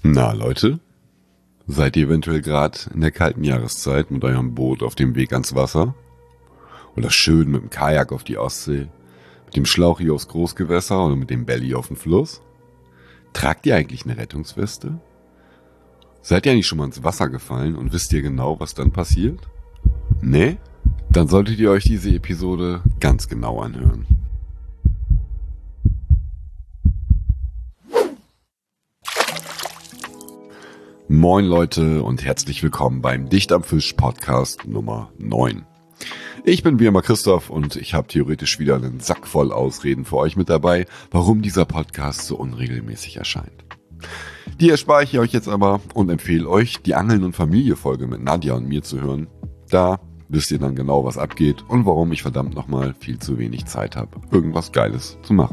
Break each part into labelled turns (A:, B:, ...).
A: Na Leute, seid ihr eventuell gerade in der kalten Jahreszeit mit eurem Boot auf dem Weg ans Wasser? Oder schön mit dem Kajak auf die Ostsee, mit dem Schlauch hier aufs Großgewässer oder mit dem Belly auf den Fluss? Tragt ihr eigentlich eine Rettungsweste? Seid ihr eigentlich schon mal ins Wasser gefallen und wisst ihr genau, was dann passiert? Nee? Dann solltet ihr euch diese Episode ganz genau anhören. Moin Leute und herzlich willkommen beim Dicht am Fisch Podcast Nummer 9. Ich bin wie immer Christoph und ich habe theoretisch wieder einen Sack voll Ausreden für euch mit dabei, warum dieser Podcast so unregelmäßig erscheint. Die erspare ich euch jetzt aber und empfehle euch, die Angeln- und Familie-Folge mit Nadja und mir zu hören. Da wisst ihr dann genau, was abgeht und warum ich verdammt nochmal viel zu wenig Zeit habe, irgendwas Geiles zu machen.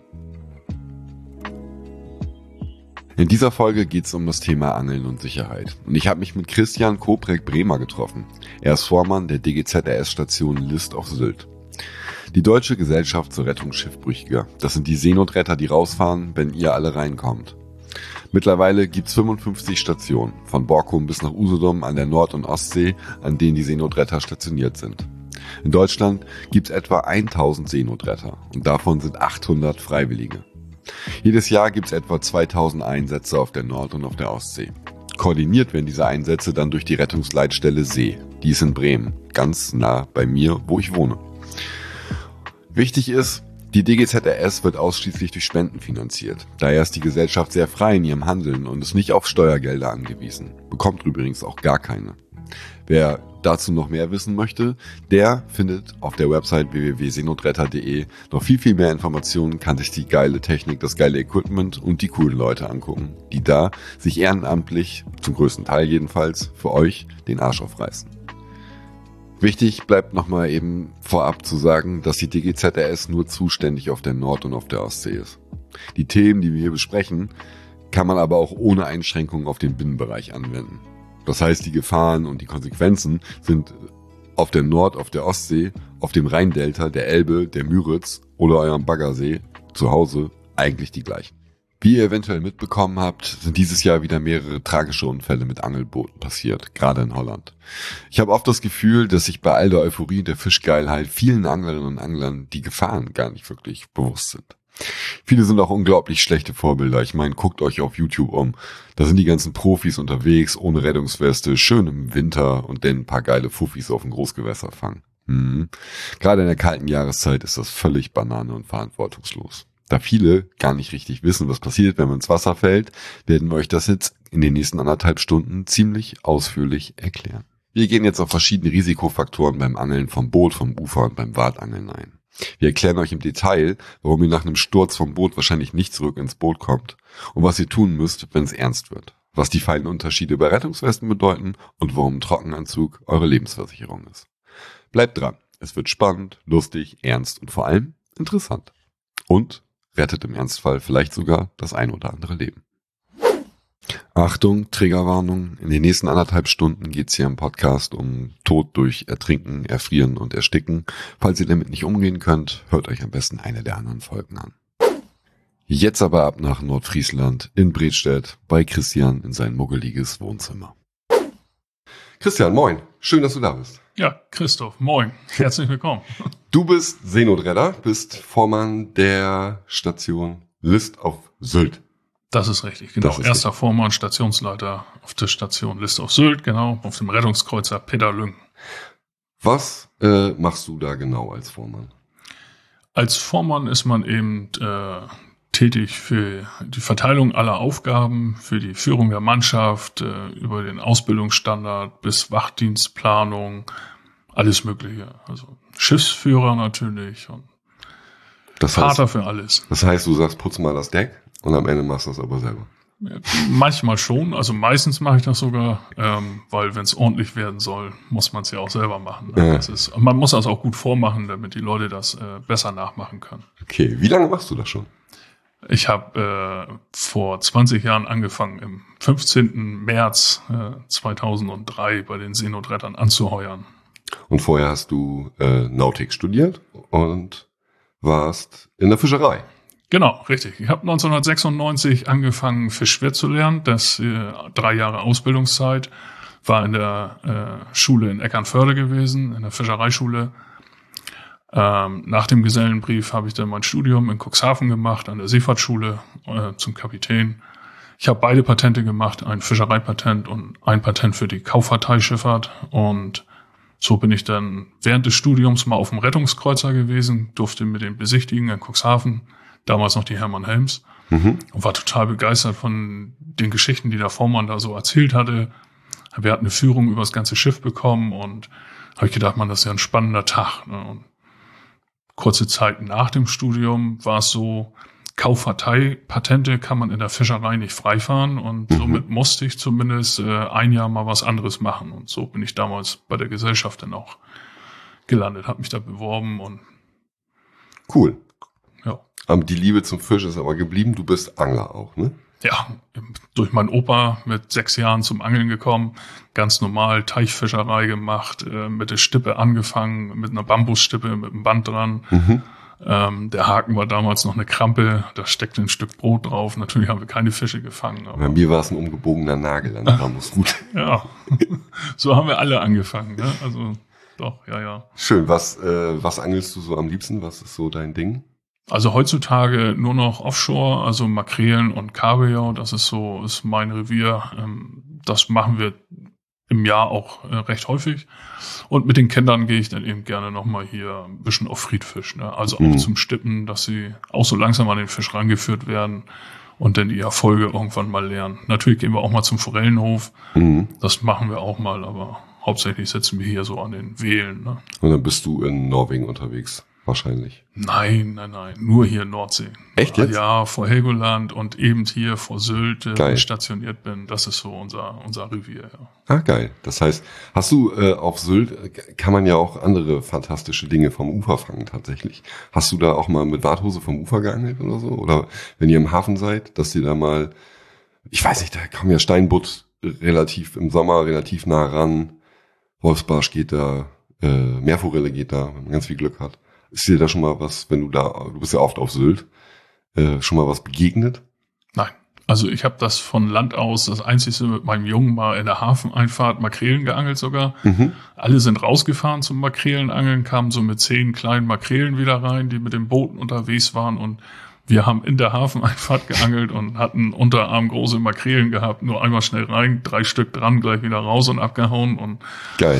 A: In dieser Folge geht es um das Thema Angeln und Sicherheit. Und ich habe mich mit Christian Koprek-Bremer getroffen. Er ist Vormann der DGZRS-Station List auf Sylt. Die Deutsche Gesellschaft zur Rettung Schiffbrüchiger. Das sind die Seenotretter, die rausfahren, wenn ihr alle reinkommt. Mittlerweile gibt's 55 Stationen, von Borkum bis nach Usedom an der Nord- und Ostsee, an denen die Seenotretter stationiert sind. In Deutschland gibt's etwa 1000 Seenotretter und davon sind 800 Freiwillige. Jedes Jahr gibt's etwa 2000 Einsätze auf der Nord- und auf der Ostsee. Koordiniert werden diese Einsätze dann durch die Rettungsleitstelle See. Die ist in Bremen, ganz nah bei mir, wo ich wohne. Wichtig ist, die DGZRS wird ausschließlich durch Spenden finanziert. Daher ist die Gesellschaft sehr frei in ihrem Handeln und ist nicht auf Steuergelder angewiesen. Bekommt übrigens auch gar keine. Wer dazu noch mehr wissen möchte, der findet auf der Website www.seenotretter.de noch viel mehr Informationen, kann sich die geile Technik, das geile Equipment und die coolen Leute angucken, die da sich ehrenamtlich, zum größten Teil jedenfalls, für euch den Arsch aufreißen. Wichtig bleibt nochmal eben vorab zu sagen, dass die DGZRS nur zuständig auf der Nord- und auf der Ostsee ist. Die Themen, die wir hier besprechen, kann man aber auch ohne Einschränkungen auf den Binnenbereich anwenden. Das heißt, die Gefahren und die Konsequenzen sind auf der Nord-, auf der Ostsee, auf dem Rheindelta, der Elbe, der Müritz oder eurem Baggersee zu Hause eigentlich die gleichen. Wie ihr eventuell mitbekommen habt, sind dieses Jahr wieder mehrere tragische Unfälle mit Angelbooten passiert, gerade in Holland. Ich habe oft das Gefühl, dass sich bei all der Euphorie und der Fischgeilheit vielen Anglerinnen und Anglern die Gefahren gar nicht wirklich bewusst sind. Viele sind auch unglaublich schlechte Vorbilder. Ich meine, guckt euch auf YouTube um. Da sind die ganzen Profis unterwegs, ohne Rettungsweste, schön im Winter und dann ein paar geile Fuffis auf dem Großgewässer fangen. Gerade in der kalten Jahreszeit ist das völlig Banane und verantwortungslos. Da viele gar nicht richtig wissen, was passiert, wenn man ins Wasser fällt, werden wir euch das jetzt in den nächsten 1,5 Stunden ziemlich ausführlich erklären. Wir gehen jetzt auf verschiedene Risikofaktoren beim Angeln vom Boot, vom Ufer und beim Wartangeln ein. Wir erklären euch im Detail, warum ihr nach einem Sturz vom Boot wahrscheinlich nicht zurück ins Boot kommt und was ihr tun müsst, wenn es ernst wird, was die feinen Unterschiede bei Rettungswesten bedeuten und warum ein Trockenanzug eure Lebensversicherung ist. Bleibt dran, es wird spannend, lustig, ernst und vor allem interessant. Und rettet im Ernstfall vielleicht sogar das ein oder andere Leben. Achtung, Triggerwarnung, in den nächsten 1,5 Stunden geht's hier im Podcast um Tod durch Ertrinken, Erfrieren und Ersticken. Falls ihr damit nicht umgehen könnt, hört euch am besten eine der anderen Folgen an. Jetzt aber ab nach Nordfriesland in Bredstedt bei Christian in sein muggeliges Wohnzimmer. Christian, moin, schön, dass du da bist.
B: Ja, Christoph, moin, herzlich willkommen.
A: Du bist Seenotretter, bist Vormann der Station List auf Sylt.
B: Das ist richtig, genau. Erster richtig. Vormann, Stationsleiter auf der Station List auf Sylt, genau, auf dem Rettungskreuzer Peter Lüng.
A: Was machst du da genau als Vormann?
B: Als Vormann ist man eben tätig für die Verteilung aller Aufgaben, für die Führung der Mannschaft, über den Ausbildungsstandard bis Wachdienstplanung, alles Mögliche. Also Schiffsführer natürlich und Vater für alles.
A: Das heißt, du sagst, putz mal das Deck und am Ende machst du das aber selber.
B: Ja, manchmal schon, also meistens mache ich das sogar, weil wenn es ordentlich werden soll, muss man es ja auch selber machen.
A: Ja.
B: Man muss das auch gut vormachen, damit die Leute das besser nachmachen können.
A: Okay, wie lange machst du das schon?
B: Ich habe vor 20 Jahren angefangen, im 15. März 2003 bei den Seenotrettern anzuheuern.
A: Und vorher hast du Nautik studiert und warst in der Fischerei.
B: Genau, richtig. Ich habe 1996 angefangen, Fischwirt zu lernen. Das 3 Jahre Ausbildungszeit. War in der Schule in Eckernförde gewesen, in der Fischereischule. Nach dem Gesellenbrief habe ich dann mein Studium in Cuxhaven gemacht, an der Seefahrtsschule zum Kapitän. Ich habe beide Patente gemacht, ein Fischereipatent und ein Patent für die Kauffahrteischifffahrt. Und so bin ich dann während des Studiums mal auf dem Rettungskreuzer gewesen, durfte mit den besichtigen in Cuxhaven, damals noch die Hermann Helms, und war total begeistert von den Geschichten, die der Vormann da so erzählt hatte. Wir hatten eine Führung über das ganze Schiff bekommen und habe ich gedacht, man, das ist ja ein spannender Tag. Ne? Und kurze Zeit nach dem Studium war es so, Kauffahrtei-Patente kann man in der Fischerei nicht freifahren und somit musste ich zumindest ein Jahr mal was anderes machen. Und so bin ich damals bei der Gesellschaft dann auch gelandet, habe mich da beworben und
A: cool.
B: Ja.
A: Die Liebe zum Fisch ist aber geblieben. Du bist Angler auch, ne?
B: Ja, durch meinen Opa mit 6 Jahren zum Angeln gekommen, ganz normal Teichfischerei gemacht, mit der Stippe angefangen, mit einer Bambusstippe, mit einem Band dran. Der Haken war damals noch eine Krampe, da steckte ein Stück Brot drauf. Natürlich haben wir keine Fische gefangen. Aber
A: bei mir war es ein umgebogener Nagel an der Bambusrute.
B: Ja, so haben wir alle angefangen. Ne? Also doch, ja.
A: Schön, was angelst du so am liebsten? Was ist so dein Ding?
B: Also heutzutage nur noch Offshore, also Makrelen und Kabeljau, das ist mein Revier. Das machen wir im Jahr auch recht häufig. Und mit den Kindern gehe ich dann eben gerne nochmal hier ein bisschen auf Friedfisch. Ne? Also auch zum Stippen, dass sie auch so langsam an den Fisch rangeführt werden und dann die Erfolge irgendwann mal lernen. Natürlich gehen wir auch mal zum Forellenhof. Das machen wir auch mal, aber hauptsächlich sitzen wir hier so an den Wehlen. Ne?
A: Und dann bist du in Norwegen unterwegs. Wahrscheinlich.
B: Nein, nur hier in Nordsee.
A: Echt jetzt?
B: Ja, vor Helgoland und eben hier vor Sylt, wo
A: ich
B: stationiert bin. Das ist so unser Revier, ja.
A: Ah, geil. Das heißt, hast du auf Sylt, kann man ja auch andere fantastische Dinge vom Ufer fangen tatsächlich. Hast du da auch mal mit Warthose vom Ufer geangelt oder so? Oder wenn ihr im Hafen seid, dass ihr da mal, ich weiß nicht, da kommen ja Steinbutt im Sommer relativ nah ran. Wolfsbarsch geht da, Meerforelle geht da, wenn man ganz viel Glück hat. Ist dir da schon mal was, du bist ja oft auf Sylt, schon mal was begegnet?
B: Nein. Also ich habe das von Land aus, das Einzige mit meinem Jungen mal in der Hafeneinfahrt Makrelen geangelt sogar. Alle sind rausgefahren zum Makrelenangeln, kamen so mit 10 kleinen Makrelen wieder rein, die mit den Booten unterwegs waren und wir haben in der Hafeneinfahrt geangelt und hatten Unterarm große Makrelen gehabt, nur einmal schnell rein, 3 Stück dran, gleich wieder raus und abgehauen. Und
A: geil.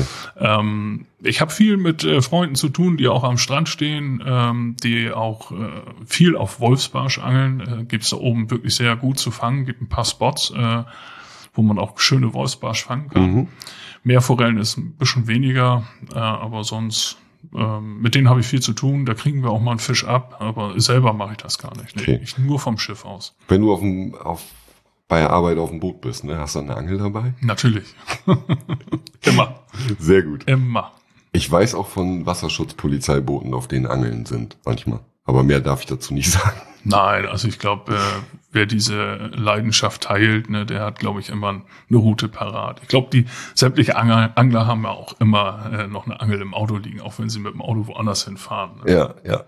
B: Ich habe viel mit Freunden zu tun, die auch am Strand stehen, die auch viel auf Wolfsbarsch angeln. Gibt's da oben wirklich sehr gut zu fangen, gibt ein paar Spots, wo man auch schöne Wolfsbarsch fangen kann. Meerforellen ist ein bisschen weniger, aber sonst mit denen habe ich viel zu tun, da kriegen wir auch mal einen Fisch ab, aber selber mache ich das gar nicht. Nee,
A: okay.
B: Ich nur vom Schiff aus.
A: Wenn du bei der Arbeit auf dem Boot bist, ne, hast du eine Angel dabei?
B: Natürlich. Immer.
A: Sehr gut.
B: Immer.
A: Ich weiß auch von Wasserschutzpolizeibooten, auf denen Angeln sind, manchmal. Aber mehr darf ich dazu nicht sagen.
B: Nein, also ich glaube, wer diese Leidenschaft teilt, ne, der hat, glaube ich, immer eine Route parat. Ich glaube, die sämtliche Angler haben ja auch immer noch eine Angel im Auto liegen, auch wenn sie mit dem Auto woanders hinfahren. Ne?
A: Ja.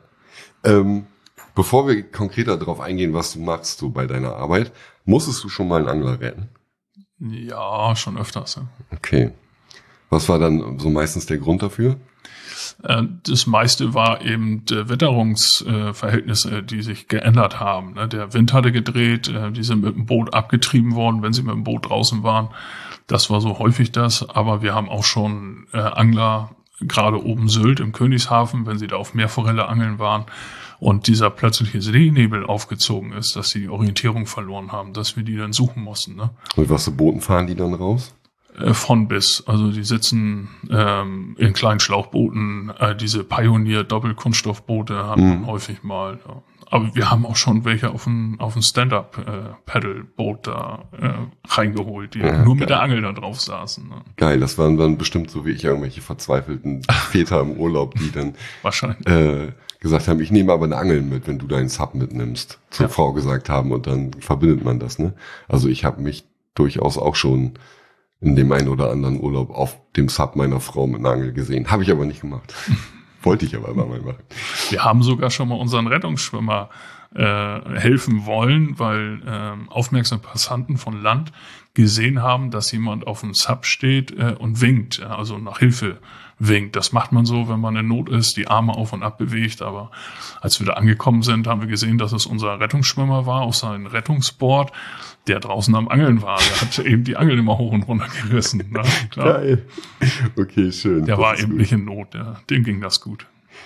A: Bevor wir konkreter darauf eingehen, was du machst so bei deiner Arbeit, musstest du schon mal einen Angler retten?
B: Ja, schon öfters. Ja.
A: Okay. Was war dann so meistens der Grund dafür?
B: Das meiste war eben Witterungsverhältnisse, die sich geändert haben. Der Wind hatte gedreht, die sind mit dem Boot abgetrieben worden, wenn sie mit dem Boot draußen waren. Das war so häufig das. Aber wir haben auch schon Angler, gerade oben Sylt im Königshafen, wenn sie da auf Meerforelle angeln waren und dieser plötzliche Seenebel aufgezogen ist, dass sie die Orientierung verloren haben, dass wir die dann suchen mussten. Ne?
A: Und was für Booten fahren die dann raus?
B: Von bis. Also die sitzen in kleinen Schlauchbooten, diese Pioneer-Doppelkunststoffboote haben wir häufig mal. Ja. Aber wir haben auch schon welche auf ein Stand-Up-Paddle-Boot da reingeholt, die nur mit der Angel da drauf saßen. Ne.
A: Geil, das waren dann bestimmt so wie ich irgendwelche verzweifelten Väter im Urlaub, die dann
B: wahrscheinlich
A: gesagt haben, ich nehme aber eine Angel mit, wenn du deinen Sub mitnimmst, zur Frau gesagt haben und dann verbindet man das. Ne? Also ich habe mich durchaus auch schon in dem einen oder anderen Urlaub auf dem Sub meiner Frau mit einer Angel gesehen. Habe ich aber nicht gemacht. Wollte ich aber mal machen.
B: Wir haben sogar schon mal unseren Rettungsschwimmer helfen wollen, weil aufmerksame Passanten von Land gesehen haben, dass jemand auf dem Sub steht und winkt, also nach Hilfe winkt. Das macht man so, wenn man in Not ist, die Arme auf und ab bewegt. Aber als wir da angekommen sind, haben wir gesehen, dass es unser Rettungsschwimmer war auf seinem Rettungsboard, der draußen am Angeln war. Der hat eben die Angel immer hoch und runter gerissen. Ne? Klar.
A: Geil. Okay, schön.
B: Der war eben nicht in Not. Dem ging das gut.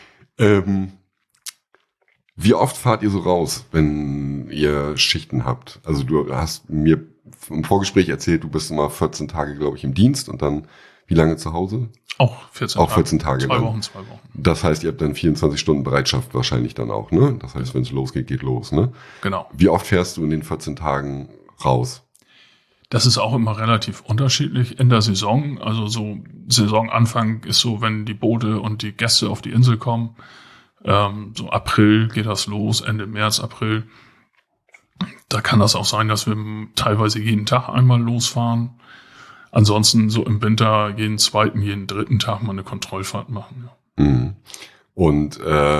A: Wie oft fahrt ihr so raus, wenn ihr Schichten habt? Also du hast mir im Vorgespräch erzählt, du bist immer 14 Tage, glaube ich, im Dienst und dann wie lange zu Hause?
B: Auch 14 Tage.
A: 2
B: Wochen.
A: Das heißt, ihr habt dann 24 Stunden Bereitschaft wahrscheinlich dann auch, ne? Das heißt, wenn es losgeht, geht los, ne?
B: Genau.
A: Wie oft fährst du in den 14 Tagen raus?
B: Das ist auch immer relativ unterschiedlich in der Saison. Also so Saisonanfang ist so, wenn die Boote und die Gäste auf die Insel kommen. So April geht das los, Ende März, April. Da kann das auch sein, dass wir teilweise jeden Tag einmal losfahren. Ansonsten so im Winter jeden zweiten, jeden dritten Tag mal eine Kontrollfahrt machen. Ja.
A: Mhm. Und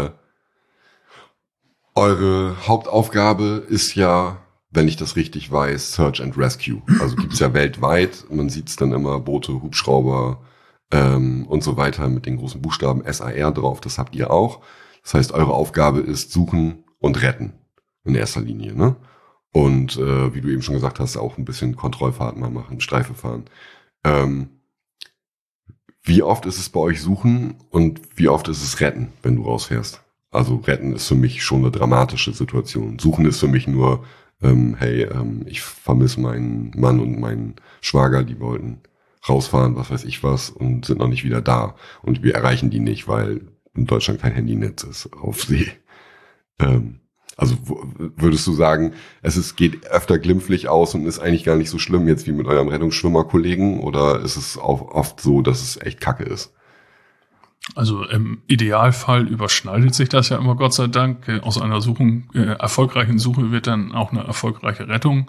A: eure Hauptaufgabe ist ja, wenn ich das richtig weiß, Search and Rescue. Also gibt's ja weltweit. Man sieht's dann immer, Boote, Hubschrauber und so weiter mit den großen Buchstaben SAR drauf. Das habt ihr auch. Das heißt, eure Aufgabe ist suchen und retten in erster Linie, ne? Und wie du eben schon gesagt hast, auch ein bisschen Kontrollfahrten mal machen, Streife fahren. Wie oft ist es bei euch suchen und wie oft ist es retten, wenn du rausfährst? Also retten ist für mich schon eine dramatische Situation. Suchen ist für mich nur, ich vermisse meinen Mann und meinen Schwager, die wollten rausfahren, was weiß ich was, und sind noch nicht wieder da. Und wir erreichen die nicht, weil in Deutschland kein Handynetz ist auf See. Also würdest du sagen, geht öfter glimpflich aus und ist eigentlich gar nicht so schlimm jetzt wie mit eurem Rettungsschwimmerkollegen, oder ist es auch oft so, dass es echt Kacke ist?
B: Also im Idealfall überschneidet sich das ja immer, Gott sei Dank. Aus einer erfolgreichen Suche wird dann auch eine erfolgreiche Rettung.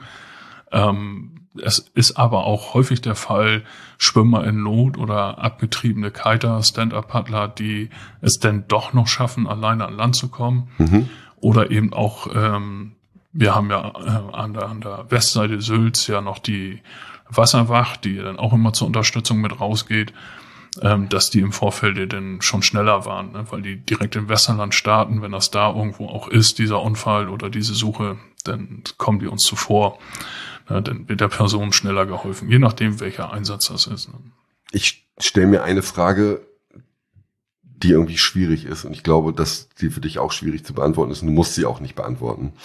B: Es ist aber auch häufig der Fall, Schwimmer in Not oder abgetriebene Kiter, Stand-Up-Paddler, die es dann doch noch schaffen, alleine an Land zu kommen. Mhm. Oder eben auch, wir haben ja an der Westseite Sylts ja noch die Wasserwacht, die dann auch immer zur Unterstützung mit rausgeht, dass die im Vorfeld dann schon schneller waren, ne? Weil die direkt im Westerland starten, wenn das da irgendwo auch ist, dieser Unfall oder diese Suche, dann kommen die uns zuvor. Ja, dann wird der Person schneller geholfen, je nachdem, welcher Einsatz das ist. Ne?
A: Ich stelle mir eine Frage, die irgendwie schwierig ist, und ich glaube, dass die für dich auch schwierig zu beantworten ist, und du musst sie auch nicht beantworten,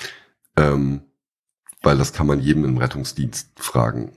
A: weil das kann man jedem im Rettungsdienst fragen.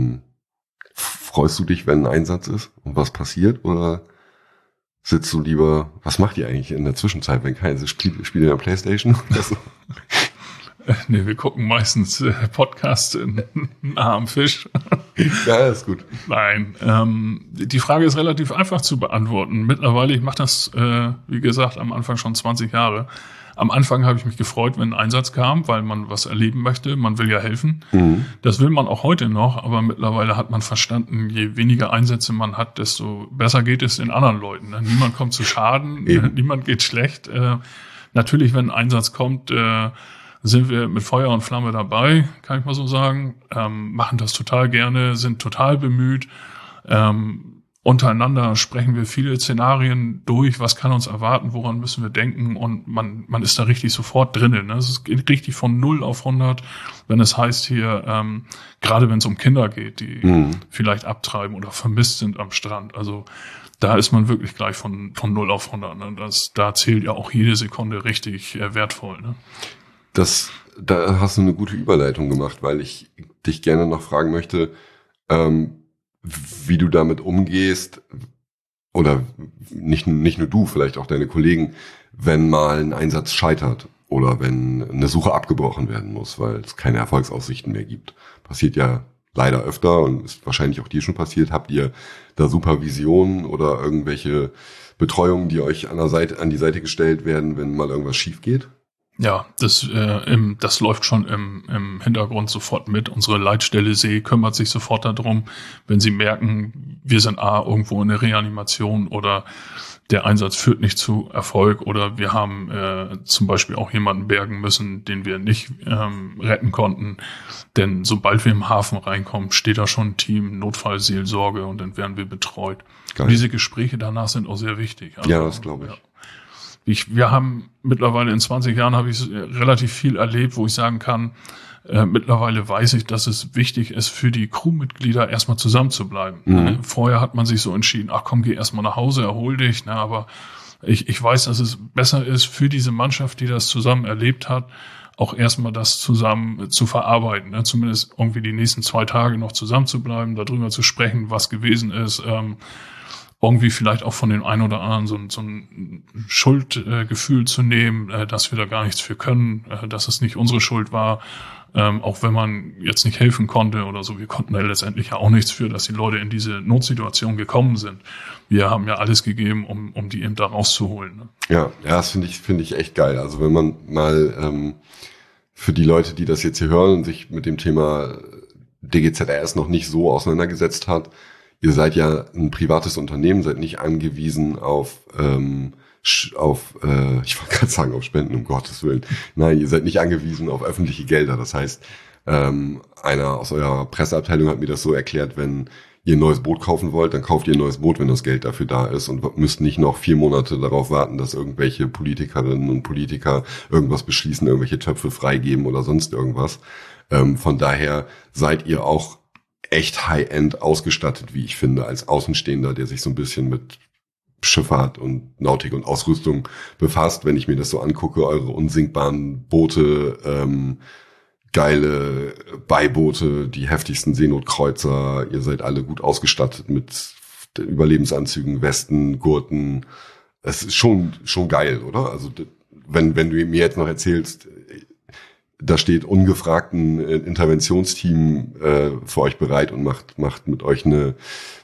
A: Freust du dich, wenn ein Einsatz ist und was passiert, oder sitzt du lieber, was macht ihr eigentlich in der Zwischenzeit, wenn keiner spielt in der Playstation oder so?
B: Nee, wir gucken meistens Podcasts in am Fisch.
A: Ja, ist gut.
B: Nein, die Frage ist relativ einfach zu beantworten. Mittlerweile, ich mache das, wie gesagt, am Anfang schon 20 Jahre. Am Anfang habe ich mich gefreut, wenn ein Einsatz kam, weil man was erleben möchte. Man will ja helfen. Mhm. Das will man auch heute noch, aber mittlerweile hat man verstanden, je weniger Einsätze man hat, desto besser geht es den anderen Leuten. Niemand kommt zu Schaden, niemand geht schlecht. Natürlich, wenn ein Einsatz kommt, sind wir mit Feuer und Flamme dabei, kann ich mal so sagen, machen das total gerne, sind total bemüht. Untereinander sprechen wir viele Szenarien durch, was kann uns erwarten, woran müssen wir denken, und man ist da richtig sofort drinnen. Ne? Es geht richtig von 0 auf 100, wenn es heißt hier, gerade wenn es um Kinder geht, die vielleicht abtreiben oder vermisst sind am Strand. Also da ist man wirklich gleich von 0 auf 100. Ne? Da zählt ja auch jede Sekunde richtig wertvoll. Ne?
A: Da hast du eine gute Überleitung gemacht, weil ich dich gerne noch fragen möchte, wie du damit umgehst, oder nicht nur du, vielleicht auch deine Kollegen, wenn mal ein Einsatz scheitert oder wenn eine Suche abgebrochen werden muss, weil es keine Erfolgsaussichten mehr gibt. Passiert ja leider öfter und ist wahrscheinlich auch dir schon passiert. Habt ihr da Supervision oder irgendwelche Betreuungen, die euch an die Seite gestellt werden, wenn mal irgendwas schief geht?
B: Ja, das läuft schon im Hintergrund sofort mit. Unsere Leitstelle See kümmert sich sofort darum, wenn sie merken, wir sind irgendwo in der Reanimation oder der Einsatz führt nicht zu Erfolg oder wir haben zum Beispiel auch jemanden bergen müssen, den wir nicht retten konnten. Denn sobald wir im Hafen reinkommen, steht da schon ein Team, Notfallseelsorge und dann werden wir betreut. Und diese Gespräche danach sind auch sehr wichtig. Also,
A: ja, das glaube ich.
B: Ja. Wir haben mittlerweile in 20 Jahren habe ich relativ viel erlebt, wo ich sagen kann, mittlerweile weiß ich, dass es wichtig ist, für die Crewmitglieder erstmal zusammen zu bleiben.
A: Mhm.
B: Vorher hat man sich so entschieden, ach komm, geh erstmal nach Hause, erhol dich. Aber ich weiß, dass es besser ist für diese Mannschaft, die das zusammen erlebt hat, auch erstmal das zusammen zu verarbeiten. Zumindest irgendwie die nächsten 2 Tage noch zusammen zu bleiben, darüber zu sprechen, was gewesen ist. Irgendwie vielleicht auch von dem einen oder anderen so ein Schuldgefühl zu nehmen, dass wir da gar nichts für können, dass es nicht unsere Schuld war, auch wenn man jetzt nicht helfen konnte oder so. Wir konnten da letztendlich ja auch nichts für, dass die Leute in diese Notsituation gekommen sind. Wir haben ja alles gegeben, um die eben da rauszuholen. Ne?
A: Ja, das finde ich echt geil. Also wenn man mal für die Leute, die das jetzt hier hören und sich mit dem Thema DGZRS noch nicht so auseinandergesetzt hat, ihr seid ja ein privates Unternehmen, seid nicht angewiesen auf ich wollte gerade sagen auf Spenden, um Gottes Willen. Nein, ihr seid nicht angewiesen auf öffentliche Gelder. Das heißt, einer aus eurer Presseabteilung hat mir das so erklärt, wenn ihr ein neues Boot kaufen wollt, dann kauft ihr ein neues Boot, wenn das Geld dafür da ist und müsst nicht noch 4 Monate darauf warten, dass irgendwelche Politikerinnen und Politiker irgendwas beschließen, irgendwelche Töpfe freigeben oder sonst irgendwas. Von daher seid ihr auch echt High-End ausgestattet, wie ich finde, als Außenstehender, der sich so ein bisschen mit Schifffahrt und Nautik und Ausrüstung befasst. Wenn ich mir das so angucke, eure unsinkbaren Boote, geile Beiboote, die heftigsten Seenotkreuzer, ihr seid alle gut ausgestattet mit Überlebensanzügen, Westen, Gurten. Es ist schon geil, oder? Also wenn du mir jetzt noch erzählst, da steht ungefragt ein Interventionsteam für euch bereit und macht mit euch eine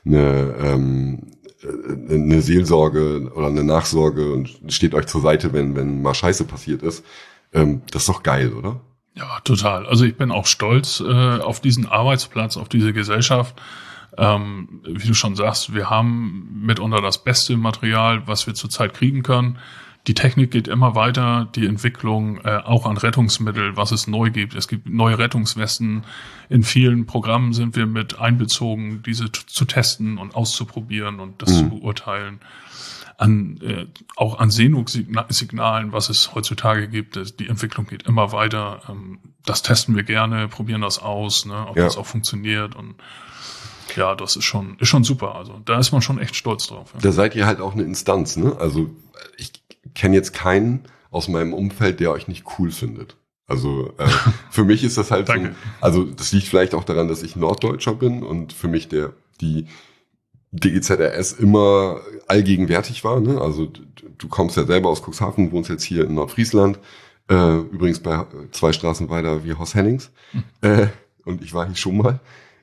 A: Seelsorge oder eine Nachsorge und steht euch zur Seite, wenn mal Scheiße passiert ist. Das ist doch geil, oder?
B: Ja, total. Also ich bin auch stolz auf diesen Arbeitsplatz, auf diese Gesellschaft. Wie du schon sagst, wir haben mitunter das beste Material, was wir zurzeit kriegen können. Die Technik geht immer weiter, die Entwicklung auch an Rettungsmittel, was es neu gibt. Es gibt neue Rettungswesten. In vielen Programmen sind wir mit einbezogen, diese zu testen und auszuprobieren und das zu beurteilen. Auch an Seenot-Signalen, was es heutzutage gibt. Die Entwicklung geht immer weiter. Das testen wir gerne, probieren das aus, ob das auch funktioniert. Und ja, das ist schon super. Also da ist man schon echt stolz drauf. Ja.
A: Da seid ihr halt auch eine Instanz, ne? Also ich kenne jetzt keinen aus meinem Umfeld, der euch nicht cool findet. Also für mich ist das halt so, also das liegt vielleicht auch daran, dass ich Norddeutscher bin und für mich die DGZRS immer allgegenwärtig war. Ne? Also du kommst ja selber aus Cuxhaven, wohnst jetzt hier in Nordfriesland, übrigens bei 2 Straßen weiter wie Horst Hennings. Und ich war hier schon mal.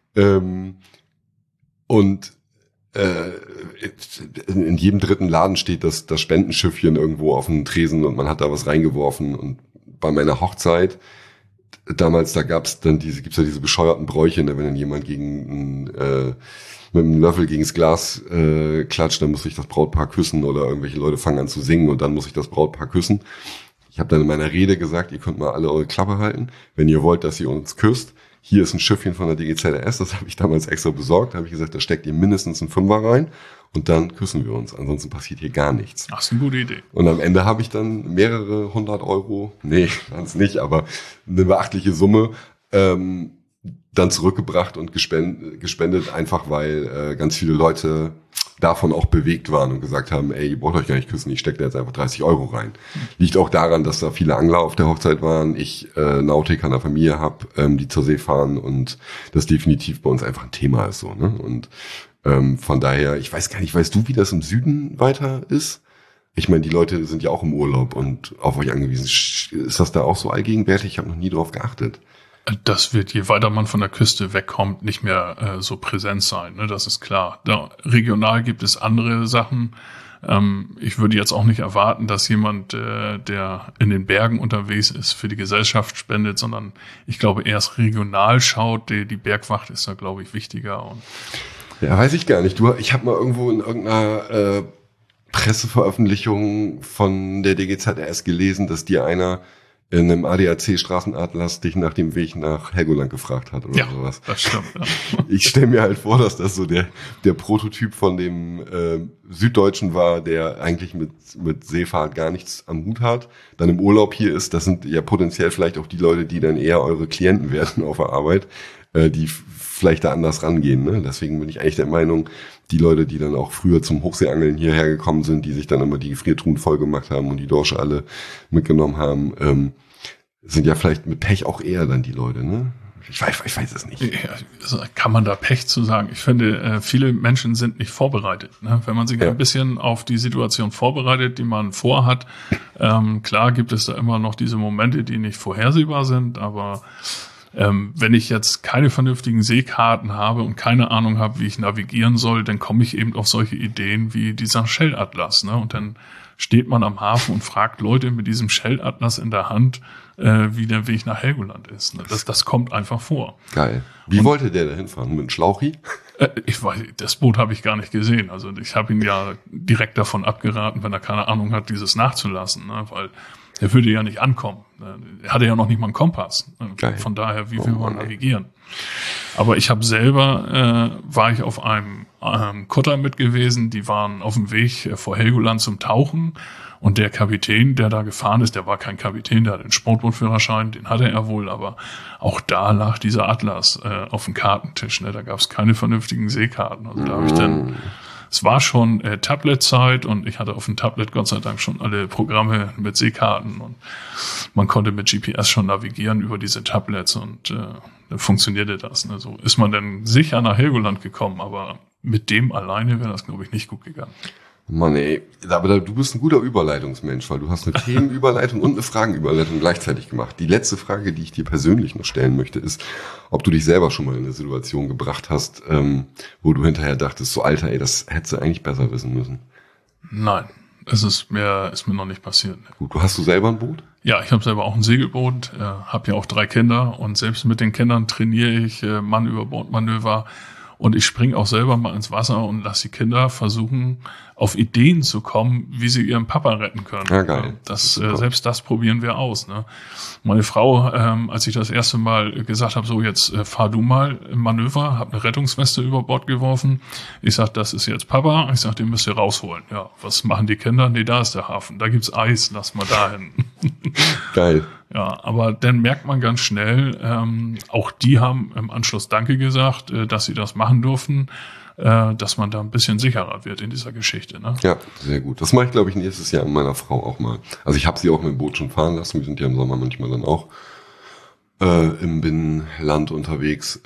A: In jedem dritten Laden steht das Spendenschiffchen irgendwo auf dem Tresen und man hat da was reingeworfen. Und bei meiner Hochzeit damals, gibt's ja diese bescheuerten Bräuche, ne, wenn dann jemand mit einem Löffel gegens Glas klatscht, dann muss ich das Brautpaar küssen oder irgendwelche Leute fangen an zu singen und dann muss ich das Brautpaar küssen. Ich habe dann in meiner Rede gesagt, ihr könnt mal alle eure Klappe halten, wenn ihr wollt, dass ihr uns küsst. Hier ist ein Schiffchen von der DGZRS, das habe ich damals extra besorgt. Da habe ich gesagt, da steckt ihr mindestens einen 5er rein und dann küssen wir uns. Ansonsten passiert hier gar nichts.
B: Ach, ist eine gute Idee.
A: Und am Ende habe ich dann mehrere 100 Euro, nee, ganz nicht, aber eine beachtliche Summe dann zurückgebracht und gespendet, einfach weil ganz viele Leute davon auch bewegt waren und gesagt haben, ey, ihr braucht euch gar nicht küssen, ich stecke da jetzt einfach 30 Euro rein. Liegt auch daran, dass da viele Angler auf der Hochzeit waren, ich Nautik an der Familie habe, die zur See fahren und das definitiv bei uns einfach ein Thema ist so. Ne? Und von daher, ich weiß gar nicht, weißt du, wie das im Süden weiter ist? Ich meine, die Leute sind ja auch im Urlaub und auf euch angewiesen. Ist das da auch so allgegenwärtig? Ich habe noch nie drauf geachtet.
B: Das wird, je weiter man von der Küste wegkommt, nicht mehr so präsent sein, ne? Das ist klar. Da, regional gibt es andere Sachen. Ich würde jetzt auch nicht erwarten, dass jemand, der in den Bergen unterwegs ist, für die Gesellschaft spendet, sondern ich glaube, erst regional schaut. Die Bergwacht ist da, glaube ich, wichtiger. Und
A: ja, weiß ich gar nicht. Ich habe mal irgendwo in irgendeiner Presseveröffentlichung von der DGZRS gelesen, dass dir einer in einem ADAC-Straßenatlas dich nach dem Weg nach Helgoland gefragt hat oder sowas.
B: Das stimmt, ja.
A: Ich stelle mir halt vor, dass das so der Prototyp von dem Süddeutschen war, der eigentlich mit Seefahrt gar nichts am Hut hat, dann im Urlaub hier ist. Das sind ja potenziell vielleicht auch die Leute, die dann eher eure Klienten werden auf der Arbeit, die vielleicht da anders rangehen. Ne? Deswegen bin ich eigentlich der Meinung, die Leute, die dann auch früher zum Hochseeangeln hierher gekommen sind, die sich dann immer die Gefriertruhen voll gemacht haben und die Dorsche alle mitgenommen haben, sind ja vielleicht mit Pech auch eher dann die Leute, ne? Ich weiß es nicht.
B: Ja, also kann man da Pech zu sagen? Ich finde, viele Menschen sind nicht vorbereitet. Ne? Wenn man sich ein bisschen auf die Situation vorbereitet, die man vorhat, klar gibt es da immer noch diese Momente, die nicht vorhersehbar sind, aber wenn ich jetzt keine vernünftigen Seekarten habe und keine Ahnung habe, wie ich navigieren soll, dann komme ich eben auf solche Ideen wie dieser Shell-Atlas. Ne? Und dann steht man am Hafen und fragt Leute mit diesem Shell-Atlas in der Hand, wie der Weg nach Helgoland ist. Ne? Das kommt einfach vor.
A: Geil. Wie wollte der da hinfahren? Mit einem Schlauchi?
B: Ich weiß, das Boot habe ich gar nicht gesehen. Also ich habe ihn ja direkt davon abgeraten, wenn er keine Ahnung hat, dieses nachzulassen. Ne? Weil er würde ja nicht ankommen. Er hatte ja noch nicht mal einen Kompass.
A: Geil.
B: Von daher, wie will man navigieren? Aber ich habe selber, war ich auf einem Kutter mit gewesen, die waren auf dem Weg vor Helgoland zum Tauchen. Und der Kapitän, der da gefahren ist, der war kein Kapitän, der hat den Sportbootführerschein, den hatte er wohl, aber auch da lag dieser Atlas auf dem Kartentisch. Ne? Da gab es keine vernünftigen Seekarten. Also da habe ich dann, es war schon Tablet-Zeit und ich hatte auf dem Tablet Gott sei Dank schon alle Programme mit Seekarten und man konnte mit GPS schon navigieren über diese Tablets und dann funktionierte das. Ne? So ist man dann sicher nach Helgoland gekommen, aber mit dem alleine wäre das, glaube ich, nicht gut gegangen.
A: Mann, ey, aber du bist ein guter Überleitungsmensch, weil du hast eine Themenüberleitung und eine Fragenüberleitung gleichzeitig gemacht. Die letzte Frage, die ich dir persönlich noch stellen möchte, ist, ob du dich selber schon mal in eine Situation gebracht hast, wo du hinterher dachtest, so Alter, ey, das hättest du eigentlich besser wissen müssen.
B: Nein, ist mir noch nicht passiert.
A: Gut, hast du selber ein Boot?
B: Ja, ich habe selber auch ein Segelboot, habe ja auch 3 Kinder und selbst mit den Kindern trainiere ich Mann-über-Bord-Manöver. Und ich springe auch selber mal ins Wasser und lasse die Kinder versuchen, auf Ideen zu kommen, wie sie ihren Papa retten können.
A: Ja, geil.
B: Selbst das probieren wir aus. Ne? Meine Frau, als ich das erste Mal gesagt habe, so jetzt fahr du mal im Manöver, habe eine Rettungsweste über Bord geworfen. Ich sag, das ist jetzt Papa. Ich sag, den müsst ihr rausholen. Ja, was machen die Kinder? Nee, da ist der Hafen. Da gibt's Eis. Lass mal dahin.
A: Geil.
B: Ja, aber dann merkt man ganz schnell, auch die haben im Anschluss Danke gesagt, dass sie das machen durften, dass man da ein bisschen sicherer wird in dieser Geschichte. Ne?
A: Ja, sehr gut. Das mache ich, glaube ich, nächstes Jahr mit meiner Frau auch mal. Also ich habe sie auch mit dem Boot schon fahren lassen. Wir sind ja im Sommer manchmal dann auch im Binnenland unterwegs.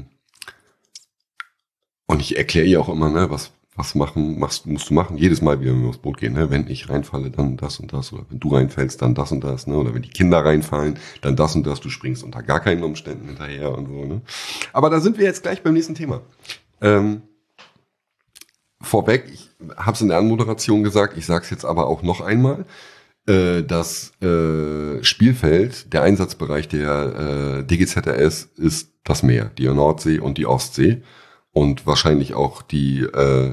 A: Und ich erkläre ihr auch immer, ne, was musst du machen, jedes Mal wieder, wenn wir aufs Boot gehen, ne? Wenn ich reinfalle, dann das und das, oder wenn du reinfällst, dann das und das, ne? Oder wenn die Kinder reinfallen, dann das und das, du springst unter gar keinen Umständen hinterher und so, ne? Aber da sind wir jetzt gleich beim nächsten Thema. Vorweg, ich habe es in der Anmoderation gesagt, ich sage es jetzt aber auch noch einmal, das Spielfeld, der Einsatzbereich der DGZRS ist das Meer, die Nordsee und die Ostsee. Und wahrscheinlich auch die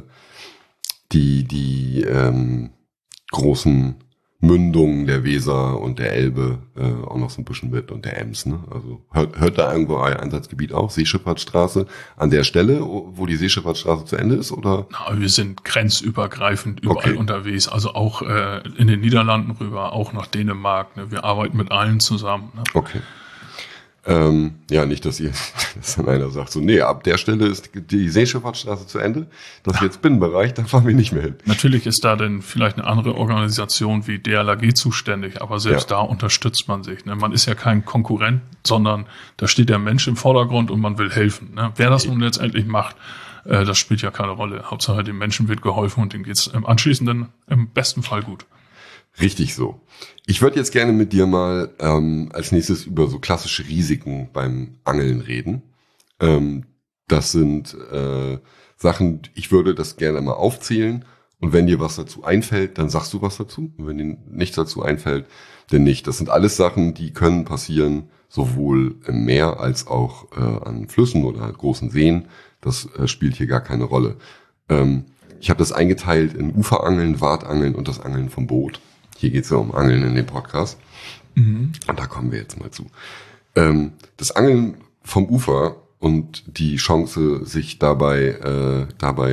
A: großen Mündungen der Weser und der Elbe auch noch so ein bisschen mit und der Ems. Ne? Also hört da irgendwo ein Einsatzgebiet auf, Seeschifffahrtsstraße an der Stelle, wo die Seeschifffahrtsstraße zu Ende ist? Oder?
B: Na, wir sind grenzübergreifend überall unterwegs, also auch in den Niederlanden rüber, auch nach Dänemark. Ne? Wir arbeiten mit allen zusammen. Ne?
A: Okay. Ja, nicht, dass dann einer sagt, so, nee, ab der Stelle ist die Seeschifffahrtsstraße zu Ende, das ist jetzt Binnenbereich, da fahren wir nicht mehr hin.
B: Natürlich ist da denn vielleicht eine andere Organisation wie DLRG zuständig, aber selbst da unterstützt man sich. Ne? Man ist ja kein Konkurrent, sondern da steht der Mensch im Vordergrund und man will helfen. Ne? Wer das nun letztendlich macht, das spielt ja keine Rolle. Hauptsache dem Menschen wird geholfen und dem geht's im Anschließenden im besten Fall gut.
A: Richtig so. Ich würde jetzt gerne mit dir mal als nächstes über so klassische Risiken beim Angeln reden. Das sind Sachen, ich würde das gerne mal aufzählen Und wenn dir was dazu einfällt, dann sagst du was dazu. Und wenn dir nichts dazu einfällt, dann nicht. Das sind alles Sachen, die können passieren, sowohl im Meer als auch an Flüssen oder großen Seen. Das spielt hier gar keine Rolle. Ich habe das eingeteilt in Uferangeln, Wartangeln und das Angeln vom Boot. Hier geht es ja um Angeln in dem Podcast. Und da kommen wir jetzt mal zu. Das Angeln vom Ufer und die Chance, sich dabei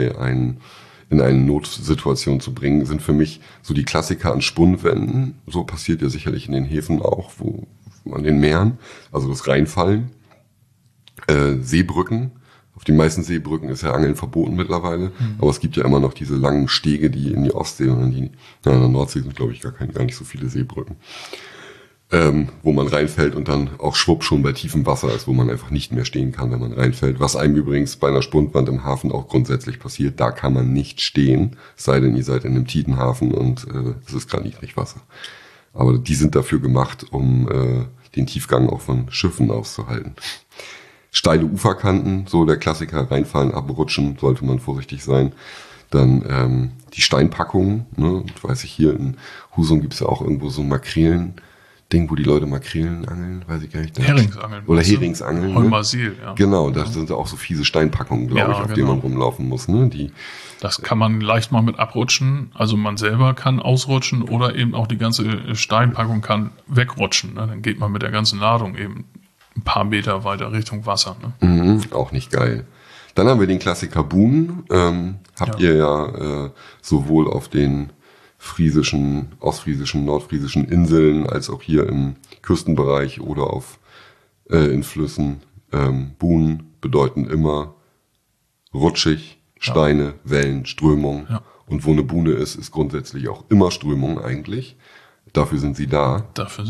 A: in eine Notsituation zu bringen, sind für mich so die Klassiker an Spundwänden. So passiert ja sicherlich in den Häfen auch, wo an den Meeren. Also das Reinfallen. Seebrücken. Auf den meisten Seebrücken ist ja Angeln verboten mittlerweile. Aber es gibt ja immer noch diese langen Stege, die in die Ostsee und in der Nordsee sind, glaube ich, gar nicht so viele Seebrücken. Wo man reinfällt und dann auch schwupp schon bei tiefem Wasser ist, wo man einfach nicht mehr stehen kann, wenn man reinfällt. Was einem übrigens bei einer Spundwand im Hafen auch grundsätzlich passiert. Da kann man nicht stehen, es sei denn, ihr seid in einem Tidenhafen und es ist gerade Niedrigwasser. Aber die sind dafür gemacht, um den Tiefgang auch von Schiffen auszuhalten. Steile Uferkanten, so der Klassiker, reinfallen, abrutschen, sollte man vorsichtig sein. Dann die Steinpackungen, ne? Weiß ich, hier in Husum gibt's ja auch irgendwo so Makrelen-Ding, wo die Leute Makrelen angeln, weiß ich gar nicht.
B: Heringsangeln.
A: Oder Heringsangeln.
B: Heumasil, ja.
A: Genau, da sind ja auch so fiese Steinpackungen, glaube ich, auf denen man rumlaufen muss. Ne?
B: Das kann man leicht mal mit abrutschen. Also man selber kann ausrutschen oder eben auch die ganze Steinpackung kann wegrutschen. Ne? Dann geht man mit der ganzen Ladung eben ein paar Meter weiter Richtung Wasser. Ne?
A: Auch nicht geil. Dann haben wir den Klassiker Buhnen. Habt ihr ja sowohl auf den friesischen, ostfriesischen, nordfriesischen Inseln als auch hier im Küstenbereich oder in Flüssen. Buhnen bedeuten immer rutschig, Steine, Wellen, Strömung. Ja. Und wo eine Buhne ist grundsätzlich auch immer Strömung eigentlich. Dafür sind sie da.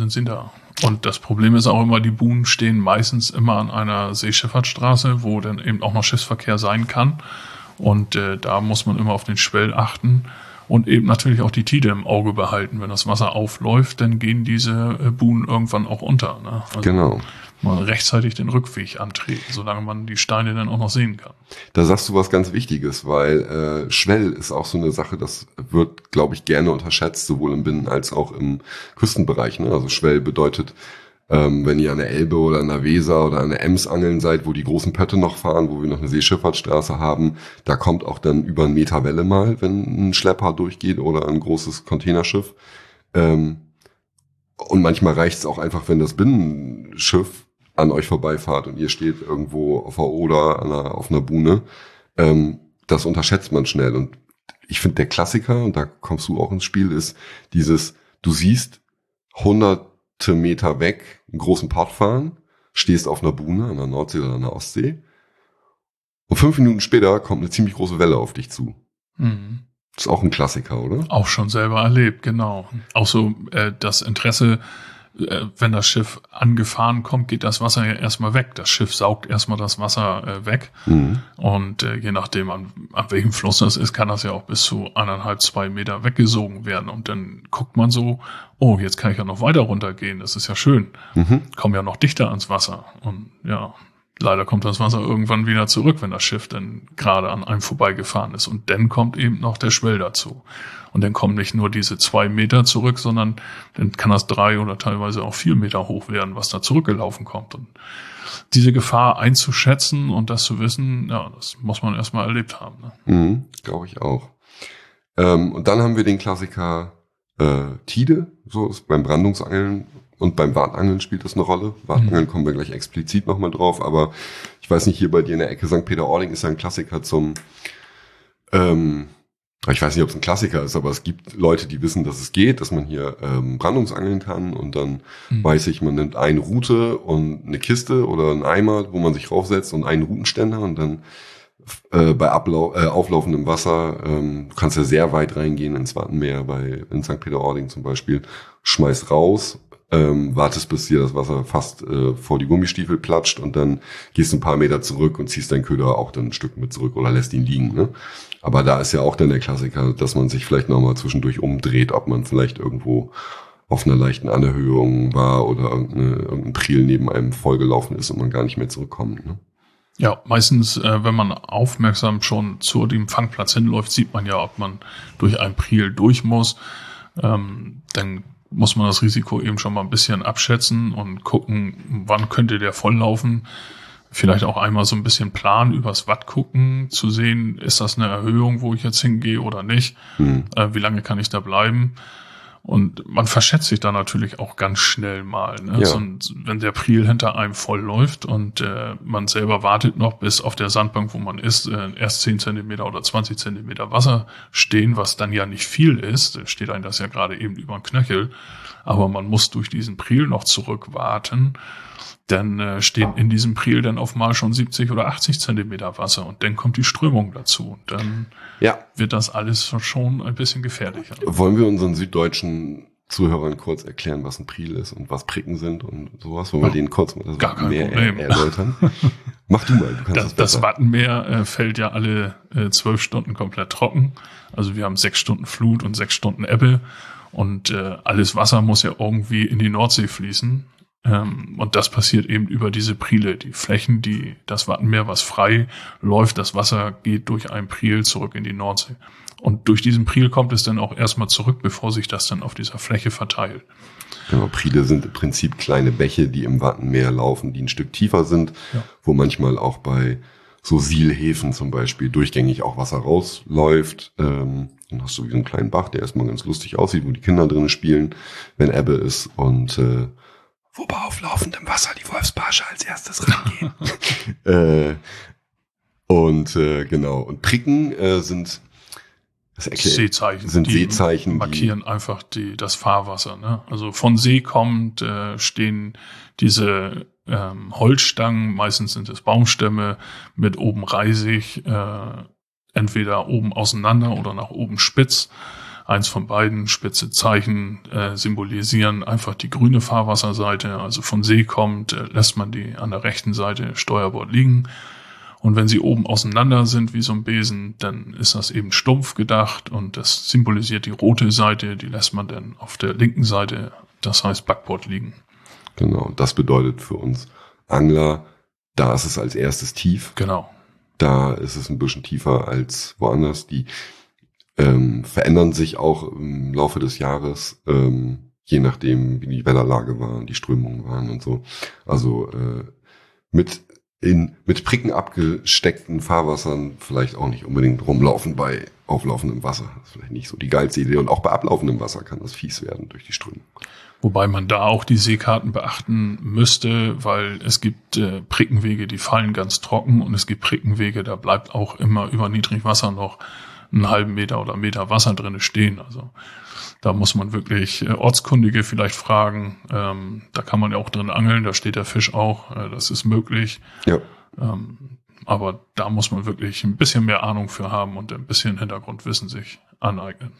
A: Und das Problem ist auch immer, die Buhnen stehen meistens immer an einer Seeschifffahrtsstraße, wo dann eben auch noch Schiffsverkehr sein kann. Und da muss man immer auf den Schwell achten und eben natürlich auch die Tide im Auge behalten. Wenn das Wasser aufläuft, dann gehen diese Buhnen irgendwann auch unter. Ne? Also genau.
B: Mal rechtzeitig den Rückweg antreten, solange man die Steine dann auch noch sehen kann.
A: Da sagst du was ganz Wichtiges, weil Schwell ist auch so eine Sache, das wird, glaube ich, gerne unterschätzt, sowohl im Binnen- als auch im Küstenbereich. Ne? Also Schwell bedeutet, wenn ihr an der Elbe oder an der Weser oder an der Ems angeln seid, wo die großen Pötte noch fahren, wo wir noch eine Seeschifffahrtsstraße haben, da kommt auch dann über 1 Meter Welle mal, wenn ein Schlepper durchgeht oder ein großes Containerschiff. Und manchmal reicht es auch einfach, wenn das Binnenschiff an euch vorbeifahrt und ihr steht irgendwo auf der Oder auf einer Buhne. Das unterschätzt man schnell. Und ich finde, der Klassiker, und da kommst du auch ins Spiel, ist dieses, du siehst hunderte Meter weg einen großen Pott fahren, stehst auf einer Buhne an der Nordsee oder an der Ostsee und 5 Minuten später kommt eine ziemlich große Welle auf dich zu.
B: Mhm.
A: Das ist auch ein Klassiker, oder?
B: Auch schon selber erlebt, genau. Auch so das Interesse, wenn das Schiff angefahren kommt, geht das Wasser ja erstmal weg. Das Schiff saugt erstmal das Wasser weg. Und je nachdem, an welchem Fluss das ist, kann das ja auch bis zu 1,5, 2 Meter weggesogen werden. Und dann guckt man so, oh, jetzt kann ich ja noch weiter runtergehen. Das ist ja schön. Komm ja noch dichter ans Wasser. Und ja, leider kommt das Wasser irgendwann wieder zurück, wenn das Schiff dann gerade an einem vorbeigefahren ist. Und dann kommt eben noch der Schwell dazu. Und dann kommen nicht nur diese 2 Meter zurück, sondern dann kann das 3 oder teilweise auch 4 Meter hoch werden, was da zurückgelaufen kommt. Und diese Gefahr einzuschätzen und das zu wissen, ja, das muss man erstmal erlebt haben. Ne?
A: Glaube ich auch. Und dann haben wir den Klassiker Tide, so ist beim Brandungsangeln und beim Wartangeln spielt das eine Rolle. Wartangeln kommen wir gleich explizit nochmal drauf, aber ich weiß nicht, hier bei dir in der Ecke St. Peter-Ording ist ja ein Klassiker zum ich weiß nicht, ob es ein Klassiker ist, aber es gibt Leute, die wissen, dass es geht, dass man hier Brandungsangeln kann und dann weiß ich, man nimmt eine Route und eine Kiste oder einen Eimer, wo man sich raufsetzt und einen Routenständer und dann bei auflaufendem Wasser, du kannst ja sehr weit reingehen ins Wattenmeer, in St. Peter-Ording zum Beispiel, schmeißt raus, wartest, bis dir das Wasser fast vor die Gummistiefel platscht und dann gehst du ein paar Meter zurück und ziehst deinen Köder auch dann ein Stück mit zurück oder lässt ihn liegen. Ne? Aber da ist ja auch dann der Klassiker, dass man sich vielleicht nochmal zwischendurch umdreht, ob man vielleicht irgendwo auf einer leichten Anerhöhung war oder irgendein Priel neben einem vollgelaufen ist und man gar nicht mehr zurückkommt. Ne?
B: Ja, meistens, wenn man aufmerksam schon zu dem Fangplatz hinläuft, sieht man ja, ob man durch ein Priel durch muss. Dann muss man das Risiko eben schon mal ein bisschen abschätzen und gucken, wann könnte der volllaufen. Vielleicht auch einmal so ein bisschen planen, übers Watt gucken, zu sehen, ist das eine Erhöhung, wo ich jetzt hingehe oder nicht? Wie lange kann ich da bleiben? Und man verschätzt sich da natürlich auch ganz schnell mal. Ne?
A: Ja.
B: Und wenn der Priel hinter einem voll läuft und man selber wartet noch, bis auf der Sandbank, wo man ist, erst 10 Zentimeter oder 20 Zentimeter Wasser stehen, was dann ja nicht viel ist, steht einem das ja gerade eben über den Knöchel, aber man muss durch diesen Priel noch zurückwarten, dann stehen in diesem Priel dann auf mal schon 70 oder 80 Zentimeter Wasser und dann kommt die Strömung dazu. Und dann wird das alles schon ein bisschen gefährlicher.
A: Wollen wir unseren süddeutschen Zuhörern kurz erklären, was ein Priel ist und was Pricken sind und sowas? Wollen wir denen kurz mal das Wattenmeer erläutern? Mach du mal, du kannst das besser.
B: Das Wattenmeer fällt ja alle 12 Stunden komplett trocken. Also wir haben 6 Stunden Flut und 6 Stunden Ebbe. Und alles Wasser muss ja irgendwie in die Nordsee fließen. Und das passiert eben über diese Priele. Die Flächen, das Wattenmeer, was frei läuft, das Wasser geht durch ein Priel zurück in die Nordsee. Und durch diesen Priel kommt es dann auch erstmal zurück, bevor sich das dann auf dieser Fläche verteilt.
A: Genau, Priele sind im Prinzip kleine Bäche, die im Wattenmeer laufen, die ein Stück tiefer sind, wo manchmal auch bei so Sielhäfen zum Beispiel durchgängig auch Wasser rausläuft. Dann hast du wie so einen kleinen Bach, der erstmal ganz lustig aussieht, wo die Kinder drinnen spielen, wenn Ebbe ist und wobei auf laufendem Wasser die Wolfsbarsche als erstes rangehen. Genau. Und Pricken sind
B: Seezeichen.
A: Seezeichen.
B: Die markieren einfach das Fahrwasser. Ne? Also von See kommt, stehen diese Holzstangen, meistens sind es Baumstämme, mit oben reisig, entweder oben auseinander oder nach oben spitz. Eins von beiden, spitze Zeichen, symbolisieren einfach die grüne Fahrwasserseite. Also von See kommt, lässt man die an der rechten Seite Steuerbord liegen. Und wenn sie oben auseinander sind wie so ein Besen, dann ist das eben stumpf gedacht und das symbolisiert die rote Seite, die lässt man dann auf der linken Seite, das heißt Backbord, liegen.
A: Genau, das bedeutet für uns Angler, da ist es als erstes tief.
B: Genau.
A: Da ist es ein bisschen tiefer als woanders. Die verändern sich auch im Laufe des Jahres, je nachdem, wie die Wetterlage war, die Strömungen waren und so. Also mit Pricken abgesteckten Fahrwassern vielleicht auch nicht unbedingt rumlaufen bei auflaufendem Wasser. Das ist vielleicht nicht so die geilste Idee. Und auch bei ablaufendem Wasser kann das fies werden durch die Strömung.
B: Wobei man da auch die Seekarten beachten müsste, weil es gibt Prickenwege, die fallen ganz trocken und es gibt Prickenwege, da bleibt auch immer über Niedrigwasser noch einen halben Meter oder Meter Wasser drinne stehen. Also da muss man wirklich Ortskundige vielleicht fragen. Da kann man ja auch drin angeln, da steht der Fisch auch. Das ist möglich.
A: Ja.
B: Aber da muss man wirklich ein bisschen mehr Ahnung für haben und ein bisschen Hintergrundwissen sich aneignen.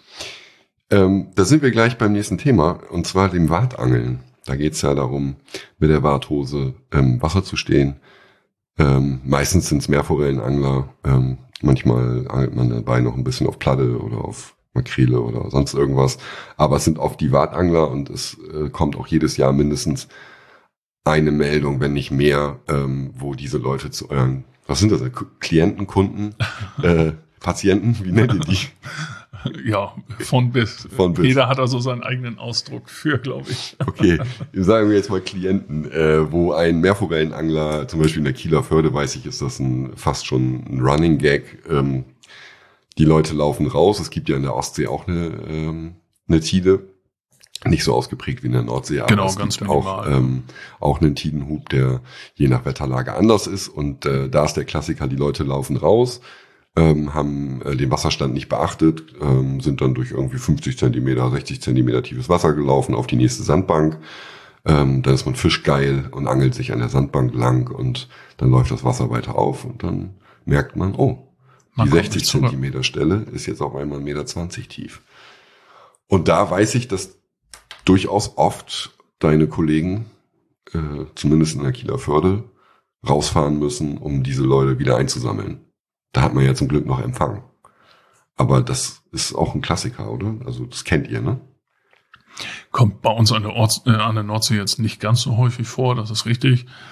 A: Da sind wir gleich beim nächsten Thema, und zwar dem Wartangeln. Da geht es ja darum, mit der Warthose im Wasser zu stehen. Meistens sind es Meerforellenangler. Manchmal angelt man dabei noch ein bisschen auf Platte oder auf Makrele oder sonst irgendwas. Aber es sind oft die Wartangler und es kommt auch jedes Jahr mindestens eine Meldung, wenn nicht mehr, wo diese Leute zu euren, was sind das, Klienten, Kunden, Patienten, wie nennt ihr die?
B: Ja, von bis. Jeder hat also seinen eigenen Ausdruck für, glaube ich.
A: Okay, sagen wir jetzt mal Klienten, wo ein Meerforellenangler, zum Beispiel in der Kieler Förde, weiß ich, ist das fast schon ein Running Gag. Die Leute laufen raus. Es gibt ja in der Ostsee auch eine Tide. Nicht so ausgeprägt wie in der Nordsee, aber
B: genau,
A: es
B: ganz
A: gibt
B: minimal,
A: auch einen Tidenhub, der je nach Wetterlage anders ist. Und da ist der Klassiker, die Leute laufen raus, haben den Wasserstand nicht beachtet, sind dann durch irgendwie 50 Zentimeter, 60 Zentimeter tiefes Wasser gelaufen auf die nächste Sandbank. Dann ist man fischgeil und angelt sich an der Sandbank lang und dann läuft das Wasser weiter auf und dann merkt man, die 60 Zentimeter Stelle ist jetzt auf einmal 1,20 Meter tief. Und da weiß ich, dass durchaus oft deine Kollegen, zumindest in der Kieler Förde, rausfahren müssen, um diese Leute wieder einzusammeln. Da hat man ja zum Glück noch Empfang. Aber das ist auch ein Klassiker, oder? Also das kennt ihr, ne?
B: Kommt bei uns an der Nordsee jetzt nicht ganz so häufig vor, das ist richtig.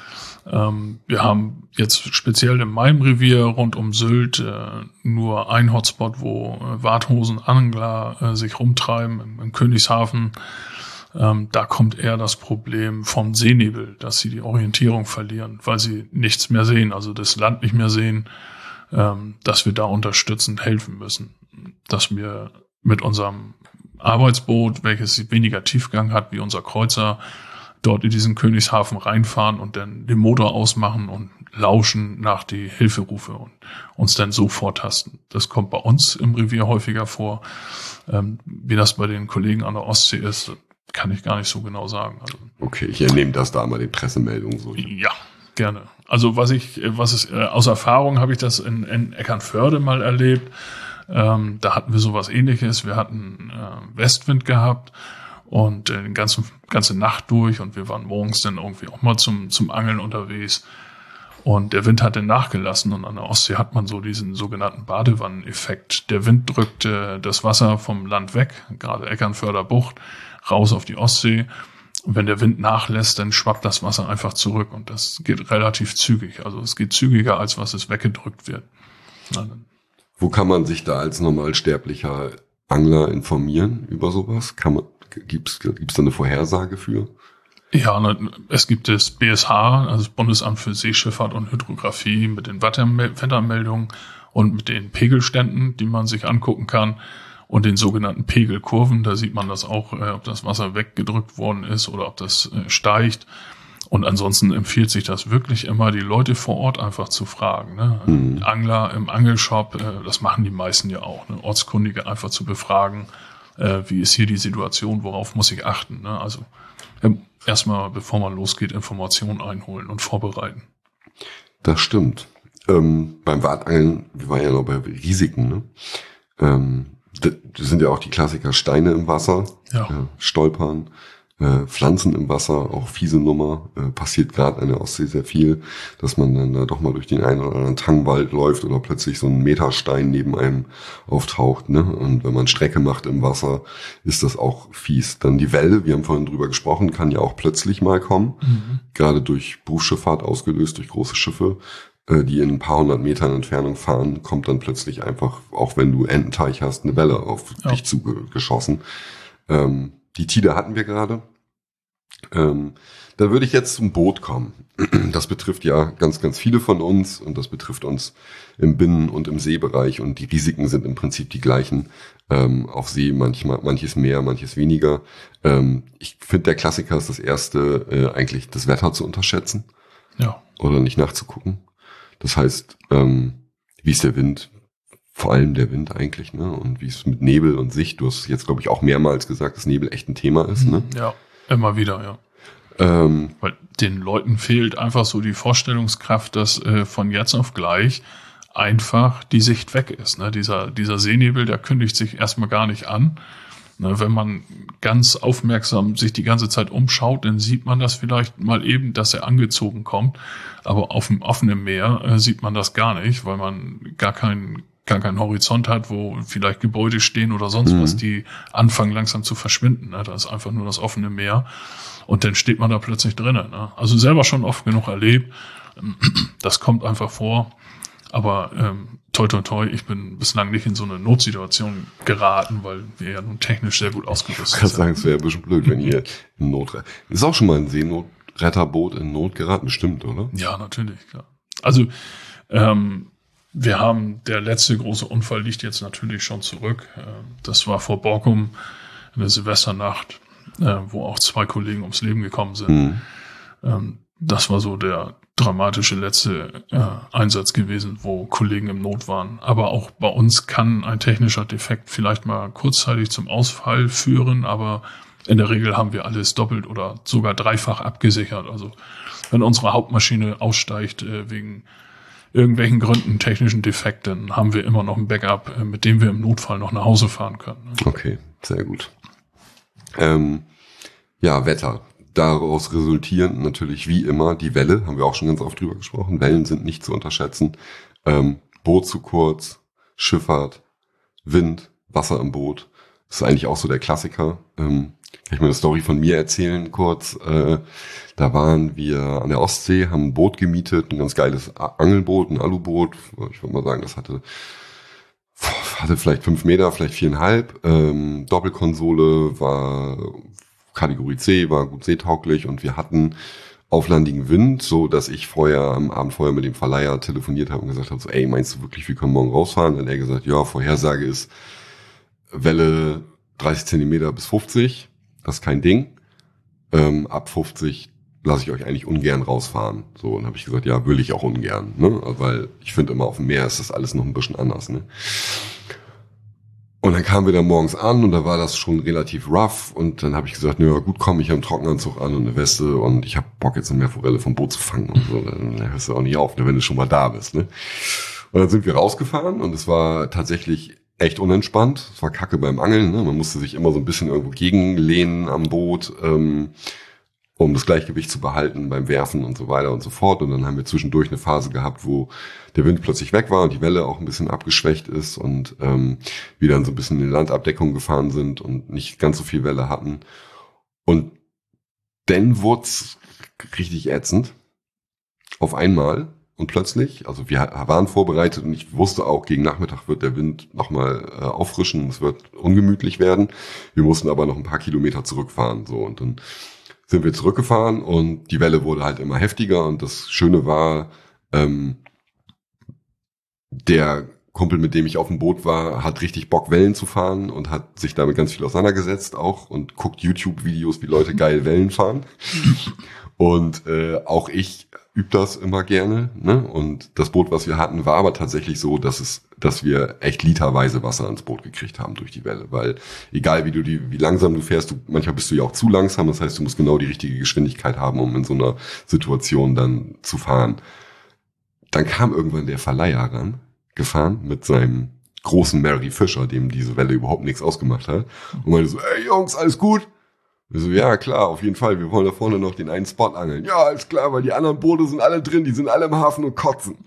B: Wir haben jetzt speziell in meinem Revier rund um Sylt nur ein Hotspot, wo Warthosenangler sich rumtreiben im Königshafen. Da kommt eher das Problem vom Seenebel, dass sie die Orientierung verlieren, weil sie nichts mehr sehen, also das Land nicht mehr sehen, dass wir da unterstützend helfen müssen. Dass wir mit unserem Arbeitsboot, welches weniger Tiefgang hat wie unser Kreuzer, dort in diesen Königshafen reinfahren und dann den Motor ausmachen und lauschen nach die Hilferufe und uns dann so vortasten. Das kommt bei uns im Revier häufiger vor. Wie das bei den Kollegen an der Ostsee ist, kann ich gar nicht so genau sagen. Also,
A: okay, ich entnehme das da mal die Pressemeldung so.
B: Ja, gerne. Also aus Erfahrung habe ich das in Eckernförde mal erlebt. Da hatten wir sowas Ähnliches. Wir hatten Westwind gehabt und die ganze Nacht durch und wir waren morgens dann irgendwie auch mal zum Angeln unterwegs. Und der Wind hat dann nachgelassen und an der Ostsee hat man so diesen sogenannten Badewanneneffekt. Der Wind drückt das Wasser vom Land weg, gerade Eckernförder Bucht, raus auf die Ostsee. Und wenn der Wind nachlässt, dann schwappt das Wasser einfach zurück und das geht relativ zügig. Also es geht zügiger, als was es weggedrückt wird.
A: Wo kann man sich da als normalsterblicher Angler informieren über sowas? Gibt's da eine Vorhersage für?
B: Ja, es gibt das BSH, also das Bundesamt für Seeschifffahrt und Hydrographie, mit den Wettermeldungen und mit den Pegelständen, die man sich angucken kann. Und den sogenannten Pegelkurven, da sieht man das auch, ob das Wasser weggedrückt worden ist oder ob das steigt. Und ansonsten empfiehlt sich das wirklich immer, die Leute vor Ort einfach zu fragen. Ne? Angler im Angelshop, das machen die meisten ja auch. Ne? Ortskundige einfach zu befragen, wie ist hier die Situation, worauf muss ich achten. Ne? Also erstmal, bevor man losgeht, Informationen einholen und vorbereiten.
A: Das stimmt. Beim Wartangeln, wir waren ja noch bei Risiken, ne? Das sind ja auch die Klassiker Steine im Wasser, Stolpern, Pflanzen im Wasser, auch fiese Nummer. Passiert gerade an der Ostsee sehr viel, dass man dann da doch mal durch den einen oder anderen Tangwald läuft oder plötzlich so ein Meterstein neben einem auftaucht. Ne? Und wenn man Strecke macht im Wasser, ist das auch fies. Dann die Welle, wir haben vorhin drüber gesprochen, kann ja auch plötzlich mal kommen. Gerade durch Berufsschifffahrt ausgelöst, durch große Schiffe, die in ein paar hundert Metern Entfernung fahren, kommt dann plötzlich einfach, auch wenn du Ententeich hast, eine Welle auf dich zugeschossen. Die Tide hatten wir gerade. Da würde ich jetzt zum Boot kommen. Das betrifft ja ganz, ganz viele von uns und das betrifft uns im Binnen- und im Seebereich und die Risiken sind im Prinzip die gleichen. Auf See manches mehr, manches weniger. Ich finde, der Klassiker ist das erste, eigentlich das Wetter zu unterschätzen.
B: Ja.
A: Oder nicht nachzugucken. Das heißt, wie ist der Wind? Vor allem der Wind eigentlich, ne? Und wie es mit Nebel und Sicht, du hast jetzt, glaube ich, auch mehrmals gesagt, dass Nebel echt ein Thema ist, ne?
B: Ja, immer wieder, ja. Weil den Leuten fehlt einfach so die Vorstellungskraft, dass von jetzt auf gleich einfach die Sicht weg ist. Ne? Dieser Seenebel, der kündigt sich erstmal gar nicht an. Ne? Wenn man ganz aufmerksam sich die ganze Zeit umschaut, dann sieht man das vielleicht mal eben, dass er angezogen kommt. Aber auf dem offenen Meer sieht man das gar nicht, weil man gar keinen Horizont hat, wo vielleicht Gebäude stehen oder sonst was, die anfangen langsam zu verschwinden. Ne? Da ist einfach nur das offene Meer und dann steht man da plötzlich drinnen. Ne? Also selber schon oft genug erlebt. Das kommt einfach vor. Aber toi toi toi, ich bin bislang nicht in so eine Notsituation geraten, weil wir ja nun technisch sehr gut ausgerüstet sind.
A: Ich kann sagen, es wäre ein bisschen blöd, wenn ihr in Not... Ist auch schon mal ein Seenotretterboot in Not geraten, bestimmt, oder?
B: Ja, natürlich, klar. Also wir haben, der letzte große Unfall liegt jetzt natürlich schon zurück. Das war vor Borkum in der Silvesternacht, wo auch 2 Kollegen ums Leben gekommen sind. Das war so der dramatische letzte Einsatz gewesen, wo Kollegen im Not waren. Aber auch bei uns kann ein technischer Defekt vielleicht mal kurzzeitig zum Ausfall führen, aber in der Regel haben wir alles doppelt oder sogar dreifach abgesichert. Also wenn unsere Hauptmaschine aussteigt wegen irgendwelchen Gründen, technischen Defekten, haben wir immer noch ein Backup, mit dem wir im Notfall noch nach Hause fahren können.
A: Okay, sehr gut. Ja, Wetter. Daraus resultieren natürlich wie immer die Welle, haben wir auch schon ganz oft drüber gesprochen. Wellen sind nicht zu unterschätzen. Boot zu kurz, Schifffahrt, Wind, Wasser im Boot. Das ist eigentlich auch so der Klassiker. kann ich mal eine Story von mir erzählen kurz. Da waren wir an der Ostsee, haben ein Boot gemietet, ein ganz geiles Angelboot, ein Aluboot. Ich würde mal sagen, das hatte vielleicht 5 Meter, vielleicht 4,5. Doppelkonsole, war Kategorie C, war gut seetauglich und wir hatten auflandigen Wind, so dass ich am Abend vorher mit dem Verleiher telefoniert habe und gesagt habe, so, ey, meinst du wirklich, wir können morgen rausfahren? Dann hat er gesagt, ja, Vorhersage ist Welle 30 Zentimeter bis 50, das ist kein Ding. Ab 50 lasse ich euch eigentlich ungern rausfahren. So, und habe ich gesagt, ja, will ich auch ungern, ne? Weil ich finde immer auf dem Meer ist das alles noch ein bisschen anders, ne? Und dann kamen wir dann morgens an und da war das schon relativ rough und dann habe ich gesagt, ja gut, komm, ich habe einen Trockenanzug an und eine Weste und ich habe Bock jetzt eine Meerforelle vom Boot zu fangen und so. Dann hörst du auch nicht auf, ne, wenn du schon mal da bist, ne? Und dann sind wir rausgefahren und es war tatsächlich echt unentspannt. Es war Kacke beim Angeln, ne? Man musste sich immer so ein bisschen irgendwo gegenlehnen am Boot, um das Gleichgewicht zu behalten beim Werfen und so weiter und so fort. Und dann haben wir zwischendurch eine Phase gehabt, wo der Wind plötzlich weg war und die Welle auch ein bisschen abgeschwächt ist und wir dann so ein bisschen in die Landabdeckung gefahren sind und nicht ganz so viel Welle hatten. Und dann wurde es richtig ätzend. Auf einmal und plötzlich, also wir waren vorbereitet und ich wusste auch, gegen Nachmittag wird der Wind nochmal auffrischen, es wird ungemütlich werden. Wir mussten aber noch ein paar Kilometer zurückfahren, so, und dann sind wir zurückgefahren und die Welle wurde halt immer heftiger und das Schöne war, der Kumpel, mit dem ich auf dem Boot war, hat richtig Bock, Wellen zu fahren und hat sich damit ganz viel auseinandergesetzt auch und guckt YouTube-Videos, wie Leute geil Wellen fahren. Und auch ich übe das immer gerne, ne? Und das Boot, was wir hatten, war aber tatsächlich so, dass wir echt literweise Wasser ans Boot gekriegt haben durch die Welle, weil egal wie langsam du fährst, manchmal bist du ja auch zu langsam, das heißt, du musst genau die richtige Geschwindigkeit haben, um in so einer Situation dann zu fahren. Dann kam irgendwann der Verleiher gefahren mit seinem großen Mary Fisher, dem diese Welle überhaupt nichts ausgemacht hat, und meinte so, ey Jungs, alles gut? Wir so, ja klar, auf jeden Fall, wir wollen da vorne noch den einen Spot angeln. Ja, alles klar, weil die anderen Boote sind alle drin, die sind alle im Hafen und kotzen.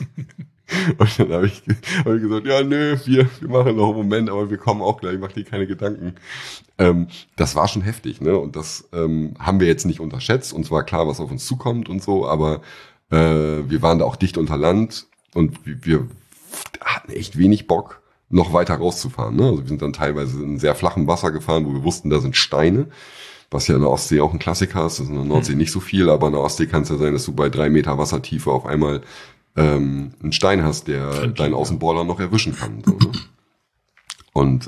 A: Und dann habe ich gesagt, ja nö, wir machen noch einen Moment, aber wir kommen auch gleich, mach dir keine Gedanken. Das war schon heftig, ne? Und das haben wir jetzt nicht unterschätzt. Uns war klar, was auf uns zukommt und so, aber wir waren da auch dicht unter Land und wir hatten echt wenig Bock, noch weiter rauszufahren, ne? Also wir sind dann teilweise in sehr flachem Wasser gefahren, wo wir wussten, da sind Steine, was ja in der Ostsee auch ein Klassiker ist. Das ist in der Nordsee nicht so viel, aber in der Ostsee kann es ja sein, dass du bei 3 Meter Wassertiefe auf einmal einen Stein hast, der deinen Außenborder noch erwischen kann. So, ne? Und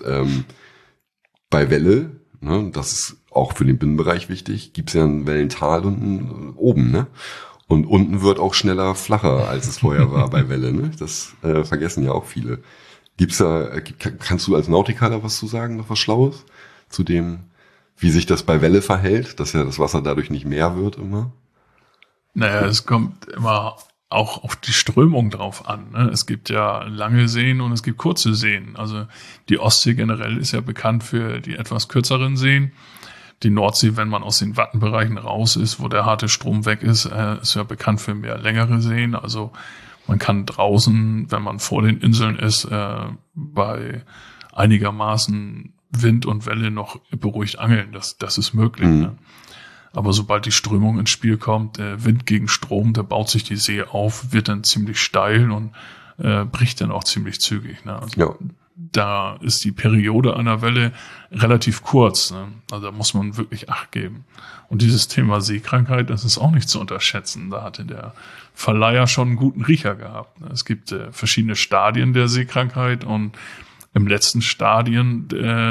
A: bei Welle, ne, das ist auch für den Binnenbereich wichtig, gibt's ja ein Wellental und oben, ne? Und unten wird auch schneller flacher, als es vorher war bei Welle, ne? Das vergessen ja auch viele. Kannst du als Nautikaler was zu sagen, noch was Schlaues? Zu dem, wie sich das bei Welle verhält, dass ja das Wasser dadurch nicht mehr wird immer?
B: Naja, es kommt immer auch auf die Strömung drauf an, ne? Es gibt ja lange Seen und es gibt kurze Seen. Also die Ostsee generell ist ja bekannt für die etwas kürzeren Seen. Die Nordsee, wenn man aus den Wattenbereichen raus ist, wo der harte Strom weg ist, ist ja bekannt für mehr längere Seen. Also man kann draußen, wenn man vor den Inseln ist, bei einigermaßen Wind und Welle noch beruhigt angeln. Das ist möglich. Mhm. Ne? Aber sobald die Strömung ins Spiel kommt, der Wind gegen Strom, da baut sich die See auf, wird dann ziemlich steil und bricht dann auch ziemlich zügig. Ne? Also ja. Da ist die Periode einer Welle relativ kurz. Ne? Also da muss man wirklich Acht geben. Und dieses Thema Seekrankheit, das ist auch nicht zu unterschätzen. Da hatte der Verleiher schon einen guten Riecher gehabt. Ne? Es gibt verschiedene Stadien der Seekrankheit und im letzten Stadium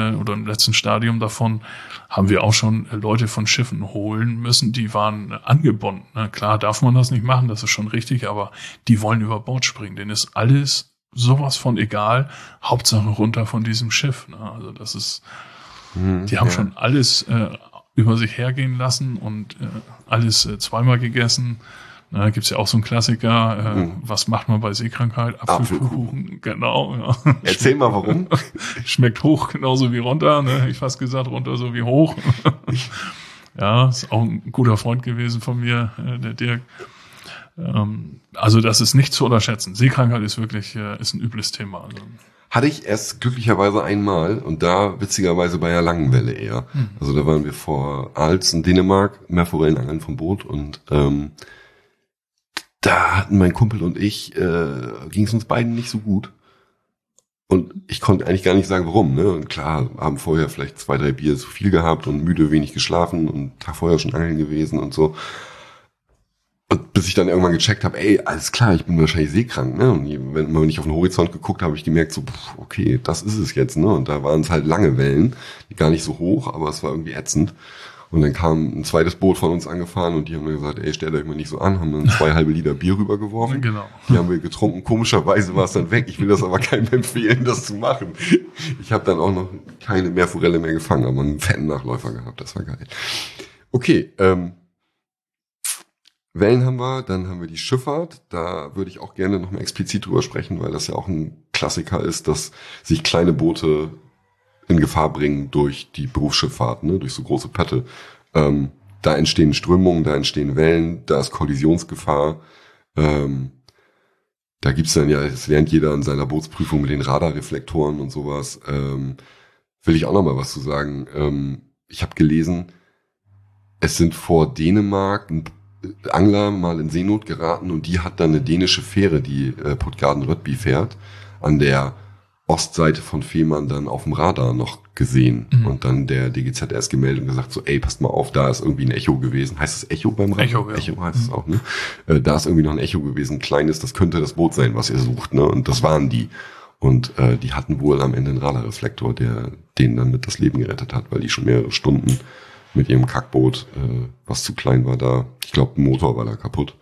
B: davon haben wir auch schon Leute von Schiffen holen müssen, die waren angebunden. Ne? Klar darf man das nicht machen, das ist schon richtig, aber die wollen über Bord springen. Denen ist alles sowas von egal, Hauptsache runter von diesem Schiff. Ne? Also das ist, die haben schon alles über sich hergehen lassen und alles zweimal gegessen. Da gibt's ja auch so einen Klassiker, was macht man bei Seekrankheit? Apfelkuchen, genau. Ja.
A: Erzähl mal warum.
B: Schmeckt hoch genauso wie runter, ne? Ich fast gesagt, runter so wie hoch. Ja, ist auch ein guter Freund gewesen von mir, der Dirk. Also das ist nicht zu unterschätzen. Seekrankheit ist wirklich ist ein übles Thema. Also.
A: Hatte ich erst glücklicherweise einmal und da witzigerweise bei der Langenwelle eher. Also da waren wir vor Aals in Dänemark, Meerforellenangeln vom Boot und da hatten mein Kumpel und ich, ging es uns beiden nicht so gut. Und ich konnte eigentlich gar nicht sagen, warum. Ne? Und klar, haben vorher vielleicht 2, 3 Bier zu viel gehabt und müde, wenig geschlafen und Tag vorher schon angeln gewesen und so. Und bis ich dann irgendwann gecheckt habe, ey, alles klar, ich bin wahrscheinlich seekrank. Ne? Und wenn ich auf den Horizont geguckt habe, habe ich gemerkt, so, okay, das ist es jetzt. Ne? Und da waren es halt lange Wellen, gar nicht so hoch, aber es war irgendwie ätzend. Und dann kam ein zweites Boot von uns angefahren und die haben mir gesagt, ey, stellt euch mal nicht so an, haben dann 2 halbe Liter Bier rübergeworfen.
B: Genau.
A: Die haben wir getrunken. Komischerweise war es dann weg. Ich will das aber keinem empfehlen, das zu machen. Ich habe dann auch noch keine Meerforelle mehr gefangen, aber einen fetten Nachläufer gehabt. Das war geil. Okay, Wellen haben wir, dann haben wir die Schifffahrt. Da würde ich auch gerne noch mal explizit drüber sprechen, weil das ja auch ein Klassiker ist, dass sich kleine Boote in Gefahr bringen durch die Berufsschifffahrt, ne, durch so große Pötte. Da entstehen Strömungen, da entstehen Wellen, da ist Kollisionsgefahr. Da gibt's dann ja, das lernt jeder in seiner Bootsprüfung mit den Radarreflektoren und sowas. Will ich auch noch mal was zu sagen. Ich habe gelesen, es sind vor Dänemark Angler mal in Seenot geraten und die hat dann eine dänische Fähre, die Puttgarden-Rødby fährt, an der Ostseite von Fehmarn dann auf dem Radar noch gesehen und dann der DGZS gemeldet und gesagt so, ey, passt mal auf, da ist irgendwie ein Echo gewesen. Heißt das Echo beim Radar?
B: Echo, ja.
A: Echo heißt es auch, ne? Da ist irgendwie noch ein Echo gewesen, ein kleines, das könnte das Boot sein, was ihr sucht, ne? Und das waren die. Und die hatten wohl am Ende einen Radarreflektor, der denen dann mit das Leben gerettet hat, weil die schon mehrere Stunden mit ihrem Kackboot, was zu klein war da, ich glaube, ein Motor war da kaputt,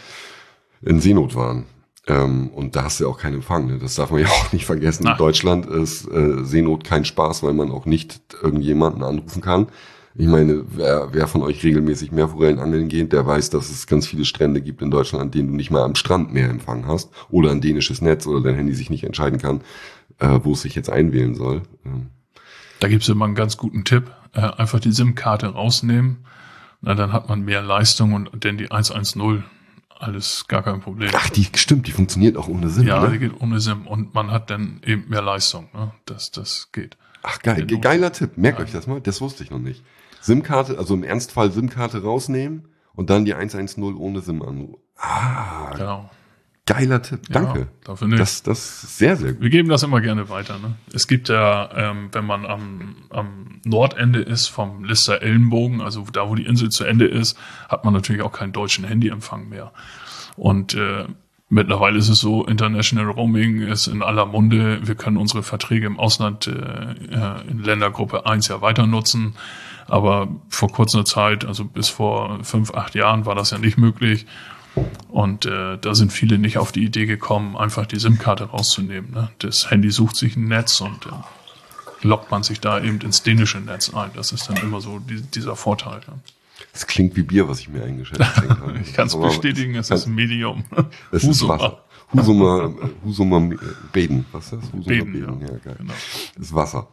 A: in Seenot waren. Und da hast du ja auch keinen Empfang, ne? Das darf man ja auch nicht vergessen. In Deutschland ist Seenot kein Spaß, weil man auch nicht irgendjemanden anrufen kann. Ich meine, wer von euch regelmäßig Meerforellen angeln geht, der weiß, dass es ganz viele Strände gibt in Deutschland, an denen du nicht mal am Strand mehr Empfang hast oder ein dänisches Netz oder dein Handy sich nicht entscheiden kann, wo es sich jetzt einwählen soll.
B: Da gibt's immer einen ganz guten Tipp. Einfach die SIM-Karte rausnehmen. Na, dann hat man mehr Leistung und denn die 110, alles gar kein Problem.
A: Ach, die stimmt, die funktioniert auch ohne SIM,
B: ja,
A: ne?
B: Die geht ohne SIM und man hat dann eben mehr Leistung. Ne? Das geht.
A: Ach geil, geiler Tipp. Merkt euch das mal, das wusste ich noch nicht. SIM-Karte, also im Ernstfall SIM-Karte rausnehmen und dann die 110 ohne SIM anrufen.
B: Genau.
A: Geiler Tipp, danke.
B: Ja, dafür nicht.
A: Das ist sehr, sehr gut.
B: Wir geben das immer gerne weiter. Ne? Es gibt ja, wenn man am Nordende ist vom Lister Ellenbogen, also da, wo die Insel zu Ende ist, hat man natürlich auch keinen deutschen Handyempfang mehr. Und mittlerweile ist es so, International Roaming ist in aller Munde. Wir können unsere Verträge im Ausland in Ländergruppe 1 ja weiter nutzen. Aber vor kurzer Zeit, also bis vor 5, 8 Jahren, war das ja nicht möglich. Und da sind viele nicht auf die Idee gekommen, einfach die SIM-Karte rauszunehmen. Ne? Das Handy sucht sich ein Netz und loggt man sich da eben ins dänische Netz ein. Das ist dann immer so dieser Vorteil. Ja.
A: Das klingt wie Bier, was ich mir eingeschätzt habe.
B: Ich kann es bestätigen, es ist ein Medium.
A: Es ist Wasser. Husumer Beden. Was ist das? Husumer
B: Beden,
A: ja geil.
B: Genau.
A: Das ist Wasser.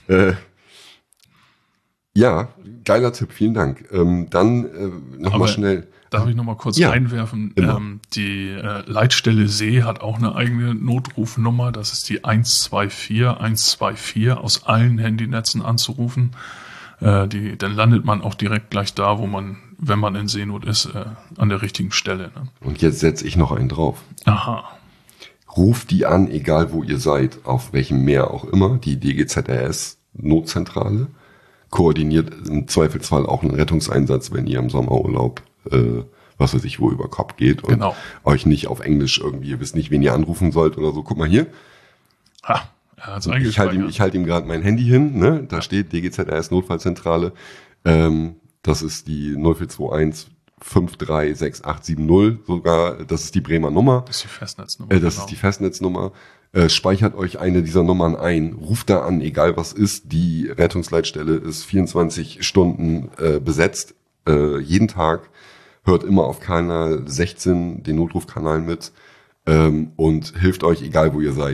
A: Ja, geiler Tipp, vielen Dank. Dann nochmal schnell.
B: Darf ich nochmal kurz einwerfen? Die Leitstelle See hat auch eine eigene Notrufnummer. Das ist die 124 aus allen Handynetzen anzurufen. Dann landet man auch direkt gleich da, wo man, wenn man in Seenot ist, an der richtigen Stelle. Ne?
A: Und jetzt setze ich noch einen drauf.
B: Aha.
A: Ruft die an, egal wo ihr seid, auf welchem Meer auch immer, die DGZRS-Notzentrale. Koordiniert im Zweifelsfall auch einen Rettungseinsatz, wenn ihr im Sommerurlaub, was weiß ich, wo über Kopf geht und euch nicht auf Englisch irgendwie, ihr wisst nicht, wen ihr anrufen sollt oder so. Guck mal hier.
B: Ha, er hat's
A: ich halte ihm gerade mein Handy hin, ne? Da steht DGZRS Notfallzentrale. Das ist die 0421 536870 sogar, das ist die Bremer Nummer.
B: Das ist die Festnetznummer.
A: Ist die Festnetznummer. Speichert euch eine dieser Nummern ein, ruft da an, egal was ist. Die Rettungsleitstelle ist 24 Stunden besetzt, jeden Tag, hört immer auf Kanal 16 den Notrufkanal mit und hilft euch, egal wo ihr seid.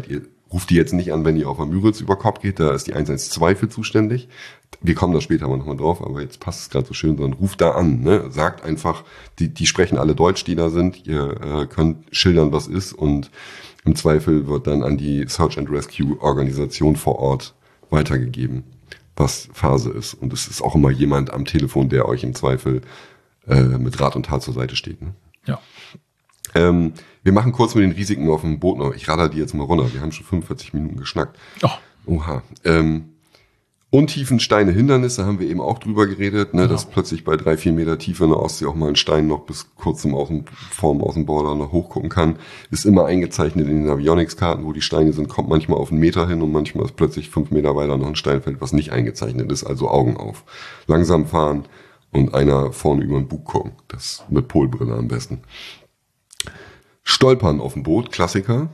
A: ruft die jetzt nicht an, wenn ihr auf der Müritz über Kopf geht, da ist die 112 für zuständig. Wir kommen da später mal nochmal drauf, aber jetzt passt es gerade so schön, sondern ruft da an, ne? Sagt einfach, die sprechen alle Deutsch, die da sind, ihr könnt schildern, was ist, und im Zweifel wird dann an die Search and Rescue Organisation vor Ort weitergegeben, was Phase ist. Und es ist auch immer jemand am Telefon, der euch im Zweifel mit Rat und Tat zur Seite steht. Ne?
B: Ja.
A: Wir machen kurz mit den Risiken auf dem Boot noch. Ich radar die jetzt mal runter. Wir haben schon 45 Minuten geschnackt.
B: Oh.
A: Oha. Untiefen, Steine, Hindernisse haben wir eben auch drüber geredet, ne,
B: Ja.
A: dass plötzlich bei 3-4 Meter Tiefe in der Ostsee auch mal ein Stein noch bis kurz vorm Außenborder noch hochgucken kann. Ist immer eingezeichnet in den Avionics-Karten, wo die Steine sind, kommt manchmal auf einen Meter hin und manchmal ist plötzlich 5 Meter weiter noch ein Steinfeld, was nicht eingezeichnet ist, also Augen auf. Langsam fahren und einer vorne über den Bug gucken. Das mit Polbrille am besten. Stolpern auf dem Boot, Klassiker.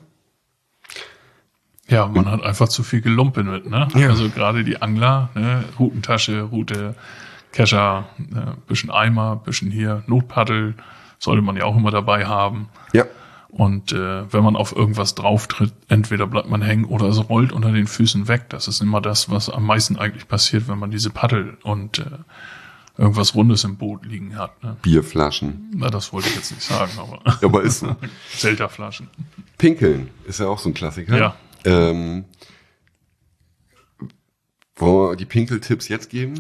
B: Ja, man hat einfach zu viel Gelumpen mit, ne?
A: Ja.
B: Also gerade die Angler, ne? Routentasche, Rute, Kescher, bisschen Eimer, bisschen hier, Notpaddel, sollte man ja auch immer dabei haben.
A: Ja.
B: Und wenn man auf irgendwas drauf tritt, entweder bleibt man hängen oder es rollt unter den Füßen weg. Das ist immer das, was am meisten eigentlich passiert, wenn man diese Paddel und irgendwas Rundes im Boot liegen hat. Ne?
A: Bierflaschen.
B: Na, das wollte ich jetzt nicht sagen, aber
A: Aber ist so.
B: Zelterflaschen.
A: Pinkeln ist ja auch so ein Klassiker.
B: Ja.
A: Wollen wir die Pinkeltipps jetzt geben?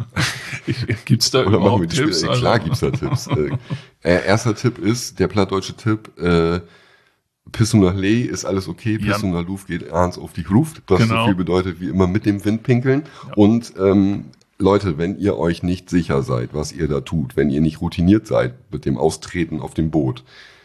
B: Gibt's da
A: Oder machen wir
B: überhaupt
A: die
B: Tipps?
A: später? Klar gibt's da Tipps. Erster Tipp ist, der plattdeutsche Tipp, Pissung nach Lee ist alles okay,
B: Ja.
A: Pissung nach Luft geht eins auf die Luft. Das
B: Genau.
A: so viel bedeutet wie immer mit dem Wind pinkeln.
B: Ja.
A: Und Leute, wenn ihr euch nicht sicher seid, was ihr da tut, wenn ihr nicht routiniert seid mit dem Austreten auf dem Boot,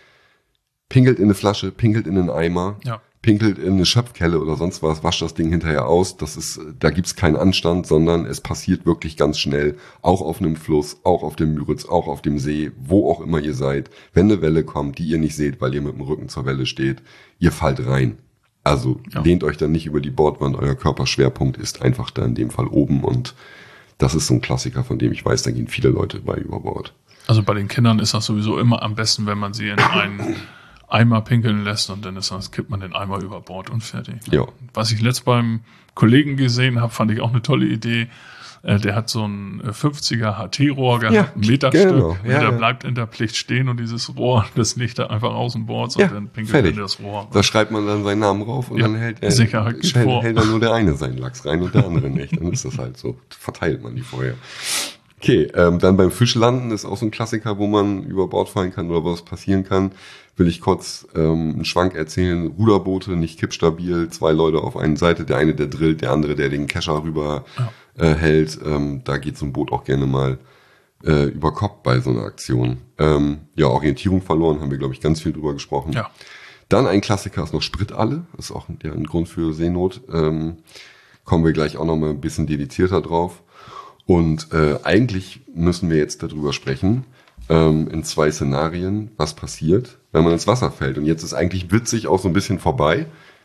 A: pinkelt in eine Flasche, pinkelt in einen Eimer,
B: Ja.
A: pinkelt in eine Schöpfkelle oder sonst was, wascht das Ding hinterher aus. Da gibt's keinen Anstand, sondern es passiert wirklich ganz schnell, auch auf einem Fluss, auch auf dem Müritz, auch auf dem See, wo auch immer ihr seid. Wenn eine Welle kommt, die ihr nicht seht, weil ihr mit dem Rücken zur Welle steht, ihr fallt rein. Also
B: Ja.
A: lehnt euch dann nicht über die Bordwand, euer Körperschwerpunkt ist einfach da in dem Fall oben, und das ist so ein Klassiker, von dem ich weiß, da gehen viele Leute bei über Bord.
B: Also bei den Kindern ist das sowieso immer am besten, wenn man sie in einen Eimer pinkeln lässt und dann kippt man den Eimer über Bord und fertig.
A: Ja.
B: Was ich letzt beim Kollegen gesehen habe, fand ich auch eine tolle Idee. Der hat so ein 50er HT-Rohr gehabt,
A: Ja,
B: ein Meterstück.
A: genau.
B: Und
A: Ja,
B: der
A: ja.
B: bleibt in der Pflicht stehen und dieses Rohr, das legt er einfach aus dem Board und
A: Ja,
B: dann pinkelt
A: fertig.
B: er das Rohr.
A: Da schreibt man dann seinen Namen drauf und
B: Ja,
A: dann hält
B: Sicherheit geht vor.
A: hält dann nur der eine seinen Lachs rein und der andere nicht. Dann ist das halt so. Verteilt man die vorher. Okay, dann beim Fischlanden ist auch so ein Klassiker, wo man über Bord fallen kann oder was passieren kann. Will ich kurz einen Schwank erzählen. Ruderboote, nicht kippstabil, 2 Leute auf einer Seite, der eine, der drillt, der andere, der den Kescher rüber hält. Da geht so ein Boot auch gerne mal über Kopf bei so einer Aktion. Orientierung verloren, haben wir, glaube ich, ganz viel drüber gesprochen.
B: Ja.
A: Dann ein Klassiker ist noch Spritalle. Das ist auch ein Grund für Seenot. Kommen wir gleich auch noch mal ein bisschen dedizierter drauf. Und eigentlich müssen wir jetzt darüber sprechen, in 2 Szenarien, was passiert, wenn man ins Wasser fällt. Und jetzt ist eigentlich witzig auch so ein bisschen vorbei.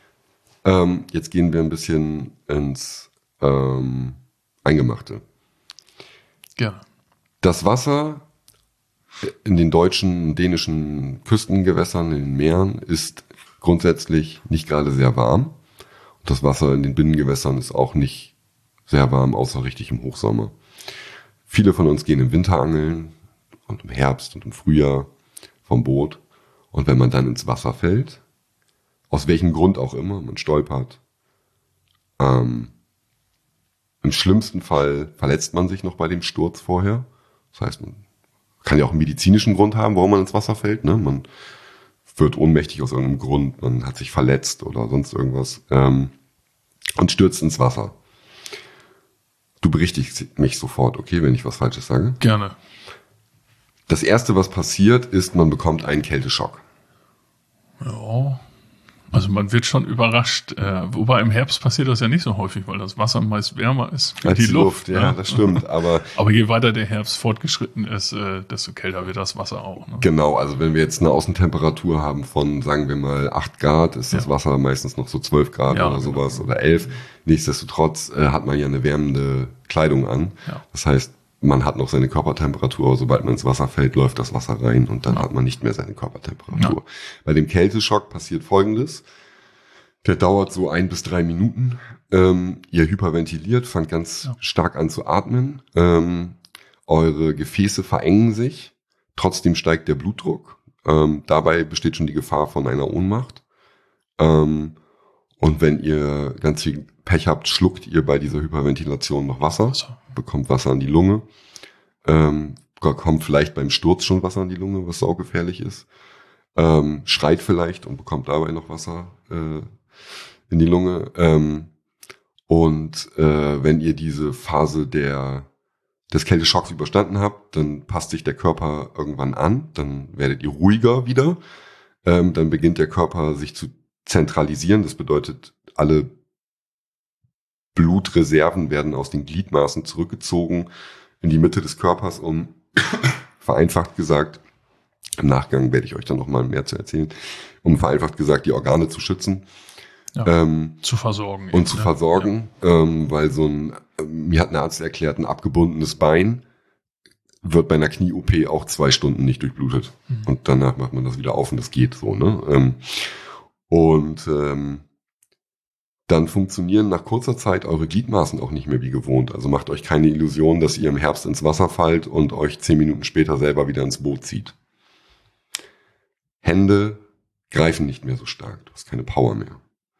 A: Jetzt gehen wir ein bisschen ins Eingemachte.
B: Gerne.
A: Das Wasser in den deutschen, dänischen Küstengewässern, in den Meeren, ist grundsätzlich nicht gerade sehr warm. Und das Wasser in den Binnengewässern ist auch nicht sehr warm, außer richtig im Hochsommer. Viele von uns gehen im Winter angeln und im Herbst und im Frühjahr vom Boot. Und wenn man dann ins Wasser fällt, aus welchem Grund auch immer, man stolpert, im schlimmsten Fall verletzt man sich noch bei dem Sturz vorher. Das heißt, man kann ja auch einen medizinischen Grund haben, warum man ins Wasser fällt. Ne? Man wird ohnmächtig aus irgendeinem Grund, man hat sich verletzt oder sonst irgendwas und stürzt ins Wasser. Du berichtigst mich sofort, okay, wenn ich was Falsches sage.
B: Gerne.
A: Das Erste, was passiert, ist, man bekommt einen Kälteschock.
B: Ja. Also man wird schon überrascht. Wobei im Herbst passiert das ja nicht so häufig, weil das Wasser meist wärmer ist wie
A: Als
B: die Luft.
A: ja, das stimmt. Aber
B: je weiter der Herbst fortgeschritten ist, desto kälter wird das Wasser auch. Ne?
A: genau, also wenn wir jetzt eine Außentemperatur haben von, sagen wir mal, 8 Grad, ist das Wasser meistens noch so 12 Grad
B: Ja,
A: oder sowas oder 11. Nichtsdestotrotz hat man ja eine wärmende Kleidung an.
B: Ja.
A: Das heißt, man hat noch seine Körpertemperatur, aber sobald man ins Wasser fällt, läuft das Wasser rein und dann hat man nicht mehr seine Körpertemperatur.
B: Ja.
A: Bei dem Kälteschock passiert Folgendes. Der dauert so 1 bis 3 Minuten. Ihr hyperventiliert, fangt ganz stark an zu atmen. Eure Gefäße verengen sich. Trotzdem steigt der Blutdruck. Dabei besteht schon die Gefahr von einer Ohnmacht. Und wenn ihr ganz viel Pech habt, schluckt ihr bei dieser Hyperventilation noch Wasser. Bekommt Wasser in die Lunge. Kommt vielleicht beim Sturz schon Wasser in die Lunge, was saugefährlich ist. Schreit vielleicht und bekommt dabei noch Wasser in die Lunge. Wenn ihr diese Phase des Kälteschocks überstanden habt, dann passt sich der Körper irgendwann an, dann werdet ihr ruhiger wieder. Dann beginnt der Körper sich zu zentralisieren. Das bedeutet, alle Blutreserven werden aus den Gliedmaßen zurückgezogen in die Mitte des Körpers, um vereinfacht gesagt, im Nachgang werde ich euch dann nochmal mehr zu erzählen, um vereinfacht gesagt die Organe zu schützen.
B: Zu versorgen.
A: Und zu versorgen, weil mir hat ein Arzt erklärt, ein abgebundenes Bein wird bei einer Knie-OP auch 2 Stunden nicht durchblutet. Und danach macht man das wieder auf und das geht so, ne? Dann funktionieren nach kurzer Zeit eure Gliedmaßen auch nicht mehr wie gewohnt. Also macht euch keine Illusion, dass ihr im Herbst ins Wasser fallt und euch 10 Minuten später selber wieder ins Boot zieht. Hände greifen nicht mehr so stark. Du hast keine Power mehr.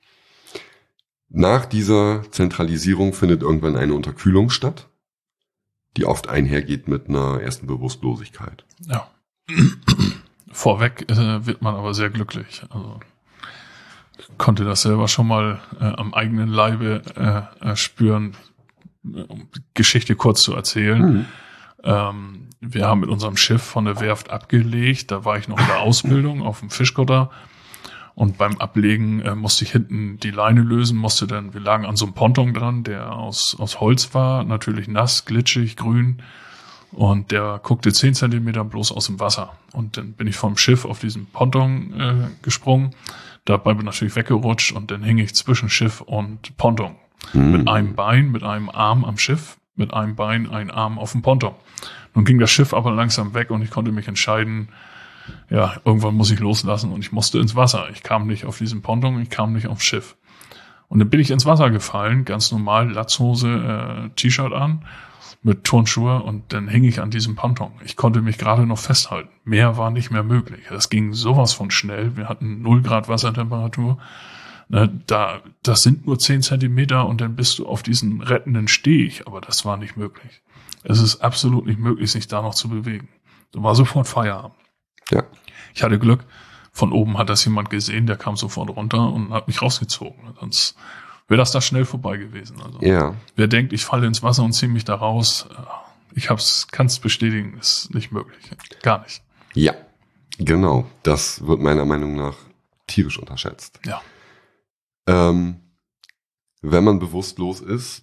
A: Nach dieser Zentralisierung findet irgendwann eine Unterkühlung statt, die oft einhergeht mit einer ersten Bewusstlosigkeit.
B: Ja. Vorweg wird man aber sehr glücklich. Also ich konnte das selber schon mal am eigenen Leibe spüren, um die Geschichte kurz zu erzählen. Wir haben mit unserem Schiff von der Werft abgelegt, da war ich noch in der Ausbildung auf dem Fischkutter. Und beim Ablegen musste ich hinten die Leine lösen, wir lagen an so einem Ponton dran, der aus Holz war, natürlich nass, glitschig, grün. Und der guckte 10 Zentimeter bloß aus dem Wasser. Und dann bin ich vom Schiff auf diesen Ponton gesprungen, dabei bin ich natürlich weggerutscht und dann hing ich zwischen Schiff und Ponton. Mit einem Bein, mit einem Arm am Schiff, mit einem Bein, ein Arm auf dem Ponton. Nun ging das Schiff aber langsam weg und ich konnte mich entscheiden, ja, irgendwann muss ich loslassen und ich musste ins Wasser. Ich kam nicht auf diesen Ponton, ich kam nicht aufs Schiff. Und dann bin ich ins Wasser gefallen, ganz normal, Latzhose, T-Shirt an, mit Turnschuhe und dann hing ich an diesem Ponton. Ich konnte mich gerade noch festhalten. Mehr war nicht mehr möglich. Das ging sowas von schnell. Wir hatten 0 Grad Wassertemperatur. Das sind nur 10 Zentimeter und dann bist du auf diesen rettenden Steg. Aber das war nicht möglich. Es ist absolut nicht möglich, sich da noch zu bewegen. Da war sofort Feierabend.
A: Ja.
B: Ich hatte Glück. Von oben hat das jemand gesehen, der kam sofort runter und hat mich rausgezogen. Sonst wäre das da schnell vorbei gewesen. Also, wer denkt, ich falle ins Wasser und ziehe mich da raus, kann es bestätigen, ist nicht möglich. Gar nicht.
A: Ja, genau. Das wird meiner Meinung nach tierisch unterschätzt.
B: Ja.
A: Wenn man bewusstlos ist,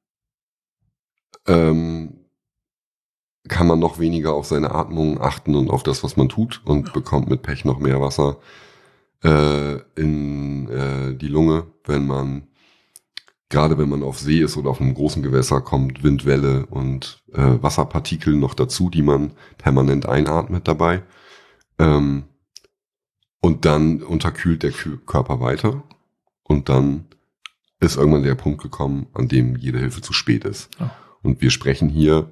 A: kann man noch weniger auf seine Atmung achten und auf das, was man tut und bekommt mit Pech noch mehr Wasser in die Lunge, gerade wenn man auf See ist oder auf einem großen Gewässer, kommt Windwelle und Wasserpartikel noch dazu, die man permanent einatmet dabei. Und dann unterkühlt der Körper weiter und dann ist irgendwann der Punkt gekommen, an dem jede Hilfe zu spät ist. Ja. Und wir sprechen hier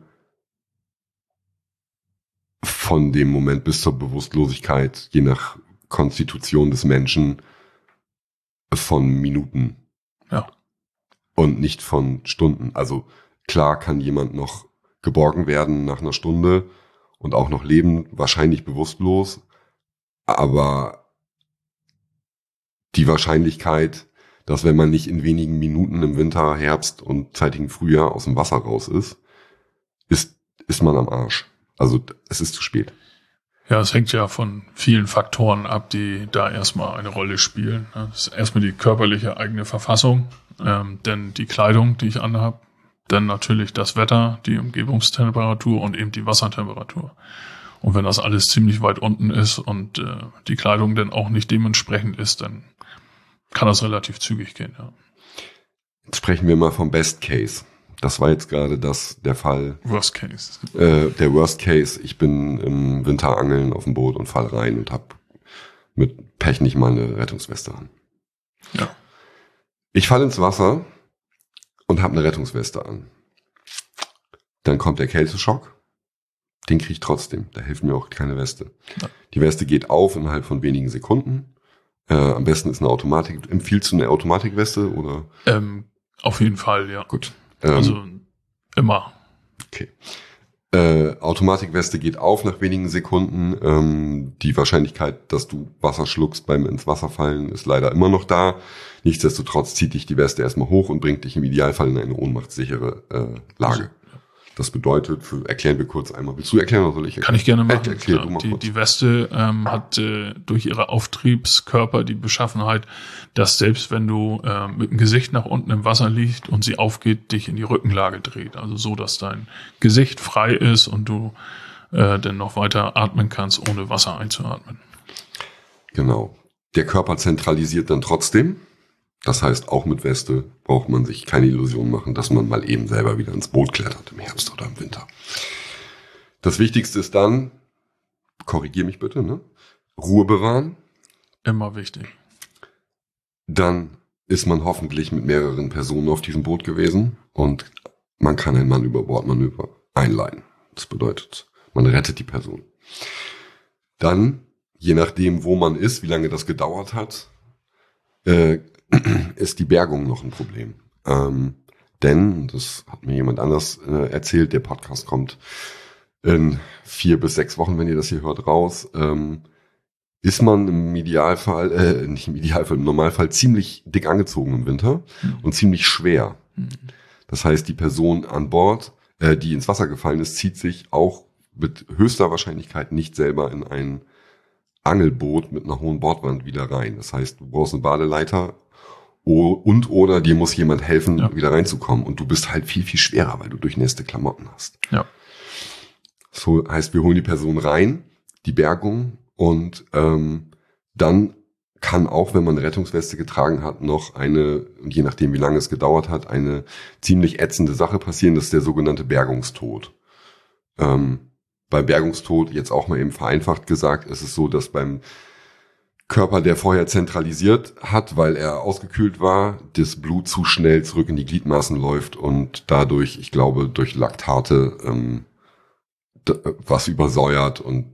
A: von dem Moment bis zur Bewusstlosigkeit, je nach Konstitution des Menschen, von Minuten.
B: Ja.
A: Und nicht von Stunden. Also klar kann jemand noch geborgen werden nach einer Stunde und auch noch leben, wahrscheinlich bewusstlos. Aber die Wahrscheinlichkeit, dass wenn man nicht in wenigen Minuten im Winter, Herbst und zeitigen Frühjahr aus dem Wasser raus ist man am Arsch. Also es ist zu spät.
B: Ja, es hängt ja von vielen Faktoren ab, die da erstmal eine Rolle spielen. Das ist erstmal die körperliche eigene Verfassung, denn die Kleidung, die ich anhabe, dann natürlich das Wetter, die Umgebungstemperatur und eben die Wassertemperatur. Und wenn das alles ziemlich weit unten ist und die Kleidung dann auch nicht dementsprechend ist, dann kann das relativ zügig gehen. Ja.
A: Jetzt sprechen wir mal vom Best Case. Das war jetzt gerade der Fall.
B: Worst Case.
A: Der Worst Case. Ich bin im Winter angeln auf dem Boot und fall rein und habe mit Pech nicht mal eine Rettungsweste an.
B: Ja.
A: Ich falle ins Wasser und habe eine Rettungsweste an. Dann kommt der Kälteschock. Den kriege ich trotzdem. Da hilft mir auch keine Weste. Ja. Die Weste geht auf innerhalb von wenigen Sekunden. Am besten ist eine Automatik. Empfiehlst du eine Automatikweste oder?
B: Auf jeden Fall, ja.
A: Gut.
B: Also immer.
A: Okay. Automatikweste geht auf nach wenigen Sekunden. Die Wahrscheinlichkeit, dass du Wasser schluckst beim ins Wasser fallen, ist leider immer noch da. Nichtsdestotrotz zieht dich die Weste erstmal hoch und bringt dich im Idealfall in eine ohnmachtssichere Lage. Das bedeutet, erklären wir kurz einmal. Willst du erklären oder soll ich erklären?
B: Kann ich gerne machen.
A: Erklär du mal kurz.
B: Die Weste hat durch ihre Auftriebskörper die Beschaffenheit, dass selbst wenn du mit dem Gesicht nach unten im Wasser liegst und sie aufgeht, dich in die Rückenlage dreht. Also so, dass dein Gesicht frei ist und du dann noch weiter atmen kannst, ohne Wasser einzuatmen.
A: Genau. Der Körper zentralisiert dann trotzdem. Das heißt, auch mit Weste braucht man sich keine Illusion machen, dass man mal eben selber wieder ins Boot klettert im Herbst oder im Winter. Das Wichtigste ist dann, korrigier mich bitte, ne? Ruhe bewahren.
B: Immer wichtig.
A: Dann ist man hoffentlich mit mehreren Personen auf diesem Boot gewesen und man kann ein Mann-über-Bord-Manöver einleiten. Das bedeutet, man rettet die Person. Dann, je nachdem, wo man ist, wie lange das gedauert hat, ist die Bergung noch ein Problem. Denn, das hat mir jemand anders erzählt, der Podcast kommt in 4 bis 6 Wochen, wenn ihr das hier hört, raus, ist man im Idealfall, nicht im Idealfall, im Normalfall ziemlich dick angezogen im Winter und ziemlich schwer. Das heißt, die Person an Bord, die ins Wasser gefallen ist, zieht sich auch mit höchster Wahrscheinlichkeit nicht selber in ein Angelboot mit einer hohen Bordwand wieder rein. Das heißt, du brauchst eine Badeleiter oder dir muss jemand helfen, wieder reinzukommen. Und du bist halt viel, viel schwerer, weil du durchnässte Klamotten hast.
B: Ja.
A: So heißt, wir holen die Person rein, die Bergung, und dann kann auch, wenn man eine Rettungsweste getragen hat, noch eine, je nachdem wie lange es gedauert hat, eine ziemlich ätzende Sache passieren. Das ist der sogenannte Bergungstod. Bei Bergungstod, jetzt auch mal eben vereinfacht gesagt, ist es so, dass beim Körper, der vorher zentralisiert hat, weil er ausgekühlt war, das Blut zu schnell zurück in die Gliedmaßen läuft und dadurch, ich glaube, durch Laktate was übersäuert und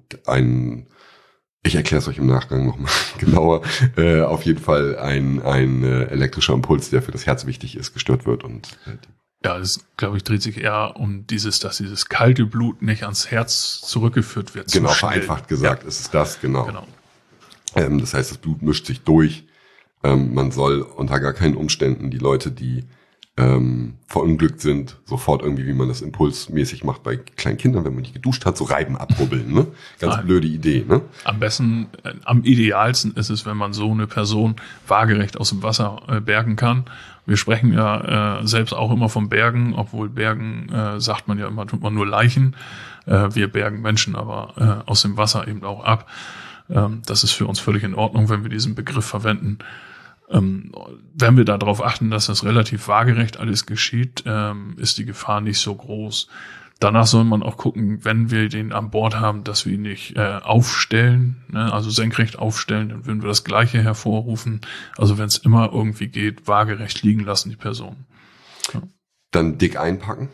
A: ich erkläre es euch im Nachgang nochmal genauer, auf jeden Fall ein elektrischer Impuls, der für das Herz wichtig ist, gestört wird und
B: ja, das, glaube ich, dreht sich eher um dass dieses kalte Blut nicht ans Herz zurückgeführt wird.
A: Genau, vereinfacht gesagt ist es das, genau. Das heißt, das Blut mischt sich durch. Man soll unter gar keinen Umständen die Leute, die verunglückt sind, sofort irgendwie, wie man das impulsmäßig macht bei kleinen Kindern, wenn man die geduscht hat, so reiben, abrubbeln. Ne? Ganz blöde Idee. Ne?
B: Am besten, am idealsten ist es, wenn man so eine Person waagerecht aus dem Wasser bergen kann. Wir sprechen ja selbst auch immer von Bergen, obwohl Bergen sagt man ja immer, tut man nur Leichen. Wir bergen Menschen aber aus dem Wasser eben auch ab. Das ist für uns völlig in Ordnung, wenn wir diesen Begriff verwenden. Wenn wir darauf achten, dass das relativ waagerecht alles geschieht, ist die Gefahr nicht so groß. Danach soll man auch gucken, wenn wir den an Bord haben, dass wir ihn nicht aufstellen, ne? Also senkrecht aufstellen, dann würden wir das Gleiche hervorrufen. Also wenn es immer irgendwie geht, waagerecht liegen lassen die Person. Ja.
A: Dann dick einpacken.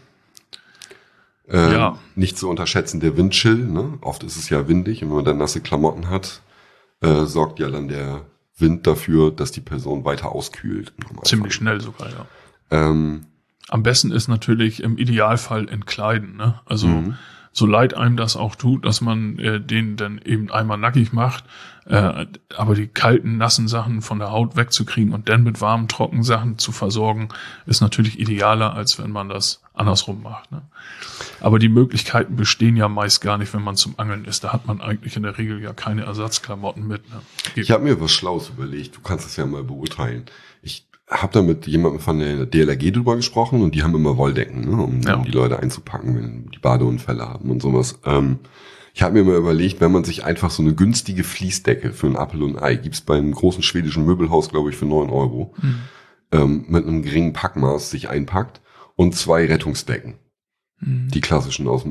B: Ja.
A: Nicht zu unterschätzen der Windchill. Ne? Oft ist es ja windig und wenn man dann nasse Klamotten hat, sorgt ja dann der Wind dafür, dass die Person weiter auskühlt.
B: Ziemlich schnell sogar, ja. Am besten ist natürlich im Idealfall entkleiden. Ne? Also so leid einem das auch tut, dass man den dann eben einmal nackig macht, aber die kalten, nassen Sachen von der Haut wegzukriegen und dann mit warmen, trockenen Sachen zu versorgen, ist natürlich idealer, als wenn man das andersrum macht. Ne? Aber die Möglichkeiten bestehen ja meist gar nicht, wenn man zum Angeln ist. Da hat man eigentlich in der Regel ja keine Ersatzklamotten mit. Ne?
A: Ich habe mir was Schlaues überlegt. Du kannst es ja mal beurteilen. Ich habe da mit jemandem von der DLRG drüber gesprochen und die haben immer Wolldecken, ne, um die Leute einzupacken, wenn die Badeunfälle haben und sowas. Ich habe mir mal überlegt, wenn man sich einfach so eine günstige Fließdecke für ein Apfel und ein Ei, gibt's beim großen schwedischen Möbelhaus, glaube ich, für 9 €, mit einem geringen Packmaß sich einpackt und 2 Rettungsdecken. Die klassischen aus dem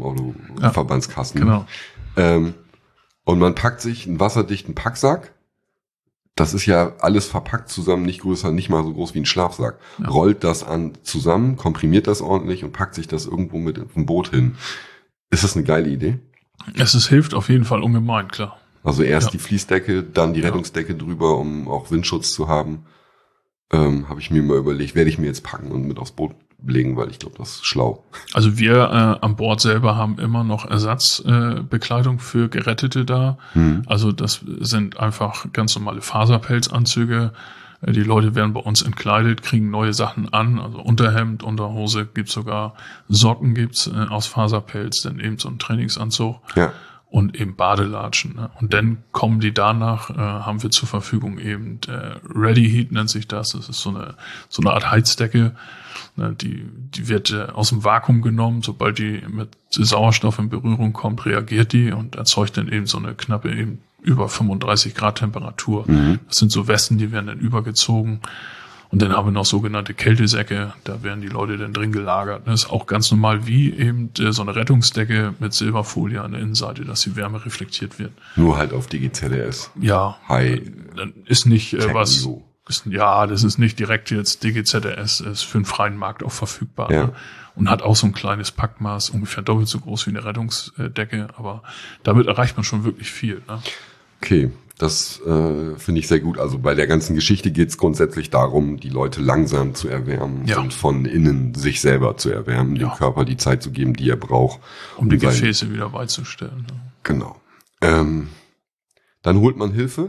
A: Autoverbandskasten.
B: Genau.
A: Und man packt sich einen wasserdichten Packsack, das ist ja alles verpackt zusammen, nicht mal so groß wie ein Schlafsack. Ja. Rollt das zusammen, komprimiert das ordentlich und packt sich das irgendwo mit im Boot hin. Ist das eine geile Idee?
B: Hilft auf jeden Fall ungemein, klar.
A: Also erst die Fließdecke, dann die Rettungsdecke drüber, um auch Windschutz zu haben. Habe ich mir mal überlegt, werde ich mir jetzt packen und mit aufs Boot legen, weil ich glaube, das ist schlau.
B: Also wir an Bord selber haben immer noch Ersatzbekleidung für Gerettete da. Also das sind einfach ganz normale Faserpelzanzüge. Die Leute werden bei uns entkleidet, kriegen neue Sachen an, also Unterhemd, Unterhose, gibt's sogar Socken gibt's aus Faserpelz, dann eben so ein Trainingsanzug. Ja. Und eben Badelatschen. Ne? Und dann kommen die danach, haben wir zur Verfügung eben Ready Heat nennt sich das. Das ist so eine Art Heizdecke. Ne? Die wird aus dem Vakuum genommen. Sobald die mit Sauerstoff in Berührung kommt, reagiert die und erzeugt dann eben so eine knappe eben über 35 Grad Temperatur. Das sind so Westen, die werden dann übergezogen. Und dann haben wir noch sogenannte Kältesäcke, da werden die Leute dann drin gelagert. Das ist auch ganz normal wie eben so eine Rettungsdecke mit Silberfolie an der Innenseite, dass die Wärme reflektiert wird.
A: Nur halt auf DGZRS.
B: Ja.
A: High.
B: Ist nicht das ist nicht direkt jetzt DGZRS, ist für den freien Markt auch verfügbar.
A: Ja.
B: Ne? Und hat auch so ein kleines Packmaß, ungefähr doppelt so groß wie eine Rettungsdecke, aber damit erreicht man schon wirklich viel. Ne?
A: Okay. Das finde ich sehr gut. Also bei der ganzen Geschichte geht es grundsätzlich darum, die Leute langsam zu erwärmen und von innen sich selber zu erwärmen, dem Körper die Zeit zu geben, die er braucht.
B: Um die Gefäße wieder beizustellen. Ne?
A: Genau. Dann holt man Hilfe.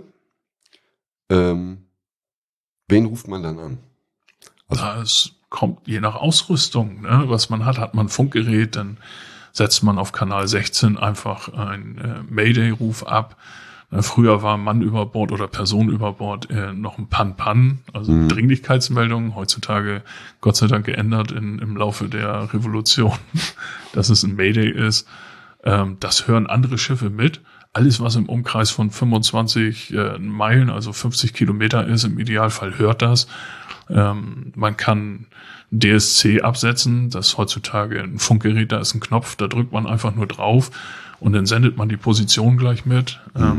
A: Wen ruft man dann an?
B: Also, es kommt je nach Ausrüstung, ne, was man hat. Hat man ein Funkgerät, dann setzt man auf Kanal 16 einfach einen Mayday-Ruf ab. Früher war Mann über Bord oder Person über Bord noch ein Pan-Pan, also Dringlichkeitsmeldungen. Heutzutage Gott sei Dank geändert im Laufe der Revolution, dass es ein Mayday ist. Das hören andere Schiffe mit. Alles, was im Umkreis von 25 Meilen, also 50 Kilometer ist, im Idealfall hört das. Man kann DSC absetzen, das ist heutzutage ein Funkgerät, da ist ein Knopf, da drückt man einfach nur drauf und dann sendet man die Position gleich mit.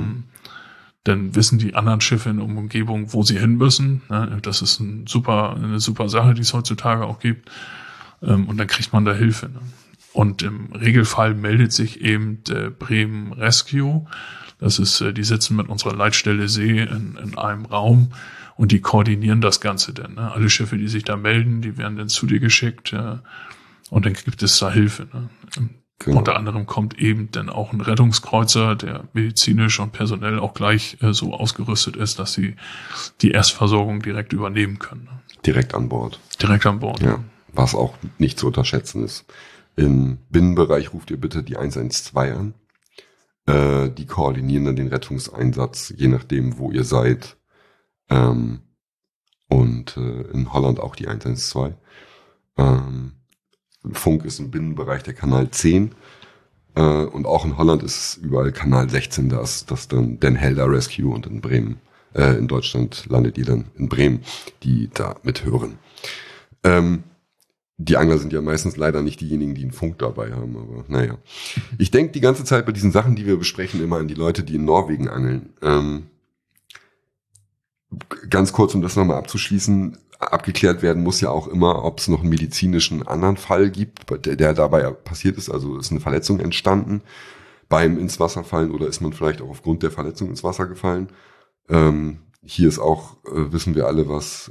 B: Dann wissen die anderen Schiffe in der Umgebung, wo sie hin müssen. Das ist eine super Sache, die es heutzutage auch gibt. Und dann kriegt man da Hilfe. Und im Regelfall meldet sich eben Bremen Rescue. Das ist, die sitzen mit unserer Leitstelle See in einem Raum und die koordinieren das Ganze dann. Alle Schiffe, die sich da melden, die werden dann zu dir geschickt und dann gibt es da Hilfe. Genau. Unter anderem kommt eben dann auch ein Rettungskreuzer, der medizinisch und personell auch gleich so ausgerüstet ist, dass sie die Erstversorgung direkt übernehmen können.
A: Direkt an Bord.
B: Direkt an Bord.
A: Ja, was auch nicht zu unterschätzen ist. Im Binnenbereich ruft ihr bitte die 112 an. Die koordinieren dann den Rettungseinsatz, je nachdem, wo ihr seid. Und in Holland auch die 112. Funk ist im Binnenbereich der Kanal 10. Und auch in Holland ist überall Kanal 16, da ist das dann Den Helder Rescue und in Bremen. In Deutschland landet ihr dann in Bremen, die da mithören. Die Angler sind ja meistens leider nicht diejenigen, die einen Funk dabei haben, aber naja. Ich denke die ganze Zeit bei diesen Sachen, die wir besprechen, immer an die Leute, die in Norwegen angeln. Ganz kurz, um das nochmal abzuschließen, abgeklärt werden muss ja auch immer, ob es noch einen medizinischen anderen Fall gibt, der dabei passiert ist, also ist eine Verletzung entstanden beim ins Wasser fallen oder ist man vielleicht auch aufgrund der Verletzung ins Wasser gefallen. Hier ist auch, wissen wir alle, was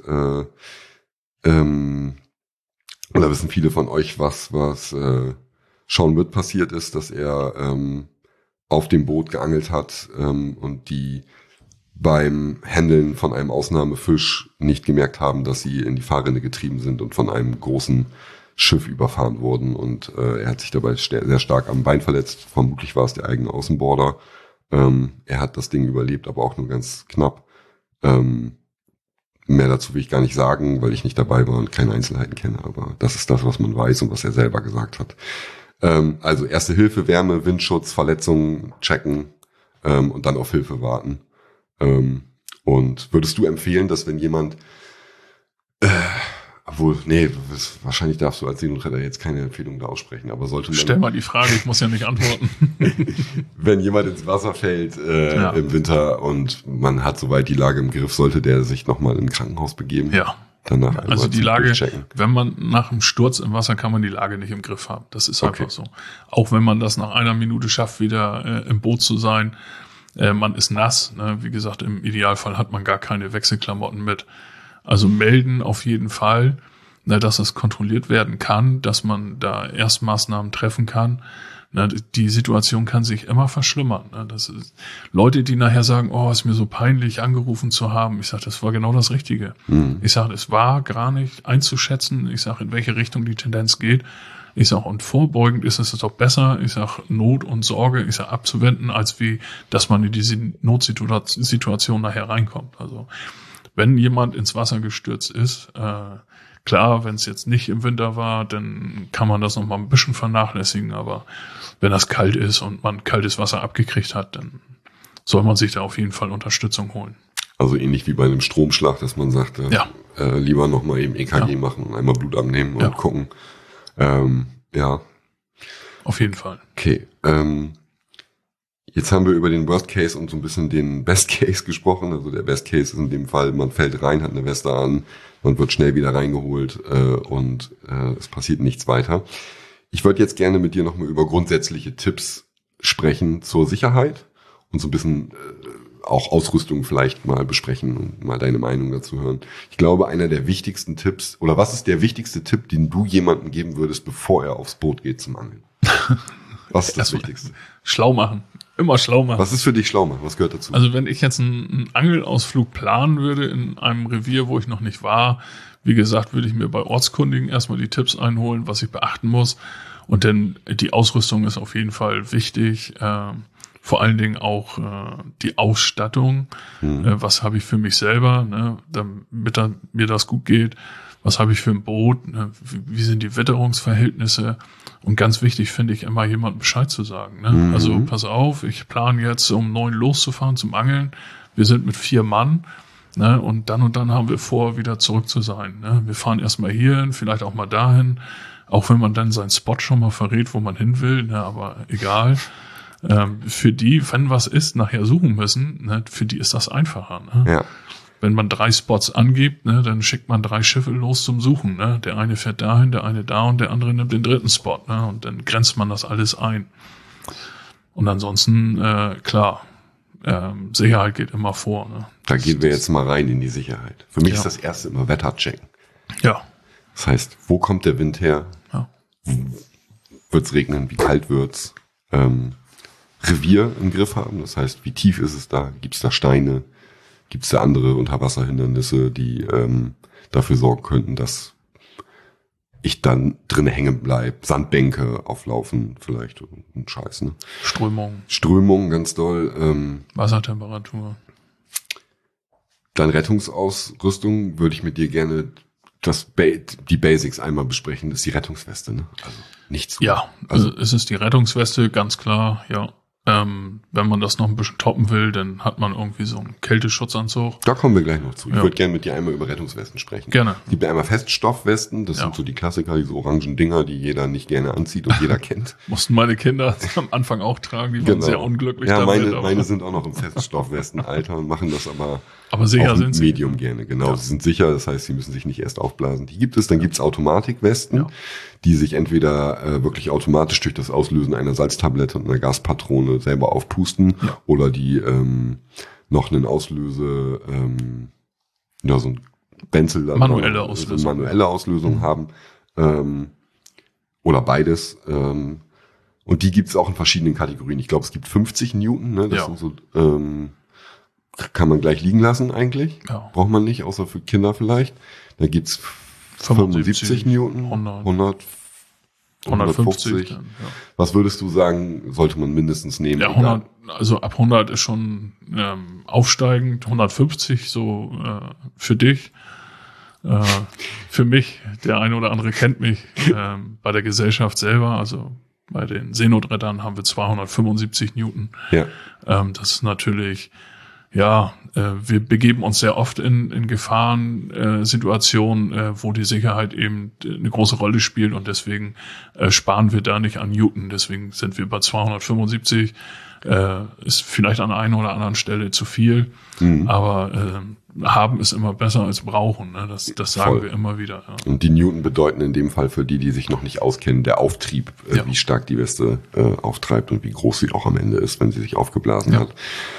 A: oder wissen viele von euch, was Sean Witt passiert ist, dass er auf dem Boot geangelt hat und die beim Handeln von einem Ausnahmefisch nicht gemerkt haben, dass sie in die Fahrrinne getrieben sind und von einem großen Schiff überfahren wurden. Und er hat sich dabei sehr stark am Bein verletzt. Vermutlich war es der eigene Außenborder. Er hat das Ding überlebt, aber auch nur ganz knapp. Mehr dazu will ich gar nicht sagen, weil ich nicht dabei war und keine Einzelheiten kenne. Aber das ist das, was man weiß und was er selber gesagt hat. Also Erste Hilfe, Wärme, Windschutz, Verletzungen checken und dann auf Hilfe warten. Und würdest du empfehlen, dass wenn jemand Obwohl, wahrscheinlich darfst du als Seenotretter jetzt keine Empfehlung da aussprechen, aber sollte man...
B: Stell mal die Frage, ich muss ja nicht antworten.
A: Wenn jemand ins Wasser fällt im Winter und man hat soweit die Lage im Griff, sollte der sich nochmal in ein Krankenhaus begeben.
B: Ja.
A: Danach
B: also die Lage, wenn man nach dem Sturz im Wasser, kann man die Lage nicht im Griff haben. Das ist einfach so. Auch wenn man das nach einer Minute schafft, wieder im Boot zu sein, man ist nass. Ne? Wie gesagt, im Idealfall hat man gar keine Wechselklamotten mit. Also melden auf jeden Fall, ne, dass es kontrolliert werden kann, dass man da Erstmaßnahmen treffen kann. Ne, die Situation kann sich immer verschlimmern. Ne? Das ist Leute, die nachher sagen, oh, ist mir so peinlich, angerufen zu haben. Ich sage, das war genau das Richtige. Ich sage, es war gar nicht einzuschätzen. Ich sage, in welche Richtung die Tendenz geht. Ich sage, und vorbeugend ist es doch besser. Ich sage, Not und Sorge, ich sage, abzuwenden, als wie, dass man in diese Notsituation nachher reinkommt. Also, wenn jemand ins Wasser gestürzt ist, klar, wenn es jetzt nicht im Winter war, dann kann man das noch mal ein bisschen vernachlässigen, aber wenn das kalt ist und man kaltes Wasser abgekriegt hat, dann soll man sich da auf jeden Fall Unterstützung holen.
A: Also ähnlich wie bei einem Stromschlag, dass man sagt, lieber noch mal eben EKG machen und einmal Blut abnehmen und gucken.
B: Auf jeden Fall.
A: Okay, jetzt haben wir über den Worst Case und so ein bisschen den Best Case gesprochen. Also der Best Case ist in dem Fall, man fällt rein, hat eine Weste an, man wird schnell wieder reingeholt und es passiert nichts weiter. Ich würde jetzt gerne mit dir nochmal über grundsätzliche Tipps sprechen zur Sicherheit und so ein bisschen auch Ausrüstung vielleicht mal besprechen und mal deine Meinung dazu hören. Ich glaube, einer der wichtigsten Tipps, oder was ist der wichtigste Tipp, den du jemandem geben würdest, bevor er aufs Boot geht zum Angeln? Was ist das Wichtigste?
B: Schlau machen. Immer schlau machen.
A: Was ist für dich schlau machen? Was gehört dazu?
B: Also wenn ich jetzt einen Angelausflug planen würde in einem Revier, wo ich noch nicht war, wie gesagt, würde ich mir bei Ortskundigen erstmal die Tipps einholen, was ich beachten muss. Und dann die Ausrüstung ist auf jeden Fall wichtig. Vor allen Dingen auch die Ausstattung. Was habe ich für mich selber, ne, damit mir das gut geht? Was habe ich für ein Boot? Ne? Wie sind die Witterungsverhältnisse? Und ganz wichtig finde ich immer, jemandem Bescheid zu sagen. Ne? Also pass auf, ich plane jetzt um 9 loszufahren zum Angeln. Wir sind mit 4 Mann. Ne? Und dann haben wir vor, wieder zurück zu sein. Ne? Wir fahren erstmal hierhin, vielleicht auch mal dahin. Auch wenn man dann seinen Spot schon mal verrät, wo man hin will. Ne? Aber egal. Für die, wenn was ist, nachher suchen müssen, ne? Für die ist das einfacher. Ne?
A: Ja.
B: Wenn man 3 Spots angibt, ne, dann schickt man 3 Schiffe los zum Suchen. Ne? Der eine fährt dahin, der eine da und der andere nimmt den 3. Spot. Ne? Und dann grenzt man das alles ein. Und ansonsten, klar, Sicherheit geht immer vor. Ne?
A: Da gehen wir jetzt mal rein in die Sicherheit. Für mich ist das erste immer Wetter checken.
B: Ja.
A: Das heißt, wo kommt der Wind her?
B: Ja.
A: Wird's regnen? Wie kalt wird's? Revier im Griff haben. Das heißt, wie tief ist es da? Gibt's da Steine? Gibt's da andere Unterwasserhindernisse, die dafür sorgen könnten, dass ich dann drin hängen bleib? Sandbänke auflaufen vielleicht. Ein Scheiß, ne? Strömung, ganz doll.
B: Wassertemperatur.
A: Dann Rettungsausrüstung würde ich mit dir gerne die Basics einmal besprechen. Das ist die Rettungsweste, ne? Also nichts.
B: Ja, also es ist die Rettungsweste, ganz klar, ja. Wenn man das noch ein bisschen toppen will, dann hat man irgendwie so einen Kälteschutzanzug.
A: Da kommen wir gleich noch zu. Ich würde gerne mit dir einmal über Rettungswesten sprechen.
B: Gerne.
A: Es gibt ja einmal Feststoffwesten, das sind so die Klassiker, diese orangen Dinger, die jeder nicht gerne anzieht und jeder kennt.
B: Mussten meine Kinder am Anfang auch tragen, die waren sehr unglücklich
A: damit. Ja, meine sind auch noch im Feststoffwestenalter und machen das aber
B: sicher
A: auch
B: sind sie.
A: Medium gerne. Genau, ja. Sie sind sicher, das heißt, sie müssen sich nicht erst aufblasen. Die gibt es, dann gibt's Automatikwesten, die sich entweder wirklich automatisch durch das Auslösen einer Salztablette und einer Gaspatrone selber aufpusten oder die noch einen Auslöse, so ein Benzel,
B: manuelle Auslösung
A: haben oder beides. Und die gibt's auch in verschiedenen Kategorien. Ich glaube, es gibt 50 Newton, ne? Das sind so, kann man gleich liegen lassen eigentlich. Ja. Braucht man nicht, außer für Kinder vielleicht. Da gibt's 75 Newton, 150. Dann, Was würdest du sagen, sollte man mindestens nehmen?
B: Ja, 100, also ab 100 ist schon aufsteigend, 150 so für dich. Für mich, der eine oder andere kennt mich, bei der Gesellschaft selber, also bei den Seenotrettern haben wir 275 Newton.
A: Ja.
B: Das ist natürlich Ja, wir begeben uns sehr oft in Gefahrensituationen, wo die Sicherheit eben eine große Rolle spielt und deswegen sparen wir da nicht an Newton. Deswegen sind wir bei 275. Ist vielleicht an einer oder anderen Stelle zu viel, aber haben ist immer besser als brauchen. Ne? Das sagen wir immer wieder. Ja.
A: Und die Newton bedeuten in dem Fall für die sich noch nicht auskennen, der Auftrieb, wie stark die Weste auftreibt und wie groß sie auch am Ende ist, wenn sie sich aufgeblasen hat.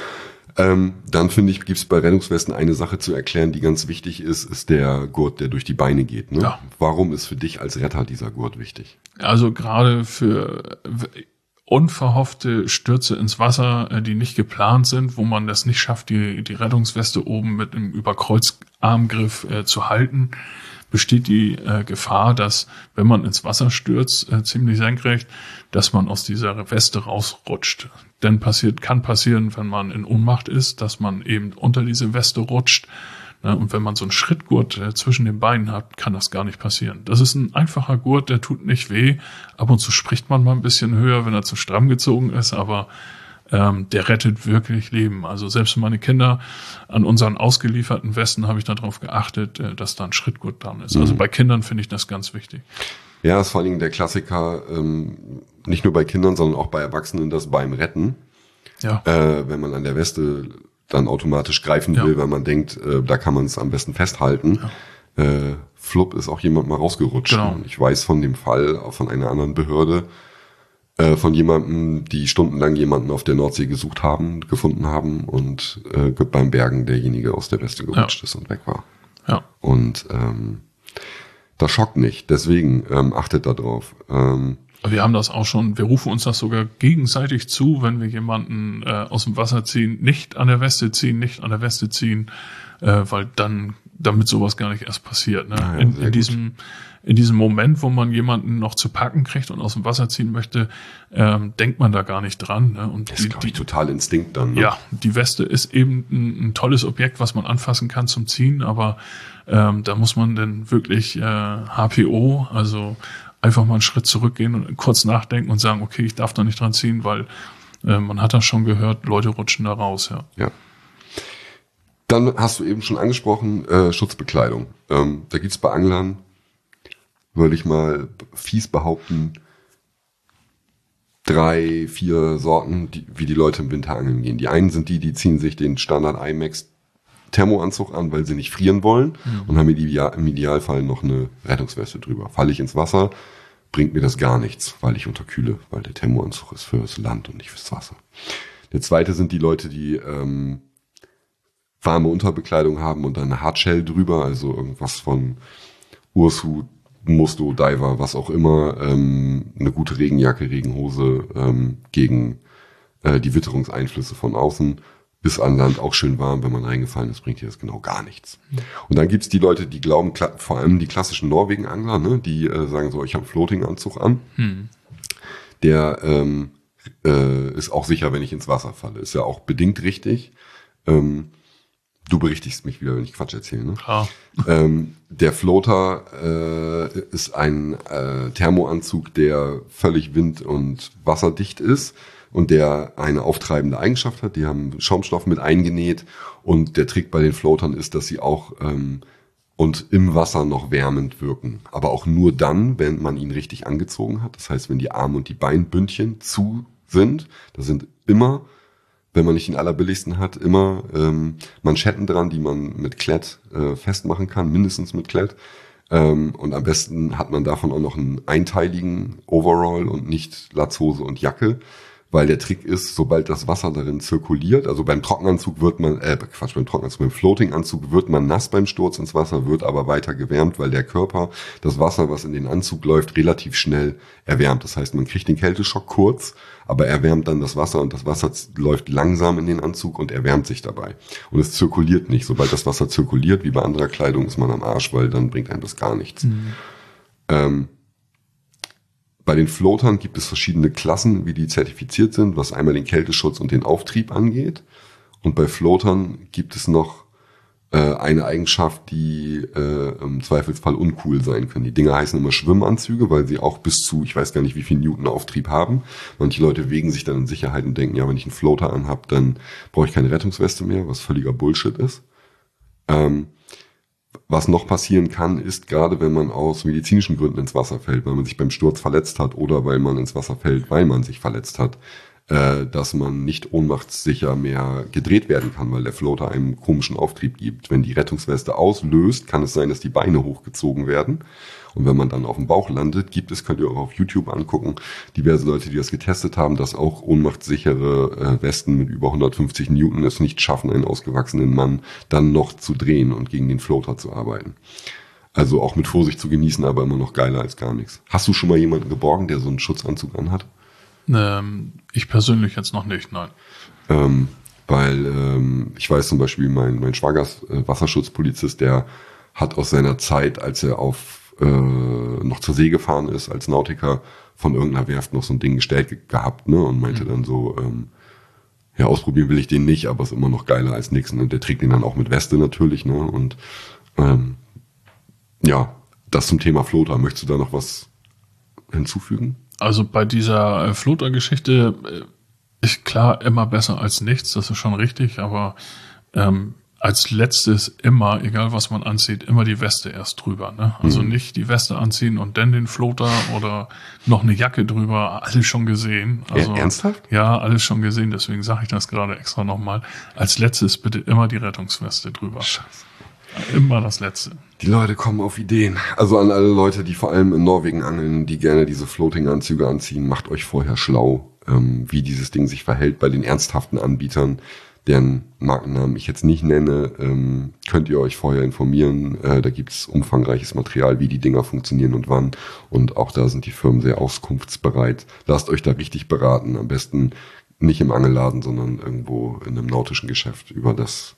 A: Dann finde ich, gibt es bei Rettungswesten eine Sache zu erklären, die ganz wichtig ist der Gurt, der durch die Beine geht. Ne? Ja. Warum ist für dich als Retter dieser Gurt wichtig?
B: Also gerade für unverhoffte Stürze ins Wasser, die nicht geplant sind, wo man das nicht schafft, die Rettungsweste oben mit einem Überkreuzarmgriff zu halten, besteht die Gefahr, dass, wenn man ins Wasser stürzt, ziemlich senkrecht, dass man aus dieser Weste rausrutscht. Denn kann passieren, wenn man in Ohnmacht ist, dass man eben unter diese Weste rutscht. Ne? Und wenn man so einen Schrittgurt zwischen den Beinen hat, kann das gar nicht passieren. Das ist ein einfacher Gurt, der tut nicht weh. Ab und zu spricht man mal ein bisschen höher, wenn er zu stramm gezogen ist, aber der rettet wirklich Leben. Also selbst meine Kinder an unseren ausgelieferten Westen habe ich darauf geachtet, dass da ein Schrittgurt dran ist. Also bei Kindern finde ich das ganz wichtig.
A: Ja, ist vor allen Dingen der Klassiker, nicht nur bei Kindern, sondern auch bei Erwachsenen, das beim Retten. Ja. Wenn man an der Weste dann automatisch greifen will, weil man denkt, da kann man es am besten festhalten. Ja. Flupp ist auch jemand mal rausgerutscht. Genau. Und ich weiß von dem Fall, auch von einer anderen Behörde, von jemandem, die stundenlang jemanden auf der Nordsee gefunden haben und beim Bergen derjenige aus der Weste gerutscht ist und weg war. Ja. Und das schockt nicht, deswegen achtet da drauf.
B: Wir haben das auch schon, wir rufen uns das sogar gegenseitig zu, wenn wir jemanden aus dem Wasser ziehen, nicht an der Weste ziehen, weil damit sowas gar nicht erst passiert. Ne? Ja, in diesem Moment, wo man jemanden noch zu packen kriegt und aus dem Wasser ziehen möchte, denkt man da gar nicht dran. Ne? Und
A: das ist, glaube ich, total Instinkt dann. Ne?
B: Ja, die Weste ist eben ein tolles Objekt, was man anfassen kann zum Ziehen, aber da muss man dann wirklich HPO, also einfach mal einen Schritt zurückgehen und kurz nachdenken und sagen, okay, ich darf da nicht dran ziehen, weil man hat das schon gehört, Leute rutschen da raus. Ja.
A: Dann hast du eben schon angesprochen, Schutzbekleidung. Da gibt's bei Anglern, würde ich mal fies behaupten, 3, 4 Sorten, wie die Leute im Winter angeln gehen. Die einen sind die ziehen sich den Standard IMAX Thermoanzug an, weil sie nicht frieren wollen und haben im Idealfall noch eine Rettungsweste drüber. Falle ich ins Wasser, bringt mir das gar nichts, weil ich unterkühle, weil der Thermoanzug ist fürs Land und nicht fürs Wasser. Der zweite sind die Leute, die warme Unterbekleidung haben und dann eine Hardshell drüber, also irgendwas von Ursu, Musto, Diver, was auch immer, eine gute Regenjacke, Regenhose gegen die Witterungseinflüsse von außen, bis an Land auch schön warm, wenn man reingefallen ist, bringt dir das genau gar nichts. Und dann gibt's die Leute, die glauben, vor allem die klassischen Norwegen-Angler, ne, die sagen so, ich habe einen Floating-Anzug an. Der ist auch sicher, wenn ich ins Wasser falle. Ist ja auch bedingt richtig. Du berichtigst mich wieder, wenn ich Quatsch erzähle. Ne?
B: Klar.
A: Der Floater ist ein Thermoanzug, der völlig wind- und wasserdicht ist und der eine auftreibende Eigenschaft hat. Die haben Schaumstoff mit eingenäht und der Trick bei den Floatern ist, dass sie auch und im Wasser noch wärmend wirken. Aber auch nur dann, wenn man ihn richtig angezogen hat. Das heißt, wenn die Arm- und die Beinbündchen zu sind, da sind immer, wenn man nicht den allerbilligsten hat, immer Manschetten dran, die man mit Klett festmachen kann, mindestens mit Klett. Und am besten hat man davon auch noch einen einteiligen Overall und nicht Latzhose und Jacke, weil der Trick ist, sobald das Wasser darin zirkuliert, also beim Trockenanzug beim Floating-Anzug wird man nass beim Sturz ins Wasser, wird aber weiter gewärmt, weil der Körper das Wasser, was in den Anzug läuft, relativ schnell erwärmt. Das heißt, man kriegt den Kälteschock kurz, aber erwärmt dann das Wasser und das Wasser läuft langsam in den Anzug und erwärmt sich dabei. Und es zirkuliert nicht. Sobald das Wasser zirkuliert, wie bei anderer Kleidung, ist man am Arsch, weil dann bringt einem das gar nichts. Bei den Floatern gibt es verschiedene Klassen, wie die zertifiziert sind, was einmal den Kälteschutz und den Auftrieb angeht. Und bei Floatern gibt es noch eine Eigenschaft, die im Zweifelsfall uncool sein kann. Die Dinger heißen immer Schwimmanzüge, weil sie auch bis zu, ich weiß gar nicht, wie viel Newton Auftrieb haben. Manche Leute wägen sich dann in Sicherheit und denken, ja, wenn ich einen Floater anhab, dann brauche ich keine Rettungsweste mehr, was völliger Bullshit ist. Was noch passieren kann, ist, gerade wenn man aus medizinischen Gründen ins Wasser fällt, weil man sich beim Sturz verletzt hat oder weil man ins Wasser fällt, weil man sich verletzt hat, dass man nicht ohnmachtssicher mehr gedreht werden kann, weil der Floater einen komischen Auftrieb gibt. Wenn die Rettungsweste auslöst, kann es sein, dass die Beine hochgezogen werden. Und wenn man dann auf dem Bauch landet, könnt ihr auch auf YouTube angucken, diverse Leute, die das getestet haben, dass auch ohnmachtssichere Westen mit über 150 Newton es nicht schaffen, einen ausgewachsenen Mann dann noch zu drehen und gegen den Floater zu arbeiten. Also auch mit Vorsicht zu genießen, aber immer noch geiler als gar nichts. Hast du schon mal jemanden geborgen, der so einen Schutzanzug anhat?
B: Ich persönlich jetzt noch nicht, nein.
A: Weil ich weiß zum Beispiel, mein Schwager ist Wasserschutzpolizist, der hat aus seiner Zeit, als er noch zur See gefahren ist, als Nautiker von irgendeiner Werft noch so ein Ding gestellt gehabt, ne, und meinte dann so, ja, ausprobieren will ich den nicht, aber ist immer noch geiler als nix. Und der trägt den dann auch mit Weste natürlich, ne, und ja, das zum Thema Floater. Möchtest du da noch was hinzufügen?
B: Also bei dieser Floater-Geschichte ist klar immer besser als nichts, das ist schon richtig, aber als letztes immer, egal was man anzieht, immer die Weste erst drüber. Ne? Also nicht die Weste anziehen und dann den Floater oder noch eine Jacke drüber, alles schon gesehen. Also,
A: ernsthaft?
B: Ja, alles schon gesehen, deswegen sage ich das gerade extra nochmal. Als letztes bitte immer die Rettungsweste drüber.
A: Scheiße.
B: Immer das Letzte.
A: Die Leute kommen auf Ideen. Also an alle Leute, die vor allem in Norwegen angeln, die gerne diese Floating-Anzüge anziehen, macht euch vorher schlau, wie dieses Ding sich verhält bei den ernsthaften Anbietern, deren Markennamen ich jetzt nicht nenne. Könnt ihr euch vorher informieren. Da gibt's umfangreiches Material, wie die Dinger funktionieren und wann. Und auch da sind die Firmen sehr auskunftsbereit. Lasst euch da richtig beraten. Am besten nicht im Angelladen, sondern irgendwo in einem nautischen Geschäft über das,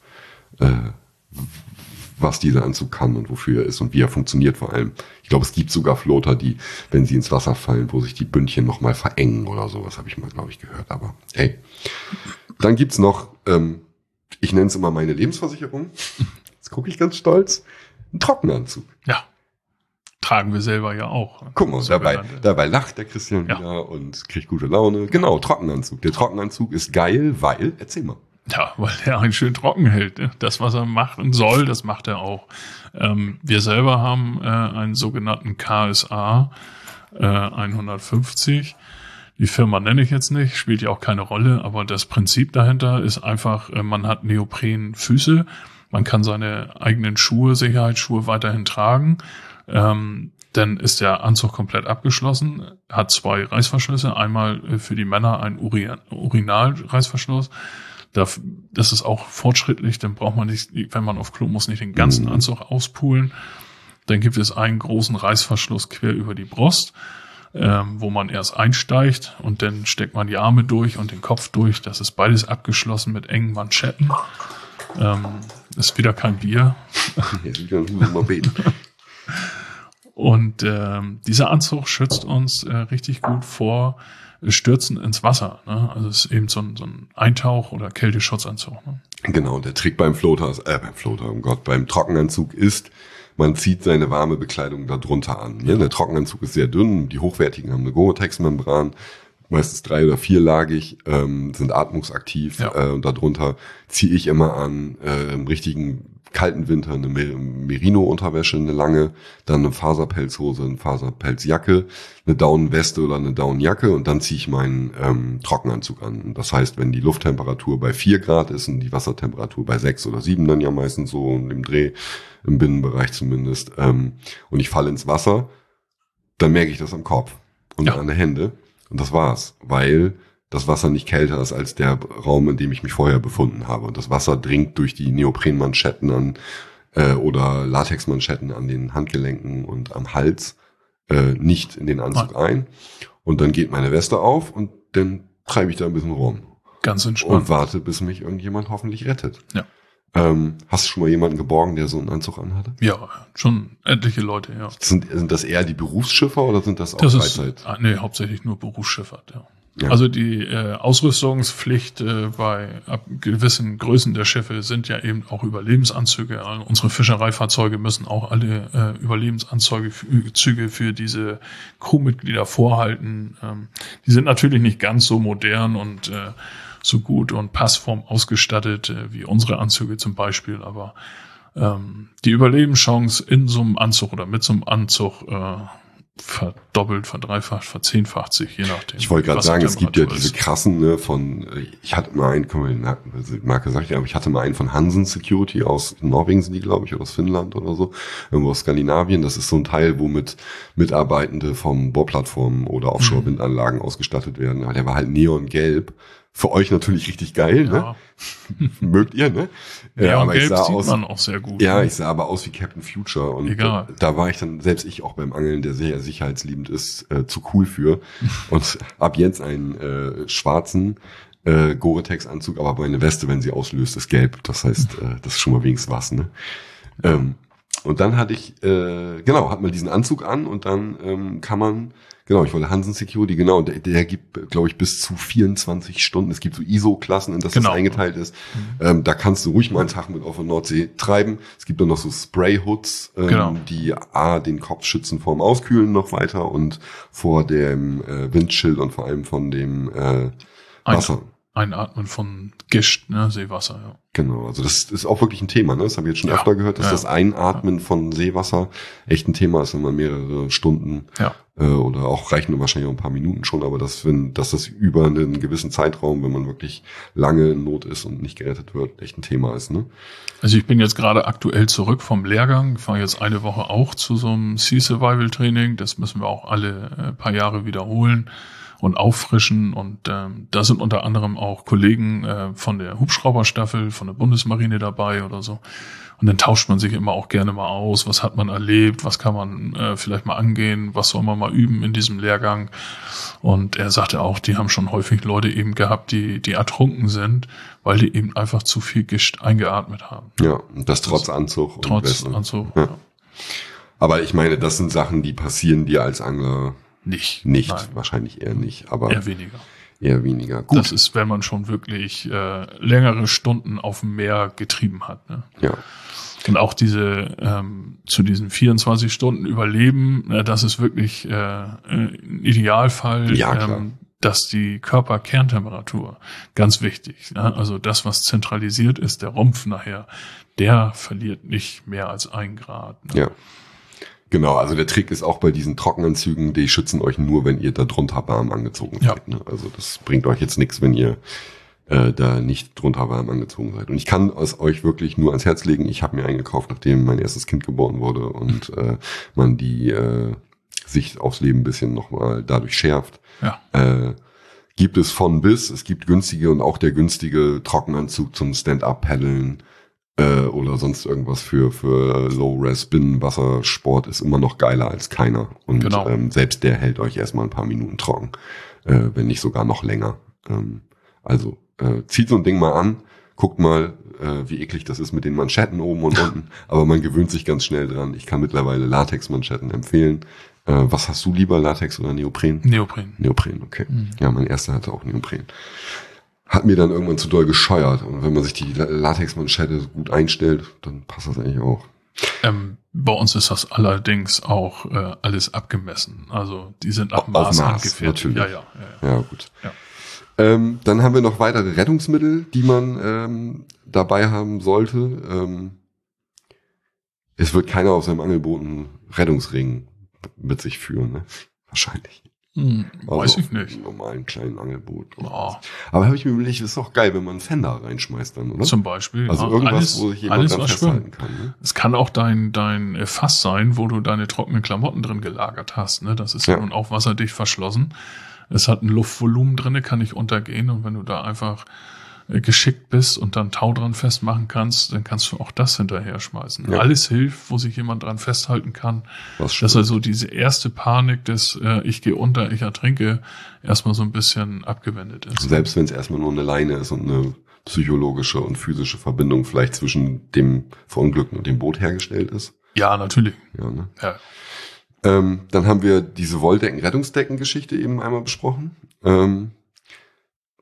A: was dieser Anzug kann und wofür er ist und wie er funktioniert vor allem. Ich glaube, es gibt sogar Floater, die, wenn sie ins Wasser fallen, wo sich die Bündchen nochmal verengen oder sowas, habe ich mal, glaube ich, gehört. Aber hey, dann gibt's noch, ich nenne es immer meine Lebensversicherung. Jetzt gucke ich ganz stolz. Ein Trockenanzug.
B: Ja, tragen wir selber ja auch.
A: Guck mal, dabei lacht der Christian wieder und kriegt gute Laune. Genau, Trockenanzug. Der Trockenanzug ist geil, weil, erzähl mal.
B: Ja, weil er einen schön trocken hält. Ne? Das, was er machen soll, das macht er auch. Wir selber haben einen sogenannten KSA 150. Die Firma nenne ich jetzt nicht, spielt ja auch keine Rolle, aber das Prinzip dahinter ist einfach, man hat Neoprenfüße, man kann seine eigenen Schuhe, Sicherheitsschuhe weiterhin tragen. Dann ist der Anzug komplett abgeschlossen, hat 2 Reißverschlüsse, einmal für die Männer ein Urinal-Reißverschluss. Das ist auch fortschrittlich, dann braucht man nicht, wenn man auf Klo muss, nicht den ganzen Anzug auspulen. Dann gibt es einen großen Reißverschluss quer über die Brust, wo man erst einsteigt und dann steckt man die Arme durch und den Kopf durch. Das ist beides abgeschlossen mit engen Manschetten. Ist wieder kein Bier. Und dieser Anzug schützt uns richtig gut vor Stürzen ins Wasser. Ne? Also es ist eben so ein Eintauch- oder Kälteschutzanzug. Ne?
A: Genau, der Trick beim beim Trockenanzug ist, man zieht seine warme Bekleidung da drunter an. Ja? Der Trockenanzug ist sehr dünn, die hochwertigen haben eine Gore-Tex-Membran, meistens 3- oder 4-lagig, sind atmungsaktiv. Und darunter ziehe ich immer an im richtigen kalten Winter eine Merino-Unterwäsche, eine lange, dann eine Faserpelzhose, eine Faserpelzjacke, eine Daunenweste oder eine Daunenjacke und dann ziehe ich meinen Trockenanzug an. Das heißt, wenn die Lufttemperatur bei 4 Grad ist und die Wassertemperatur bei 6 oder 7, dann ja meistens so im Dreh, im Binnenbereich zumindest, und ich falle ins Wasser, dann merke ich das am Kopf und an den Händen. Und das war's, weil das Wasser nicht kälter ist als der Raum, in dem ich mich vorher befunden habe. Und das Wasser dringt durch die Neoprenmanschetten an oder Latexmanschetten an den Handgelenken und am Hals nicht in den Anzug ein. Und dann geht meine Weste auf und dann treibe ich da ein bisschen rum.
B: Ganz entspannt.
A: Und warte, bis mich irgendjemand hoffentlich rettet.
B: Ja.
A: Hast du schon mal jemanden geborgen, der so einen Anzug anhatte?
B: Ja, schon etliche Leute, ja.
A: Sind das eher die Berufsschiffer oder sind das auch Freizeit?
B: Nee, hauptsächlich nur Berufsschifffahrt, ja. Ja. Also die Ausrüstungspflicht bei gewissen Größen der Schiffe sind ja eben auch Überlebensanzüge. Also unsere Fischereifahrzeuge müssen auch alle Überlebensanzüge für diese Crewmitglieder vorhalten. Die sind natürlich nicht ganz so modern und so gut und passform ausgestattet wie unsere Anzüge zum Beispiel, aber die Überlebenschance in so einem Anzug oder mit so einem Anzug verdoppelt, verdreifacht, verzehnfacht sich, je nachdem.
A: Ich wollte gerade sagen, es gibt ja diese krassen, ne, ich hatte mal einen, Marke sagt ja, aber ich hatte mal einen von Hansen Security aus Norwegen sind die, glaube ich, oder aus Finnland oder so, irgendwo aus Skandinavien. Das ist so ein Teil, womit Mitarbeitende von Bohrplattformen oder Offshore-Windanlagen ausgestattet werden. Der war halt neongelb. Für euch natürlich richtig geil,
B: ja.
A: Ne? Mögt ihr, ne?
B: Ja, aber gelb sieht man auch sehr gut.
A: Ja,
B: ne?
A: Ich sah aber aus wie Captain Future und
B: Egal.
A: Da war ich dann, selbst ich auch beim Angeln, der sehr sicherheitsliebend ist, zu cool für. Und ab jetzt einen schwarzen Gore-Tex-Anzug, aber meine Weste, wenn sie auslöst, ist gelb. Das heißt, das ist schon mal wenigstens was, ne? Und dann hatte ich, hat man diesen Anzug an und dann kann man, ich wollte Hansen Security, der gibt, glaube ich, bis zu 24 Stunden. Es gibt so ISO-Klassen, in das das eingeteilt ist. Da kannst du ruhig mal einen Tag mit auf der Nordsee treiben. Es gibt dann noch so Spray-Hoods, die den Kopf schützen vor dem Auskühlen noch weiter und vor dem Windschild und vor allem von dem Wasser.
B: Einatmen von Gischt, ne, Seewasser, ja.
A: Genau, also das ist auch wirklich ein Thema, ne? Das habe ich jetzt schon öfter gehört, dass das Einatmen von Seewasser echt ein Thema ist, wenn man mehrere Stunden oder auch reichen wahrscheinlich auch ein paar Minuten schon, aber dass das über einen gewissen Zeitraum, wenn man wirklich lange in Not ist und nicht gerettet wird, echt ein Thema ist, ne?
B: Also ich bin jetzt gerade aktuell zurück vom Lehrgang, ich fahre jetzt eine Woche auch zu so einem Sea Survival Training, das müssen wir auch alle paar Jahre wiederholen und auffrischen und da sind unter anderem auch Kollegen von der Hubschrauberstaffel, von der Bundesmarine dabei oder so. Und dann tauscht man sich immer auch gerne mal aus, was hat man erlebt, was kann man vielleicht mal angehen, was soll man mal üben in diesem Lehrgang. Und er sagte auch, die haben schon häufig Leute eben gehabt, die ertrunken sind, weil die eben einfach zu viel Gischt eingeatmet haben.
A: Ja, und das trotz Anzug.
B: Trotz Anzug,
A: ja. Aber ich meine, das sind Sachen, die passieren dir als Angler
B: nicht.
A: Nein. Wahrscheinlich eher nicht, aber
B: eher weniger.
A: Eher weniger. Gut.
B: Das ist, wenn man schon wirklich längere Stunden auf dem Meer getrieben hat. Ne?
A: Ja.
B: Und auch diese zu diesen 24 Stunden Überleben, das ist wirklich ein Idealfall, dass die Körperkerntemperatur, ganz wichtig, ne? Also das, was zentralisiert ist, der Rumpf nachher, der verliert nicht mehr als 1 Grad. Ne?
A: Ja. Genau, also der Trick ist auch bei diesen Trockenanzügen, die schützen euch nur, wenn ihr da drunter warm angezogen seid. Ne? Also das bringt euch jetzt nichts, wenn ihr da nicht drunter warm angezogen seid. Und ich kann es euch wirklich nur ans Herz legen. Ich habe mir einen gekauft, nachdem mein erstes Kind geboren wurde und man die Sicht aufs Leben ein bisschen nochmal dadurch schärft.
B: Ja.
A: Gibt es von bis, es gibt günstige und auch der günstige Trockenanzug zum Stand-Up-Paddeln oder sonst irgendwas für Low-Res Binnenwassersport ist immer noch geiler als keiner. Und selbst der hält euch erstmal ein paar Minuten trocken, wenn nicht sogar noch länger. Also zieht so ein Ding mal an, guckt mal, wie eklig das ist mit den Manschetten oben und unten, aber man gewöhnt sich ganz schnell dran. Ich kann mittlerweile Latex-Manschetten empfehlen. Was hast du lieber, Latex oder Neopren? Neopren, okay. Ja, mein erster hatte auch Neopren. Hat mir dann irgendwann zu doll gescheuert. Und wenn man sich die Latexmanschette gut einstellt, dann passt das eigentlich auch.
B: Bei uns ist das allerdings auch alles abgemessen. Also die sind nach Maß angefertigt.
A: Natürlich. Ja, gut. Ja. Dann haben wir noch weitere Rettungsmittel, die man dabei haben sollte. Es wird keiner auf seinem Angelboot einen Rettungsring mit sich führen, ne? Wahrscheinlich.
B: Weiß ich nicht.
A: Einen normalen kleinen Angelboot.
B: Oh.
A: Aber habe ich mir überlegt, das ist doch geil, wenn man einen Fender reinschmeißt dann, oder?
B: Zum Beispiel.
A: Also irgendwas, wo sich jemand dann festhalten kann. Ne?
B: Es kann auch dein Fass sein, wo du deine trockenen Klamotten drin gelagert hast. Ne? Das ist ja nun auch wasserdicht verschlossen. Es hat ein Luftvolumen drin, kann nicht untergehen. Und wenn du da einfach geschickt bist und dann Tau dran festmachen kannst, dann kannst du auch das hinterher schmeißen. Ja. Alles hilft, wo sich jemand dran festhalten kann. Dass also diese erste Panik des ich gehe unter, ich ertrinke, erstmal so ein bisschen abgewendet ist.
A: Selbst wenn es erstmal nur eine Leine ist und eine psychologische und physische Verbindung vielleicht zwischen dem Verunglückten und dem Boot hergestellt ist.
B: Ja, natürlich.
A: Ja, ne?
B: Ja.
A: Dann haben wir diese Wolldecken-Rettungsdecken-Geschichte eben einmal besprochen.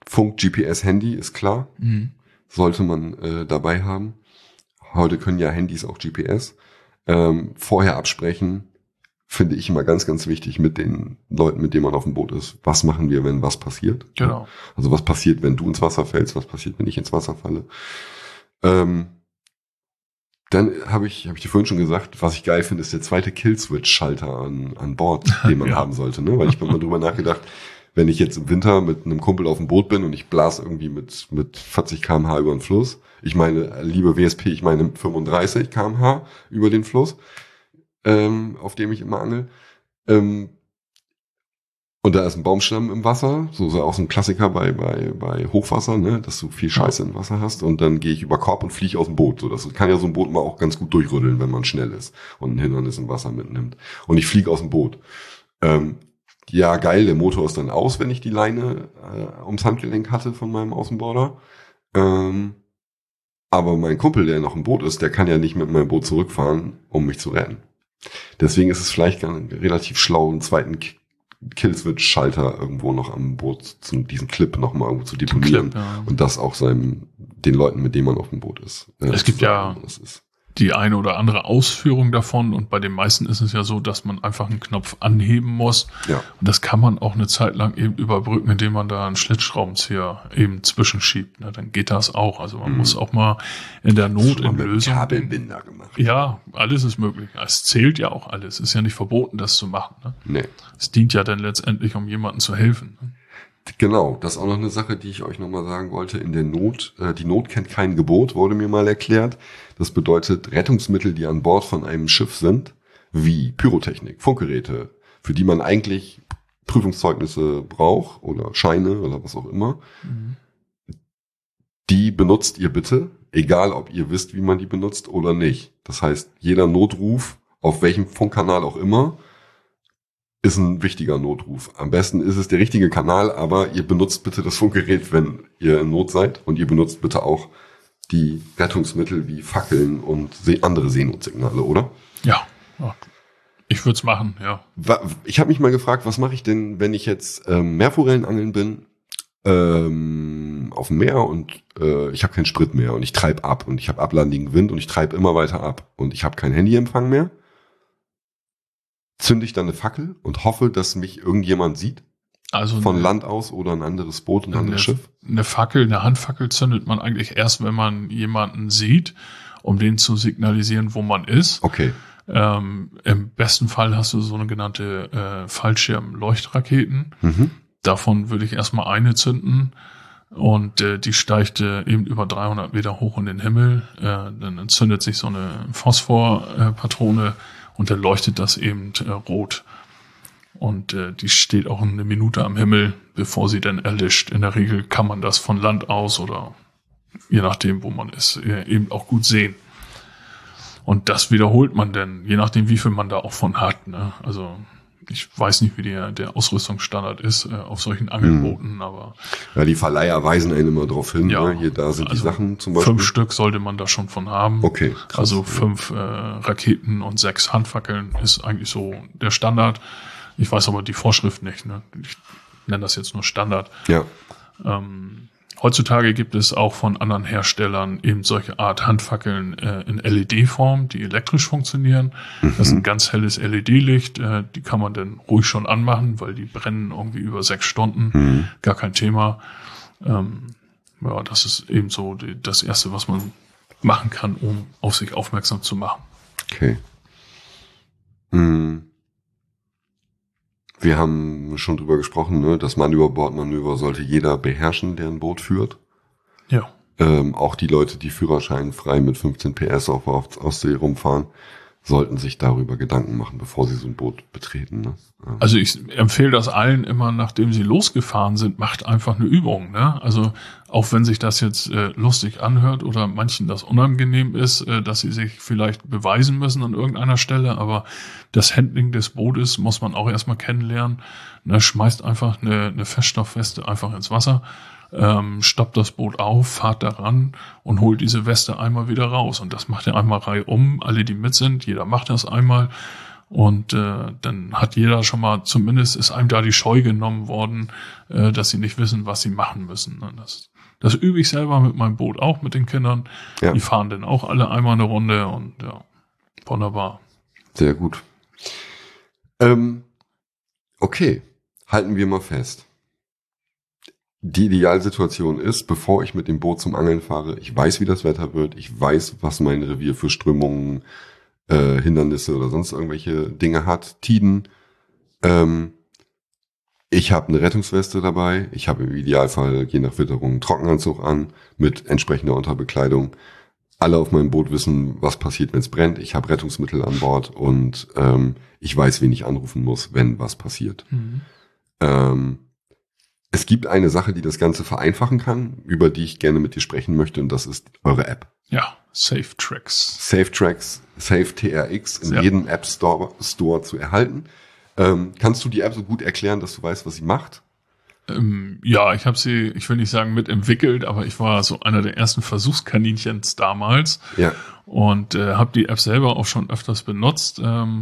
A: Funk, GPS, Handy ist klar. Sollte man dabei haben. Heute können ja Handys auch GPS. Vorher absprechen, finde ich immer ganz, ganz wichtig mit den Leuten, mit denen man auf dem Boot ist. Was machen wir, wenn was passiert?
B: Genau.
A: Also was passiert, wenn du ins Wasser fällst? Was passiert, wenn ich ins Wasser falle? Dann habe ich dir vorhin schon gesagt, was ich geil finde, ist der zweite Killswitch-Schalter an Bord, den man haben sollte. Ne? Weil ich bin mal drüber nachgedacht, wenn ich jetzt im Winter mit einem Kumpel auf dem Boot bin und ich blase irgendwie mit 40 km/h über den Fluss. Ich meine, liebe WSP, ich meine 35 km/h über den Fluss, auf dem ich immer angel. Und da ist ein Baumstamm im Wasser, so auch so ein Klassiker bei Hochwasser, ne, dass du viel Scheiße im Wasser hast. Und dann gehe ich über Korb und fliege aus dem Boot. So, das kann ja so ein Boot mal auch ganz gut durchrütteln, wenn man schnell ist und ein Hindernis im Wasser mitnimmt. Und ich fliege aus dem Boot. Ja, geil, der Motor ist dann aus, wenn ich die Leine ums Handgelenk hatte von meinem Außenborder. Aber mein Kumpel, der noch im Boot ist, der kann ja nicht mit meinem Boot zurückfahren, um mich zu retten. Deswegen ist es vielleicht relativ schlau, einen zweiten Killswitch-Schalter irgendwo noch am Boot, diesen Clip noch mal irgendwo zu deponieren.
B: Clip, ja.
A: Und das auch den Leuten, mit denen man auf dem Boot ist.
B: Es gibt ja die eine oder andere Ausführung davon und bei den meisten ist es ja so, dass man einfach einen Knopf anheben muss.
A: Ja.
B: Und das kann man auch eine Zeit lang eben überbrücken, indem man da einen Schlitzschraubenzieher eben zwischenschiebt. Na, dann geht das auch. Also man muss auch mal in der Not in Lösung.
A: Kabelbinder gemacht.
B: Ja, alles ist möglich. Es zählt ja auch alles. Es ist ja nicht verboten, das zu machen. Ne?
A: Nee.
B: Es dient ja dann letztendlich, um jemandem zu helfen. Ne?
A: Genau, das ist auch noch eine Sache, die ich euch nochmal sagen wollte. In der Not, die Not kennt kein Gebot, wurde mir mal erklärt. Das bedeutet, Rettungsmittel, die an Bord von einem Schiff sind, wie Pyrotechnik, Funkgeräte, für die man eigentlich Prüfungszeugnisse braucht oder Scheine oder was auch immer, die benutzt ihr bitte, egal ob ihr wisst, wie man die benutzt oder nicht. Das heißt, jeder Notruf, auf welchem Funkkanal auch immer, ist ein wichtiger Notruf. Am besten ist es der richtige Kanal, aber ihr benutzt bitte das Funkgerät, wenn ihr in Not seid. Und ihr benutzt bitte auch die Rettungsmittel wie Fackeln und andere Seenotsignale, oder?
B: Ja, ich würde es machen, ja.
A: Ich habe mich mal gefragt, was mache ich denn, wenn ich jetzt Meerforellenangeln bin auf dem Meer und ich habe keinen Sprit mehr und ich treibe ab und ich habe ablandigen Wind und ich treibe immer weiter ab und ich habe keinen Handyempfang mehr. Zünde ich dann eine Fackel und hoffe, dass mich irgendjemand sieht? Also von Land aus oder ein anderes Boot, ein anderes Schiff?
B: Eine Handfackel zündet man eigentlich erst, wenn man jemanden sieht, um den zu signalisieren, wo man ist.
A: Okay.
B: Im besten Fall hast du so eine genannte Fallschirmleuchtraketen. Davon würde ich erstmal eine zünden und die steigt eben über 300 Meter hoch in den Himmel. Dann entzündet sich so eine Phosphorpatrone und dann leuchtet das eben rot. Und die steht auch eine Minute am Himmel, bevor sie dann erlischt. In der Regel kann man das von Land aus oder je nachdem, wo man ist, eben auch gut sehen. Und das wiederholt man dann, je nachdem, wie viel man da auch von hat. Ne? Also ich weiß nicht, wie der Ausrüstungsstandard ist auf solchen Angelbooten, aber...
A: Ja, die Verleiher weisen einen immer drauf hin. Ja, ne? Hier, da sind die Sachen zum Beispiel.
B: 5 Stück sollte man da schon von haben.
A: Okay. Krass,
B: also 5 Raketen und 6 Handfackeln ist eigentlich so der Standard. Ich weiß aber die Vorschrift nicht. Ne? Ich nenne das jetzt nur Standard.
A: Ja.
B: Heutzutage gibt es auch von anderen Herstellern eben solche Art Handfackeln in LED-Form, die elektrisch funktionieren. Das ist ein ganz helles LED-Licht. Die kann man dann ruhig schon anmachen, weil die brennen irgendwie über 6 Stunden. Gar kein Thema. Ja, das ist eben so das Erste, was man machen kann, um auf sich aufmerksam zu machen.
A: Okay. Wir haben schon drüber gesprochen, ne? Das Mann-über-Bord-Manöver sollte jeder beherrschen, der ein Boot führt.
B: Ja.
A: Auch die Leute, die führerscheinfrei mit 15 PS auf der Ostsee rumfahren, sollten sich darüber Gedanken machen, bevor sie so ein Boot betreten. Ne?
B: Also ich empfehle das allen immer, nachdem sie losgefahren sind, macht einfach eine Übung. Ne? Also auch wenn sich das jetzt lustig anhört oder manchen das unangenehm ist, dass sie sich vielleicht beweisen müssen an irgendeiner Stelle, aber das Handling des Bootes muss man auch erstmal kennenlernen. Ne? Schmeißt einfach eine Feststoffweste einfach ins Wasser, stoppt das Boot auf, fahrt daran und holt diese Weste einmal wieder raus. Und das macht ihr einmal reihum, alle, die mit sind, jeder macht das einmal. Und dann hat jeder schon mal, zumindest ist einem da die Scheu genommen worden, dass sie nicht wissen, was sie machen müssen. Und das übe ich selber mit meinem Boot auch, mit den Kindern. Ja. Die fahren dann auch alle einmal eine Runde und ja, wunderbar.
A: Sehr gut. Okay, halten wir mal fest. Die Idealsituation ist, bevor ich mit dem Boot zum Angeln fahre, ich weiß, wie das Wetter wird, ich weiß, was mein Revier für Strömungen, Hindernisse oder sonst irgendwelche Dinge hat, Tiden. Ich habe eine Rettungsweste dabei, ich habe im Idealfall je nach Witterung einen Trockenanzug an mit entsprechender Unterbekleidung. Alle auf meinem Boot wissen, was passiert, wenn es brennt. Ich habe Rettungsmittel an Bord und ich weiß, wen ich anrufen muss, wenn was passiert. Es gibt eine Sache, die das Ganze vereinfachen kann, über die ich gerne mit dir sprechen möchte, und das ist eure App.
B: Ja, SafeTrax.
A: SafeTrax, SafeTRX in jedem App Store zu erhalten. Kannst du die App so gut erklären, dass du weißt, was sie macht?
B: Ja, ich habe sie, ich will nicht sagen mitentwickelt, aber ich war so einer der ersten Versuchskaninchens damals.
A: Ja.
B: Und habe die App selber auch schon öfters benutzt.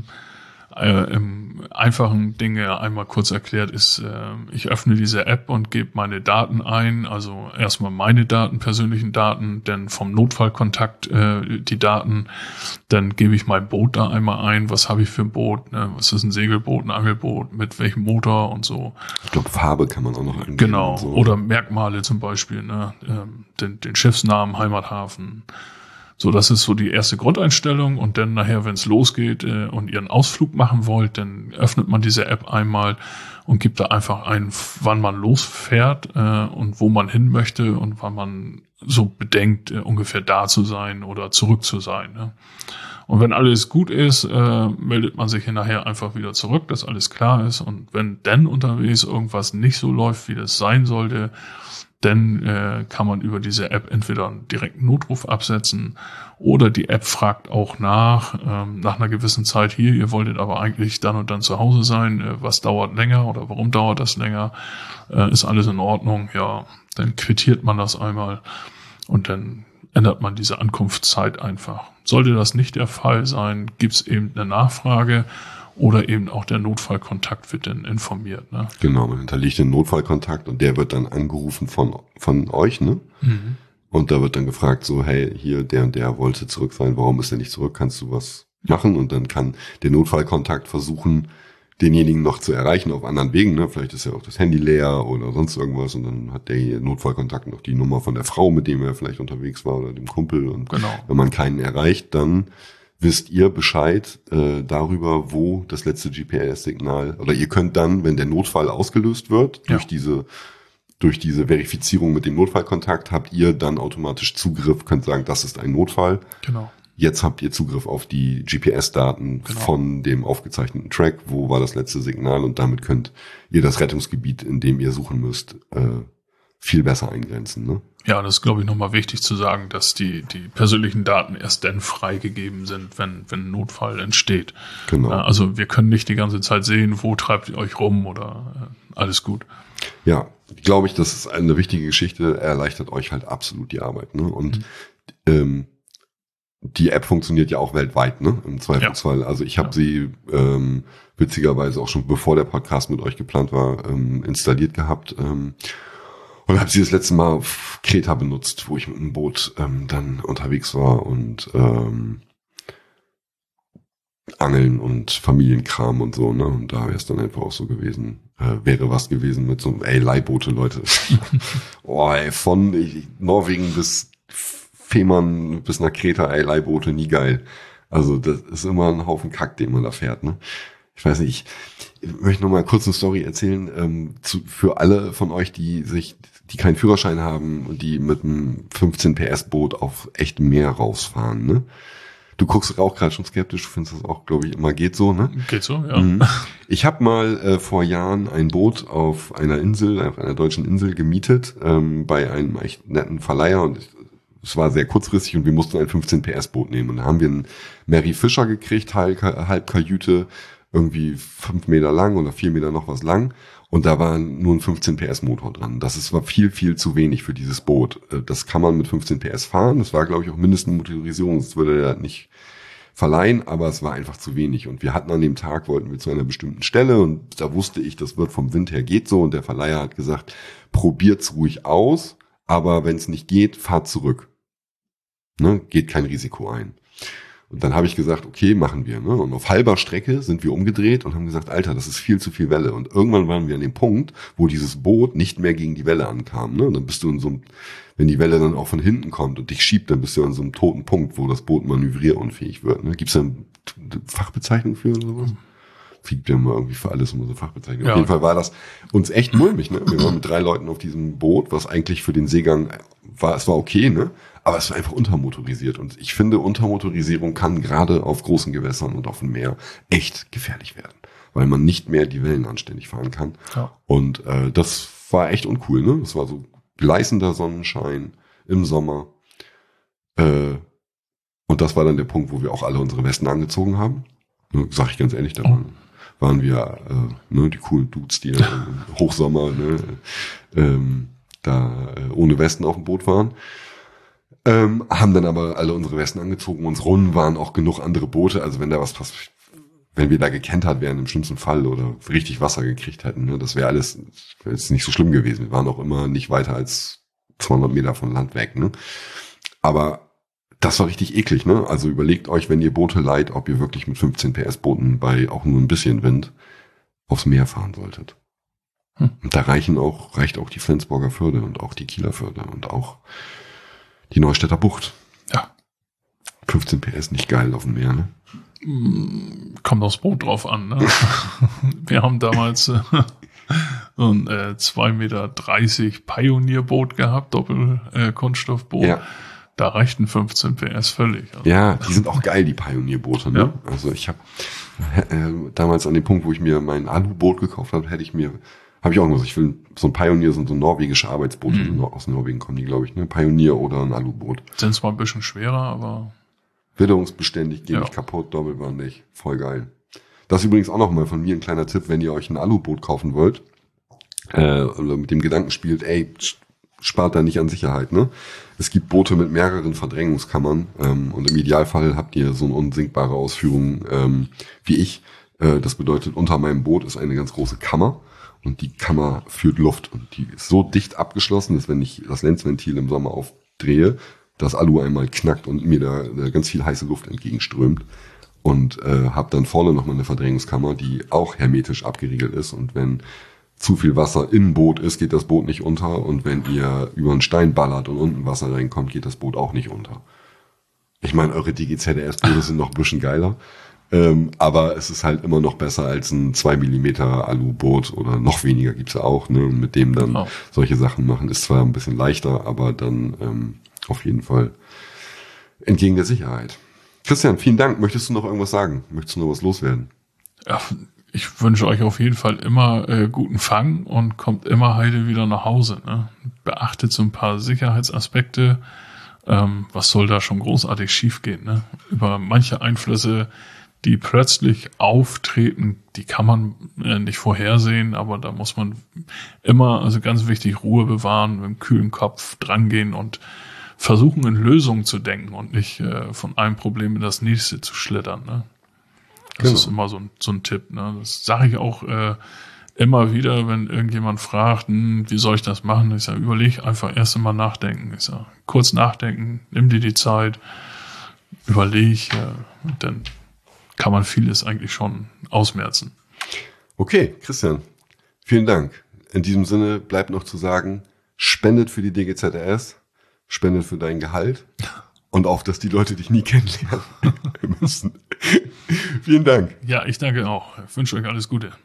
B: Im einfachen Dinge einmal kurz erklärt ist, ich öffne diese App und gebe meine Daten ein, also erstmal meine Daten, persönlichen Daten, dann vom Notfallkontakt die Daten, dann gebe ich mein Boot da einmal ein, was habe ich für ein Boot, ne? Was ist ein Segelboot, ein Angelboot, mit welchem Motor und so.
A: Ich glaube, Farbe kann man auch noch angeben.
B: Genau, so. Oder Merkmale zum Beispiel, ne? Den Schiffsnamen, Heimathafen. So, das ist so die erste Grundeinstellung, und dann nachher, wenn es losgeht und ihr einen Ausflug machen wollt, dann öffnet man diese App einmal und gibt da einfach ein, wann man losfährt und wo man hin möchte und wann man so bedenkt, ungefähr da zu sein oder zurück zu sein. Ne? Und wenn alles gut ist, meldet man sich nachher einfach wieder zurück, dass alles klar ist, und wenn dann unterwegs irgendwas nicht so läuft, wie das sein sollte, dann kann man über diese App entweder einen direkten Notruf absetzen oder die App fragt auch nach einer gewissen Zeit, hier, ihr wolltet aber eigentlich dann und dann zu Hause sein, was dauert länger oder warum dauert das länger, ist alles in Ordnung, ja, dann quittiert man das einmal und dann ändert man diese Ankunftszeit einfach. Sollte das nicht der Fall sein, gibt's eben eine Nachfrage. Oder eben auch der Notfallkontakt wird dann informiert. Ne?
A: Genau, man hinterlegt den Notfallkontakt und der wird dann angerufen von euch, ne? Mhm. Und da wird dann gefragt so, hey, hier, der und der wollte zurück sein, warum ist er nicht zurück, kannst du was machen? Und dann kann der Notfallkontakt versuchen, denjenigen noch zu erreichen auf anderen Wegen, ne? Vielleicht ist ja auch das Handy leer oder sonst irgendwas, und dann hat der Notfallkontakt noch die Nummer von der Frau, mit dem er vielleicht unterwegs war, oder dem Kumpel, und wenn man keinen erreicht, dann wisst ihr Bescheid darüber, wo das letzte GPS-Signal, oder ihr könnt dann, wenn der Notfall ausgelöst wird, durch diese Verifizierung mit dem Notfallkontakt, habt ihr dann automatisch Zugriff, könnt sagen, das ist ein Notfall.
B: Genau.
A: Jetzt habt ihr Zugriff auf die GPS-Daten von dem aufgezeichneten Track, wo war das letzte Signal, und damit könnt ihr das Rettungsgebiet, in dem ihr suchen müsst, viel besser eingrenzen, ne?
B: Ja, das ist, glaube ich, nochmal wichtig zu sagen, dass die persönlichen Daten erst dann freigegeben sind, wenn ein Notfall entsteht.
A: Genau.
B: Also wir können nicht die ganze Zeit sehen, wo treibt ihr euch rum oder alles gut.
A: Ja, glaube ich, das ist eine wichtige Geschichte, erleichtert euch halt absolut die Arbeit, ne? Und die App funktioniert ja auch weltweit, ne? Im Zweifelsfall. Ja. Also ich habe sie witzigerweise auch schon bevor der Podcast mit euch geplant war, installiert gehabt. Und habe sie das letzte Mal auf Kreta benutzt, wo ich mit dem Boot dann unterwegs war und Angeln und Familienkram und so, ne? Und da wäre es dann einfach auch so gewesen, wäre was gewesen mit so, Leihboote, Leute. Von Norwegen bis Fehmarn bis nach Kreta, Leihboote, nie geil. Also das ist immer ein Haufen Kack, den man da fährt, ne? Ich weiß nicht, ich möchte noch mal kurz eine Story erzählen, für alle von euch, die keinen Führerschein haben und die mit einem 15 PS Boot auf echtem Meer rausfahren, ne? Du guckst auch gerade schon skeptisch, du findest das auch, glaube ich, immer geht so, ne?
B: Geht so, ja.
A: Ich habe mal vor Jahren ein Boot auf einer deutschen Insel gemietet, bei einem echt netten Verleiher, und es war sehr kurzfristig und wir mussten ein 15 PS Boot nehmen. Und da haben wir einen Mary Fisher gekriegt, Halbkajüte, irgendwie 5 Meter lang oder 4 Meter noch was lang. Und da war nur ein 15 PS Motor dran. War viel, viel zu wenig für dieses Boot. Das kann man mit 15 PS fahren. Das war, glaube ich, auch Mindestmotorisierung. Sonst würde er nicht verleihen, aber es war einfach zu wenig. Und wir hatten an dem Tag, wollten wir zu einer bestimmten Stelle und da wusste ich, das wird vom Wind her geht so. Und der Verleiher hat gesagt, probiert's ruhig aus, aber wenn es nicht geht, fahrt zurück. Ne? Geht kein Risiko ein. Und dann habe ich gesagt, okay, machen wir. Ne? Und auf halber Strecke sind wir umgedreht und haben gesagt, Alter, das ist viel zu viel Welle. Und irgendwann waren wir an dem Punkt, wo dieses Boot nicht mehr gegen die Welle ankam. Ne? Und dann bist du in so einem, wenn die Welle dann auch von hinten kommt und dich schiebt, dann bist du an so einem toten Punkt, wo das Boot manövrierunfähig wird. Ne? Gibt es da eine Fachbezeichnung für oder sowas? Fliegt ja immer irgendwie für alles immer so Fachbezeichnung. Ja. Auf jeden Fall war das uns echt mulmig. Ne? Wir waren mit 3 Leuten auf diesem Boot, was eigentlich für den Seegang war, es war okay, ne? Aber es war einfach untermotorisiert. Und ich finde, Untermotorisierung kann gerade auf großen Gewässern und auf dem Meer echt gefährlich werden, weil man nicht mehr die Wellen anständig fahren kann. Ja. Und das war echt uncool. Ne? Das war so gleißender Sonnenschein im Sommer. Und das war dann der Punkt, wo wir auch alle unsere Westen angezogen haben. Ne? Sag ich ganz ehrlich, da waren wir die coolen Dudes, die im Hochsommer ohne Westen auf dem Boot waren. Haben dann aber alle unsere Westen angezogen. Uns Runden waren auch genug andere Boote. Also wenn da was passiert, wenn wir da gekentert wären im schlimmsten Fall oder richtig Wasser gekriegt hätten, ne, das wäre alles ist nicht so schlimm gewesen. Wir waren auch immer nicht weiter als 200 Meter von Land weg. Ne? Aber das war richtig eklig. Ne? Also überlegt euch, wenn ihr Boote leiht, ob ihr wirklich mit 15 PS Booten bei auch nur ein bisschen Wind aufs Meer fahren solltet. Und da reicht auch die Flensburger Förde und auch die Kieler Förde und auch die Neustädter Bucht.
B: Ja.
A: 15 PS, nicht geil auf dem Meer, ne?
B: Kommt aufs Boot drauf an, ne? Wir haben damals so ein 2,30 Meter Pioneer-Boot gehabt, Doppel-Kunststoffboot. Ja. Da reichten 15 PS völlig.
A: Also. Ja, die sind auch geil, die Pioneer-Boote, ne? Ja. Also ich habe damals an dem Punkt, wo ich mir mein Aluboot gekauft habe, habe ich auch gesagt, ich will so ein Pioneer, sind so norwegische Arbeitsboote, aus Norwegen kommen die, glaube ich, ne? Pioneer oder ein Aluboot.
B: Sind zwar ein bisschen schwerer, aber
A: witterungsbeständig, geht nicht kaputt, doppelwandig, voll geil. Das ist übrigens auch nochmal von mir ein kleiner Tipp, wenn ihr euch ein Aluboot kaufen wollt, oder mit dem Gedanken spielt, spart da nicht an Sicherheit, ne? Es gibt Boote mit mehreren Verdrängungskammern, und im Idealfall habt ihr so eine unsinkbare Ausführung, wie ich. Das bedeutet, unter meinem Boot ist eine ganz große Kammer. Und die Kammer führt Luft und die ist so dicht abgeschlossen, dass wenn ich das Lenzventil im Sommer aufdrehe, das Alu einmal knackt und mir da ganz viel heiße Luft entgegenströmt. Und habe dann vorne nochmal eine Verdrängungskammer, die auch hermetisch abgeriegelt ist. Und wenn zu viel Wasser im Boot ist, geht das Boot nicht unter. Und wenn ihr über einen Stein ballert und unten Wasser reinkommt, geht das Boot auch nicht unter. Ich meine, eure DGZRS-Boote sind noch ein bisschen geiler. Aber es ist halt immer noch besser als ein 2 mm Aluboot oder noch weniger gibt's ja auch, ne? Und mit dem dann solche Sachen machen, ist zwar ein bisschen leichter, aber dann auf jeden Fall entgegen der Sicherheit. Christian, vielen Dank. Möchtest du noch irgendwas sagen? Möchtest du noch was loswerden?
B: Ja, ich wünsche euch auf jeden Fall immer guten Fang und kommt immer heile wieder nach Hause. Ne? Beachtet so ein paar Sicherheitsaspekte. Was soll da schon großartig schiefgehen? Ne? Über manche Einflüsse, die plötzlich auftreten, die kann man nicht vorhersehen, aber da muss man immer, also ganz wichtig, Ruhe bewahren, mit einem kühlen Kopf drangehen und versuchen, in Lösungen zu denken und nicht von einem Problem in das nächste zu schlittern. Ne? Das ist immer so ein Tipp. Ne? Das sage ich auch immer wieder, wenn irgendjemand fragt, wie soll ich das machen? Ich sage, überleg einfach erst einmal nachdenken. Ich sage, kurz nachdenken, nimm dir die Zeit, überleg, dann kann man vieles eigentlich schon ausmerzen.
A: Okay, Christian, vielen Dank. In diesem Sinne bleibt noch zu sagen, spendet für die DGZRS, spendet für dein Gehalt und auch, dass die Leute dich nie kennenlernen müssen. Vielen Dank.
B: Ja, ich danke auch. Ich wünsche euch alles Gute.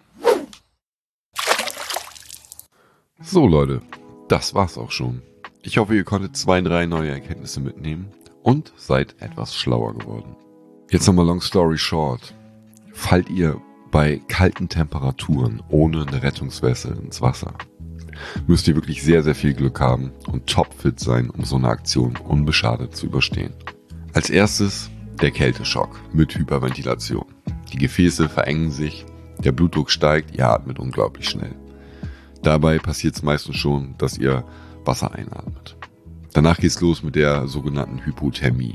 A: So Leute, das war's auch schon. Ich hoffe, ihr konntet 2, 3 neue Erkenntnisse mitnehmen und seid etwas schlauer geworden. Jetzt nochmal long story short. Fallt ihr bei kalten Temperaturen ohne eine Rettungsweste ins Wasser, müsst ihr wirklich sehr, sehr viel Glück haben und topfit sein, um so eine Aktion unbeschadet zu überstehen. Als erstes der Kälteschock mit Hyperventilation. Die Gefäße verengen sich, der Blutdruck steigt, ihr atmet unglaublich schnell. Dabei passiert es meistens schon, dass ihr Wasser einatmet. Danach geht's los mit der sogenannten Hypothermie.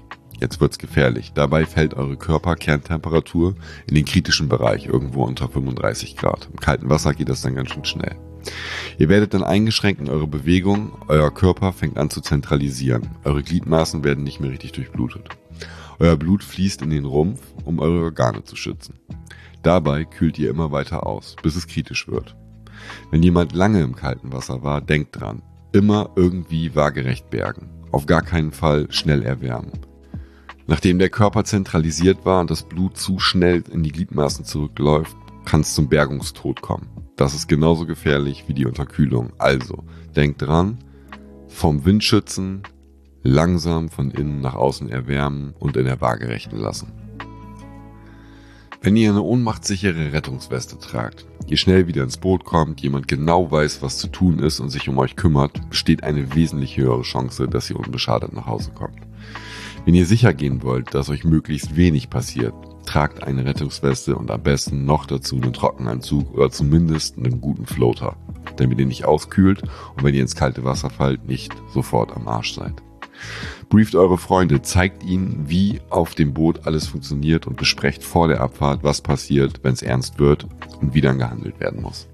A: Jetzt wird's gefährlich. Dabei fällt eure Körperkerntemperatur in den kritischen Bereich, irgendwo unter 35 Grad. Im kalten Wasser geht das dann ganz schön schnell. Ihr werdet dann eingeschränkt in eurer Bewegung, euer Körper fängt an zu zentralisieren. Eure Gliedmaßen werden nicht mehr richtig durchblutet. Euer Blut fließt in den Rumpf, um eure Organe zu schützen. Dabei kühlt ihr immer weiter aus, bis es kritisch wird. Wenn jemand lange im kalten Wasser war, denkt dran, immer irgendwie waagerecht bergen. Auf gar keinen Fall schnell erwärmen. Nachdem der Körper zentralisiert war und das Blut zu schnell in die Gliedmaßen zurückläuft, kann es zum Bergungstod kommen. Das ist genauso gefährlich wie die Unterkühlung. Also, denkt dran, vom Wind schützen, langsam von innen nach außen erwärmen und in der Waagerechten lassen. Wenn ihr eine ohnmachtssichere Rettungsweste tragt, ihr schnell wieder ins Boot kommt, jemand genau weiß, was zu tun ist und sich um euch kümmert, besteht eine wesentlich höhere Chance, dass ihr unbeschadet nach Hause kommt. Wenn ihr sicher gehen wollt, dass euch möglichst wenig passiert, tragt eine Rettungsweste und am besten noch dazu einen Trockenanzug oder zumindest einen guten Floater, damit ihr nicht auskühlt und wenn ihr ins kalte Wasser fallt, nicht sofort am Arsch seid. Brieft eure Freunde, zeigt ihnen, wie auf dem Boot alles funktioniert und besprecht vor der Abfahrt, was passiert, wenn es ernst wird und wie dann gehandelt werden muss.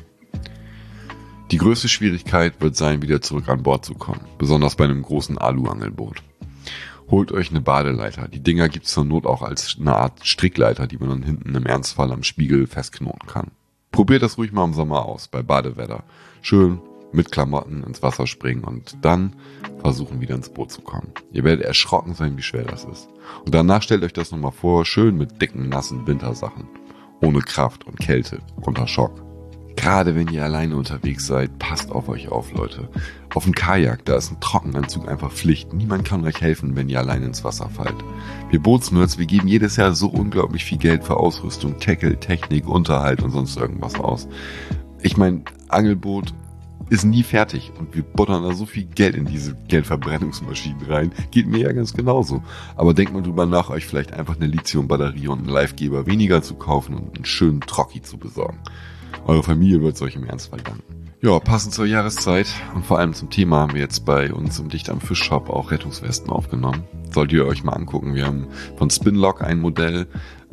A: Die größte Schwierigkeit wird sein, wieder zurück an Bord zu kommen, besonders bei einem großen Alu-Angelboot. Holt euch eine Badeleiter. Die Dinger gibt's zur Not auch als eine Art Strickleiter, die man dann hinten im Ernstfall am Spiegel festknoten kann. Probiert das ruhig mal im Sommer aus, bei Badewetter. Schön mit Klamotten ins Wasser springen und dann versuchen wieder ins Boot zu kommen. Ihr werdet erschrocken sein, wie schwer das ist. Und danach stellt euch das nochmal vor, schön mit dicken, nassen Wintersachen. Ohne Kraft und Kälte, unter Schock. Gerade wenn ihr alleine unterwegs seid, passt auf euch auf, Leute. Auf dem Kajak, da ist ein Trockenanzug einfach Pflicht. Niemand kann euch helfen, wenn ihr alleine ins Wasser fallt. Wir Bootsnerds, wir geben jedes Jahr so unglaublich viel Geld für Ausrüstung, Tackle, Technik, Unterhalt und sonst irgendwas aus. Ich meine, Angelboot ist nie fertig und wir buttern da so viel Geld in diese Geldverbrennungsmaschinen rein. Geht mir ja ganz genauso. Aber denkt mal drüber nach, euch vielleicht einfach eine Lithium-Batterie und einen Livegeber weniger zu kaufen und einen schönen Trocki zu besorgen. Eure Familie wird es euch im Ernstfall danken. Ja, passend zur Jahreszeit und vor allem zum Thema haben wir jetzt bei uns im Dicht am Fisch-Shop auch Rettungswesten aufgenommen. Solltet ihr euch mal angucken. Wir haben von Spinlock ein Modell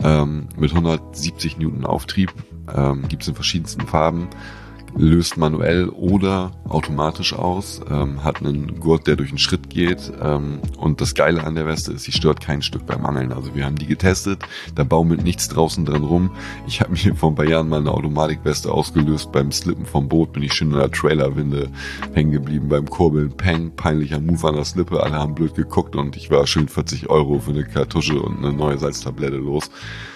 A: mit 170 Newton Auftrieb. Gibt es in verschiedensten Farben. Löst manuell oder automatisch aus, hat einen Gurt, der durch den Schritt geht und das Geile an der Weste ist, sie stört kein Stück beim Angeln. Also wir haben die getestet, da baumelt nichts draußen dran rum. Ich habe mir vor ein paar Jahren mal eine Automatikweste ausgelöst, beim Slippen vom Boot bin ich schön in der Trailerwinde hängen geblieben, beim Kurbeln, Peng, peinlicher Move an der Slippe, alle haben blöd geguckt und ich war schön 40 € für eine Kartusche und eine neue Salztablette los.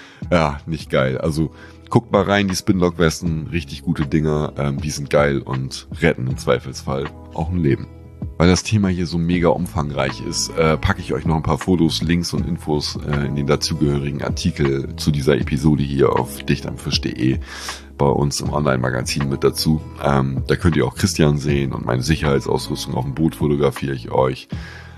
A: Ja, nicht geil. Also guckt mal rein, die Spinlock-Westen, richtig gute Dinger, die sind geil und retten im Zweifelsfall auch ein Leben. Weil das Thema hier so mega umfangreich ist, packe ich euch noch ein paar Fotos, Links und Infos in den dazugehörigen Artikel zu dieser Episode hier auf dichtamfisch.de bei uns im Online-Magazin mit dazu. Da könnt ihr auch Christian sehen und meine Sicherheitsausrüstung auf dem Boot fotografiere ich euch.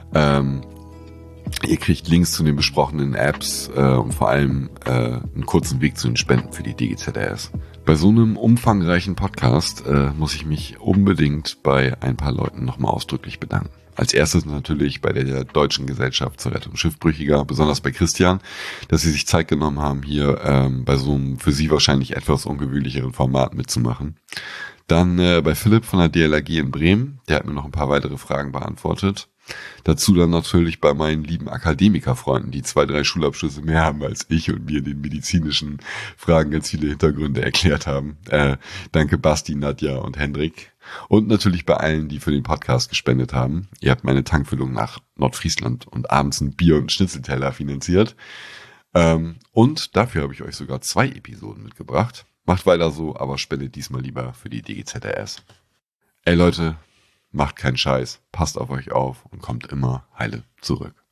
A: Ihr kriegt Links zu den besprochenen Apps und vor allem einen kurzen Weg zu den Spenden für die DGZRS. Bei so einem umfangreichen Podcast muss ich mich unbedingt bei ein paar Leuten nochmal ausdrücklich bedanken. Als erstes natürlich bei der Deutschen Gesellschaft zur Rettung Schiffbrüchiger, besonders bei Christian, dass sie sich Zeit genommen haben, hier bei so einem für sie wahrscheinlich etwas ungewöhnlicheren Format mitzumachen. Dann bei Philipp von der DLRG in Bremen, der hat mir noch ein paar weitere Fragen beantwortet. Dazu dann natürlich bei meinen lieben Akademikerfreunden, die 2-3 Schulabschlüsse mehr haben als ich und mir in den medizinischen Fragen ganz viele Hintergründe erklärt haben. Danke Basti, Nadja und Hendrik. Und natürlich bei allen, die für den Podcast gespendet haben. Ihr habt meine Tankfüllung nach Nordfriesland und abends ein Bier und einen Schnitzelteller finanziert. Und dafür habe ich euch sogar 2 Episoden mitgebracht. Macht weiter so, aber spendet diesmal lieber für die DGZRS. Ey Leute, macht keinen Scheiß, passt auf euch auf und kommt immer heile zurück.